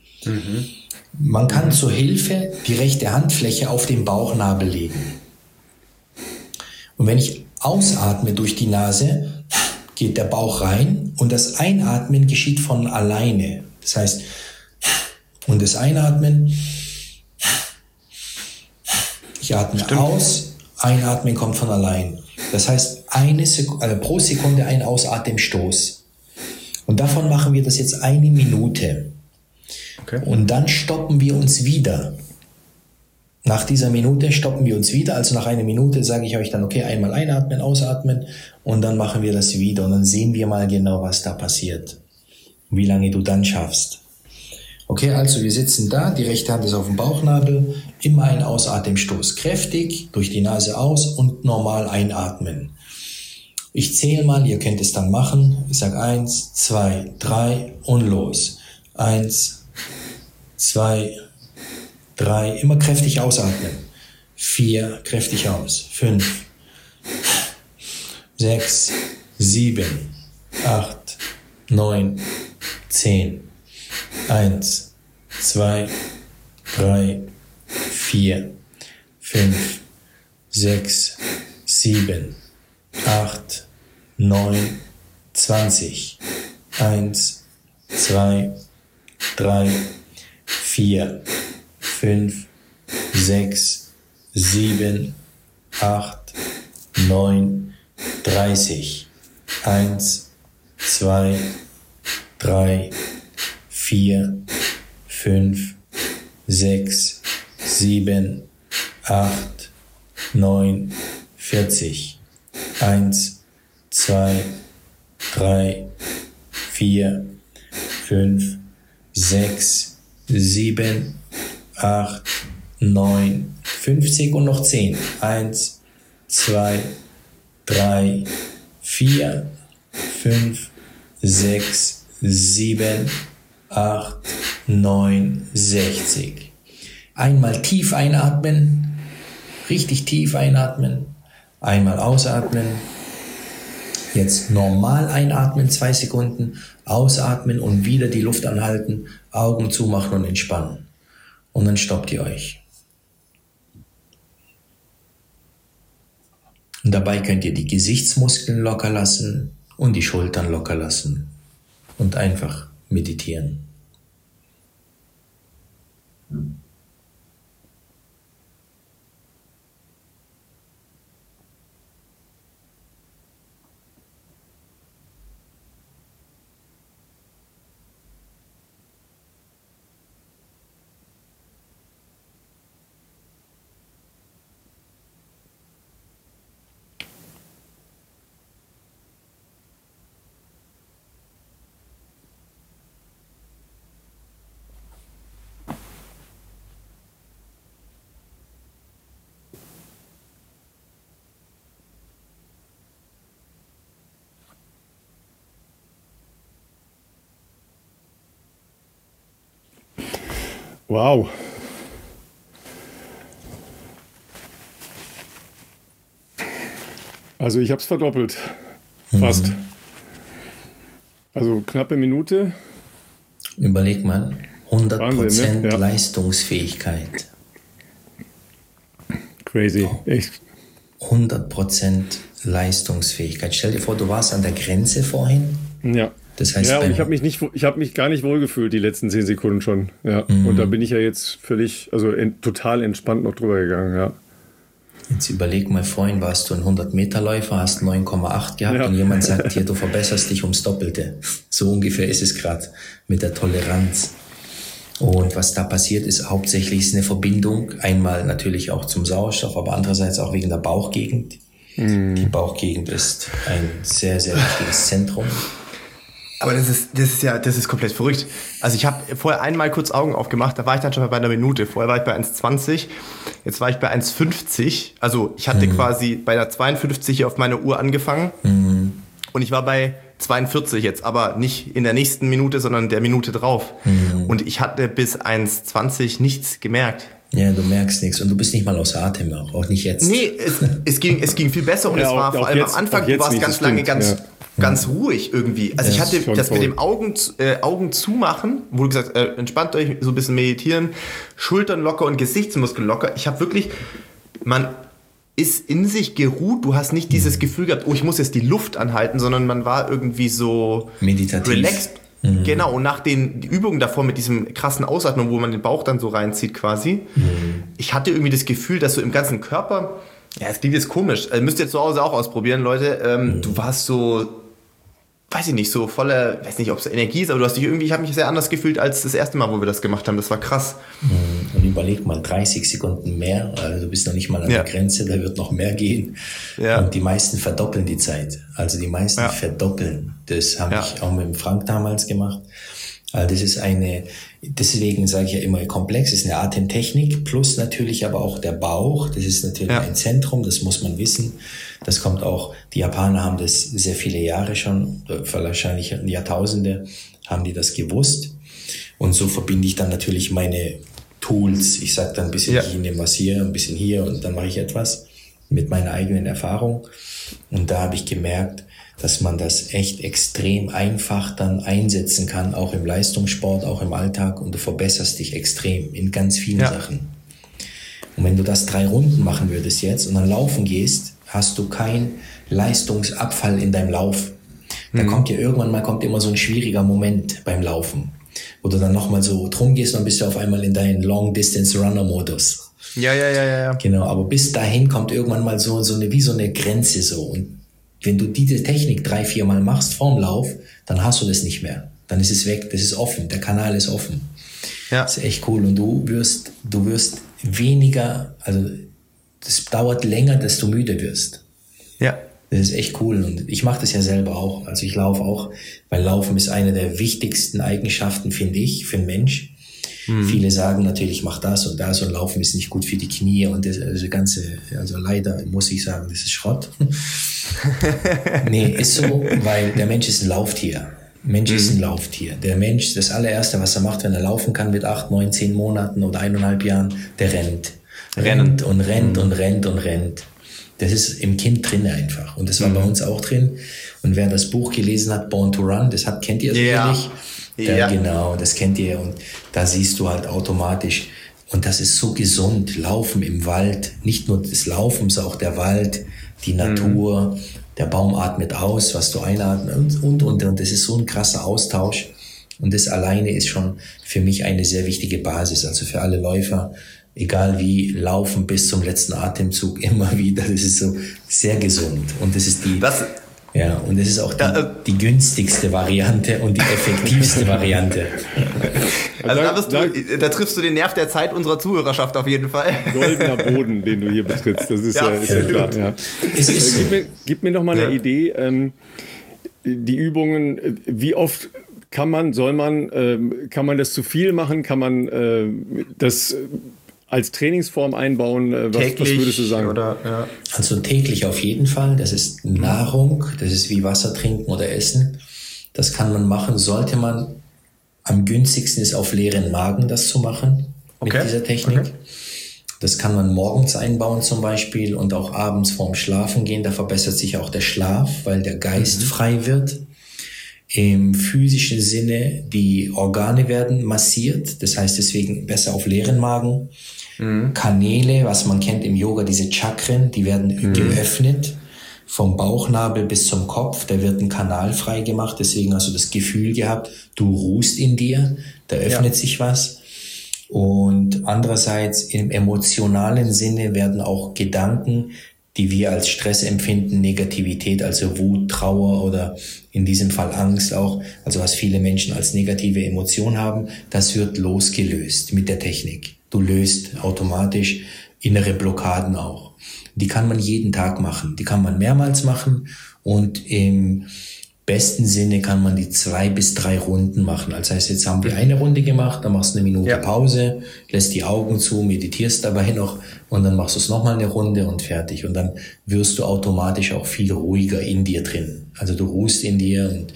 Man kann zur Hilfe die rechte Handfläche auf den Bauchnabel legen. Und wenn ich ausatme durch die Nase, geht der Bauch rein und das Einatmen geschieht von alleine. Das heißt, und das Einatmen, ich atme aus, Einatmen kommt von allein. Das heißt, pro Sekunde ein Ausatemstoß. Und davon machen wir das jetzt 1 Minute. Okay. Und dann stoppen wir uns wieder. Nach dieser Minute stoppen wir uns wieder. Also nach 1 Minute sage ich euch dann, okay, einmal einatmen, ausatmen und dann machen wir das wieder. Und dann sehen wir mal genau, was da passiert. Und wie lange du dann schaffst. Okay, also wir sitzen da, die rechte Hand ist auf dem Bauchnabel, immer ein Ausatemstoß. Kräftig, durch die Nase aus und normal einatmen. Ich zähle mal, ihr könnt es dann machen. Ich sage 1, 2, 3 und los. 1, 2, 3, immer kräftig ausatmen. 4, kräftig aus. 5, 6, 7, 8, 9, 10. 1, 2, 3, 4, 5, 6, 7, 8, 9, 20. 1, 2, 3, 4, 5, 6, 7, 8, 9, 30. 1, 2, 3, 4, 5, 6, 7, 8, 9, 40. 1, 2, 3, 4, 5, 6, 7, 8, 9, 50 und noch 10. 1, 2, 3, 4, 5, 6, 7, 8, 9, 60. Einmal tief einatmen, richtig tief einatmen, einmal ausatmen, Jetzt normal einatmen, 2 Sekunden, ausatmen und wieder die Luft anhalten, Augen zumachen und entspannen. Und dann stoppt ihr euch. Und dabei könnt ihr die Gesichtsmuskeln locker lassen und die Schultern locker lassen und einfach meditieren. Wow. Also ich habe es verdoppelt. Fast. Also knappe Minute. Überleg mal, 100% Wahnsinn, ne? Ja. Leistungsfähigkeit. Crazy. Echt. 100% Leistungsfähigkeit. Stell dir vor, du warst an der Grenze vorhin. Ja. Das heißt, Ja, und ich habe mich gar nicht wohlgefühlt die letzten 10 Sekunden schon. Ja. Und da bin ich ja jetzt völlig, total entspannt noch drüber gegangen. Ja. Jetzt überleg mal, vorhin warst du ein 100-Meter-Läufer, hast 9,8 gehabt und jemand sagt dir, du verbesserst dich ums Doppelte. So ungefähr ist es gerade mit der Toleranz. Und was da passiert ist, hauptsächlich ist eine Verbindung, einmal natürlich auch zum Sauerstoff, aber andererseits auch wegen der Bauchgegend. Die Bauchgegend ist ein sehr, sehr wichtiges Zentrum. Aber das ist komplett verrückt. Also ich habe vorher einmal kurz Augen aufgemacht, da war ich dann schon bei einer Minute. Vorher war ich bei 1,20, jetzt war ich bei 1,50. Also ich hatte quasi bei der 52 hier auf meiner Uhr angefangen und ich war bei 42 jetzt, aber nicht in der nächsten Minute, sondern der Minute drauf. Und ich hatte bis 1,20 nichts gemerkt. Ja, du merkst nichts und du bist nicht mal aus Atem, auch nicht jetzt. Nee, es ging viel besser und es war vor allem jetzt, am Anfang, du warst ganz lange ganz ruhig irgendwie. Also ich hatte das mit dem Augen zumachen, wo du gesagt hast, entspannt euch, so ein bisschen meditieren, Schultern locker und Gesichtsmuskeln locker. Ich habe wirklich, man ist in sich geruht, du hast nicht dieses Gefühl gehabt, oh, ich muss jetzt die Luft anhalten, sondern man war irgendwie so meditativ. Relaxed. Genau, und nach den Übungen davor mit diesem krassen Ausatmen, wo man den Bauch dann so reinzieht quasi, ich hatte irgendwie das Gefühl, dass so im ganzen Körper, ja, es klingt jetzt komisch, müsst ihr zu Hause auch ausprobieren, Leute, du warst so, weiß ich nicht, so voller, weiß nicht, ob es Energie ist, aber du hast dich irgendwie, ich habe mich sehr anders gefühlt als das erste Mal, wo wir das gemacht haben, das war krass. Und überleg mal, 30 Sekunden mehr, also du bist noch nicht mal an der Grenze, da wird noch mehr gehen. Ja. Und die meisten verdoppeln die Zeit, also die meisten verdoppeln. Das habe ich auch mit dem Frank damals gemacht. Also das ist deswegen sage ich ja immer komplex, ist eine Atemtechnik, plus natürlich aber auch der Bauch, das ist natürlich ein Zentrum, das muss man wissen. Das kommt auch, die Japaner haben das sehr viele Jahre schon, wahrscheinlich Jahrtausende haben die das gewusst. Und so verbinde ich dann natürlich meine Tools. Ich sage dann ein bisschen, ich nehme was hier, ein bisschen hier und dann mache ich etwas mit meiner eigenen Erfahrung. Und da habe ich gemerkt, dass man das echt extrem einfach dann einsetzen kann, auch im Leistungssport, auch im Alltag, und du verbesserst dich extrem in ganz vielen Sachen. Und wenn du das 3 Runden machen würdest jetzt und dann laufen gehst, hast du keinen Leistungsabfall in deinem Lauf. Da kommt ja irgendwann mal immer so ein schwieriger Moment beim Laufen, wo du dann nochmal so drum gehst und dann bist du auf einmal in deinen Long-Distance-Runner-Modus. Ja. Genau, aber bis dahin kommt irgendwann mal so eine Grenze so. Und wenn du diese Technik 3-4 Mal machst vorm Lauf, dann hast du das nicht mehr. Dann ist es weg, das ist offen, der Kanal ist offen. Ja. Das ist echt cool und du wirst weniger, also das dauert länger, dass du müde wirst. Ja. Das ist echt cool und ich mache das ja selber auch. Also ich laufe auch, weil Laufen ist eine der wichtigsten Eigenschaften, finde ich, für einen Mensch. Viele sagen natürlich, mach das und Laufen ist nicht gut für die Knie und das ganze, also leider muss ich sagen, das ist Schrott. Nee, ist so, weil der Mensch ist ein Lauftier. Der Mensch, das allererste, was er macht, wenn er laufen kann mit 8, 9, 10 Monaten oder 1,5 Jahren, der rennt. Und rennt. Das ist im Kind drin einfach. Und das war bei uns auch drin. Und wer das Buch gelesen hat, Born to Run, kennt ihr sicherlich. Ja. Genau, das kennt ihr. Und da siehst du halt automatisch, und das ist so gesund, Laufen im Wald, nicht nur des Laufens, auch der Wald, die Natur, der Baum atmet aus, was du einatmest und. Das ist so ein krasser Austausch. Und das alleine ist schon für mich eine sehr wichtige Basis. Also für alle Läufer, egal wie, laufen bis zum letzten Atemzug immer wieder. Das ist so sehr gesund. Und das ist und das ist auch die günstigste Variante und die effektivste Variante. Also da triffst du den Nerv der Zeit unserer Zuhörerschaft auf jeden Fall. Goldener Boden, den du hier betrittst. Das ist ja klar. Ja. Gib mir noch mal eine Idee. Die Übungen, wie oft kann man das zu viel machen? Kann man das als Trainingsform einbauen? Was würdest du sagen? Also täglich auf jeden Fall. Das ist Nahrung. Das ist wie Wasser trinken oder essen. Das kann man machen. Sollte man, am günstigsten ist auf leeren Magen das zu machen mit dieser Technik. Okay. Das kann man morgens einbauen zum Beispiel und auch abends vorm Schlafen gehen. Da verbessert sich auch der Schlaf, weil der Geist frei wird. Im physischen Sinne, die Organe werden massiert. Das heißt deswegen besser auf leeren Magen. Kanäle, was man kennt im Yoga, diese Chakren, die werden geöffnet. Vom Bauchnabel bis zum Kopf, da wird ein Kanal frei gemacht. Deswegen hast du das Gefühl gehabt, du ruhst in dir, da öffnet sich was. Und andererseits im emotionalen Sinne werden auch Gedanken, die wir als Stress empfinden, Negativität, also Wut, Trauer oder in diesem Fall Angst auch, also was viele Menschen als negative Emotion haben, das wird losgelöst mit der Technik. Du löst automatisch innere Blockaden auch. Die kann man jeden Tag machen, die kann man mehrmals machen und im besten Sinne kann man die 2 bis 3 Runden machen. Das heißt, jetzt haben wir eine Runde gemacht, dann machst du eine Minute Pause, lässt die Augen zu, meditierst dabei noch und dann machst du es nochmal eine Runde und fertig. Und dann wirst du automatisch auch viel ruhiger in dir drin. Also du ruhst in dir und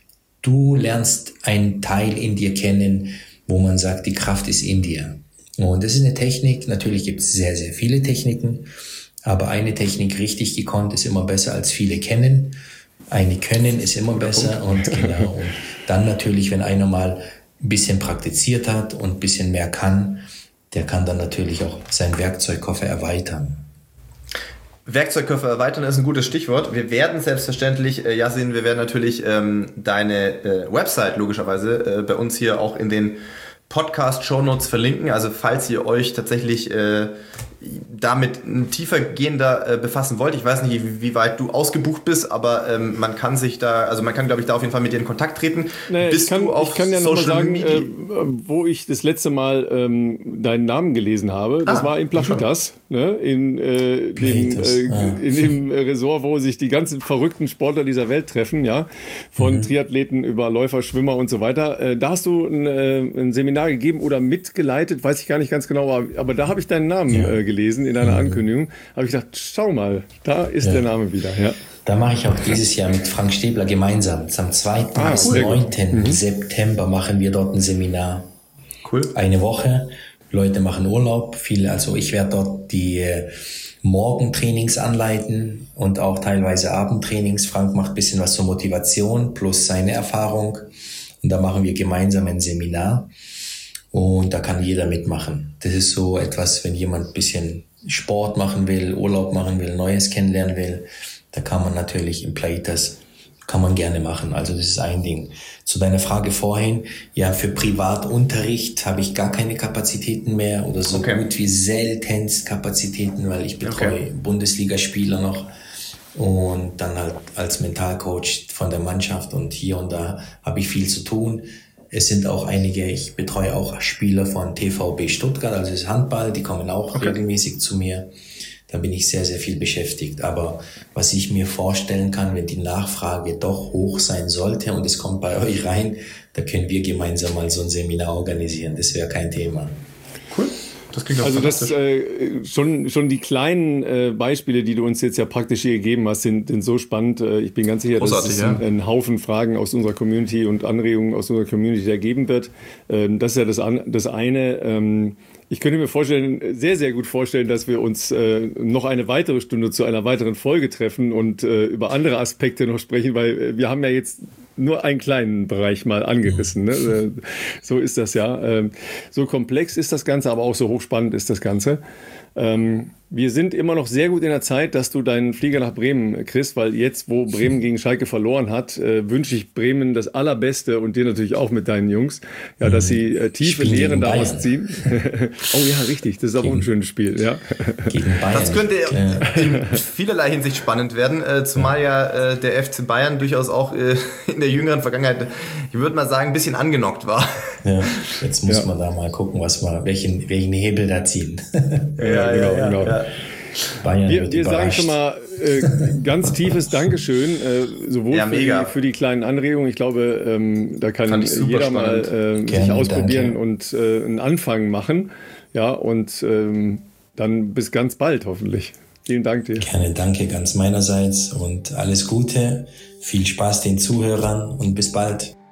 du lernst einen Teil in dir kennen, wo man sagt, die Kraft ist in dir. Und das ist eine Technik, natürlich gibt es sehr, sehr viele Techniken, aber eine Technik richtig gekonnt ist immer besser als viele kennen. Eine können ist immer besser und genau. Und dann natürlich, wenn einer mal ein bisschen praktiziert hat und ein bisschen mehr kann, der kann dann natürlich auch seinen Werkzeugkoffer erweitern. Werkzeugkoffer erweitern ist ein gutes Stichwort. Wir werden selbstverständlich, Yassin, wir werden natürlich deine Website logischerweise bei uns hier auch in den Podcast-Shownotes verlinken. Also falls ihr euch tatsächlich damit tiefergehender befassen wollt. Ich weiß nicht, wie weit du ausgebucht bist, aber man kann glaube ich, da auf jeden Fall mit dir in Kontakt treten. Ich kann ja noch mal sagen, wo ich das letzte Mal deinen Namen gelesen habe. Das war in Plachitas, ne? In dem Resort, wo sich die ganzen verrückten Sportler dieser Welt treffen, ja, von Triathleten über Läufer, Schwimmer und so weiter. Da hast du ein Seminar gegeben oder mitgeleitet, weiß ich gar nicht ganz genau, aber da habe ich deinen Namen gelesen in einer Ankündigung. Habe ich gedacht, schau mal, da ist der Name wieder. Ja. Da mache ich auch dieses Jahr mit Frank Stäbler gemeinsam. Am 2. bis 9. September machen wir dort ein Seminar. Cool. Eine Woche. Leute machen Urlaub. Also ich werde dort die Morgentrainings anleiten und auch teilweise Abendtrainings. Frank macht ein bisschen was zur Motivation plus seine Erfahrung. Und da machen wir gemeinsam ein Seminar. Und da kann jeder mitmachen. Das ist so etwas, wenn jemand ein bisschen Sport machen will, Urlaub machen will, Neues kennenlernen will, da kann man natürlich im Playitas, kann man gerne machen. Also das ist ein Ding. Zu deiner Frage vorhin, ja, für Privatunterricht habe ich gar keine Kapazitäten mehr oder so gut wie seltenst Kapazitäten, weil ich betreue Bundesligaspieler noch und dann halt als Mentalcoach von der Mannschaft und hier und da habe ich viel zu tun. Es sind auch einige, ich betreue auch Spieler von TVB Stuttgart, also das Handball, die kommen auch regelmäßig zu mir. Da bin ich sehr, sehr viel beschäftigt. Aber was ich mir vorstellen kann, wenn die Nachfrage doch hoch sein sollte und es kommt bei euch rein, da können wir gemeinsam mal so ein Seminar organisieren. Das wäre kein Thema. Cool. Das klingt auch also das fantastisch. schon die kleinen Beispiele, die du uns jetzt ja praktisch hier gegeben hast, sind so spannend. Ich bin ganz sicher, dass es einen Haufen Fragen aus unserer Community und Anregungen aus unserer Community ergeben wird. Das ist ja das eine. Ich könnte mir sehr, sehr gut vorstellen, dass wir uns noch eine weitere Stunde zu einer weiteren Folge treffen und über andere Aspekte noch sprechen, weil wir haben ja jetzt nur einen kleinen Bereich mal angerissen. Ne? So ist das ja. So komplex ist das Ganze, aber auch so hochspannend ist das Ganze. Wir sind immer noch sehr gut in der Zeit, dass du deinen Flieger nach Bremen kriegst, weil jetzt, wo Bremen gegen Schalke verloren hat, wünsche ich Bremen das Allerbeste und dir natürlich auch mit deinen Jungs, ja, dass sie tiefe Lehren daraus ziehen. Oh ja, richtig, das ist auch ein schönes Spiel. Ja. Gegen Bayern. Das könnte in vielerlei Hinsicht spannend werden, zumal ja der FC Bayern durchaus auch in der jüngeren Vergangenheit, ich würde mal sagen, ein bisschen angenockt war. Ja, jetzt muss man da mal gucken, welchen Hebel da ziehen. Genau. Wir sagen schon mal ganz tiefes Dankeschön, sowohl für die kleinen Anregungen. Ich glaube, da kann jeder mal sich ausprobieren und einen Anfang machen. Ja, und dann bis ganz bald hoffentlich. Vielen Dank dir. Gerne, danke ganz meinerseits und alles Gute. Viel Spaß den Zuhörern und bis bald.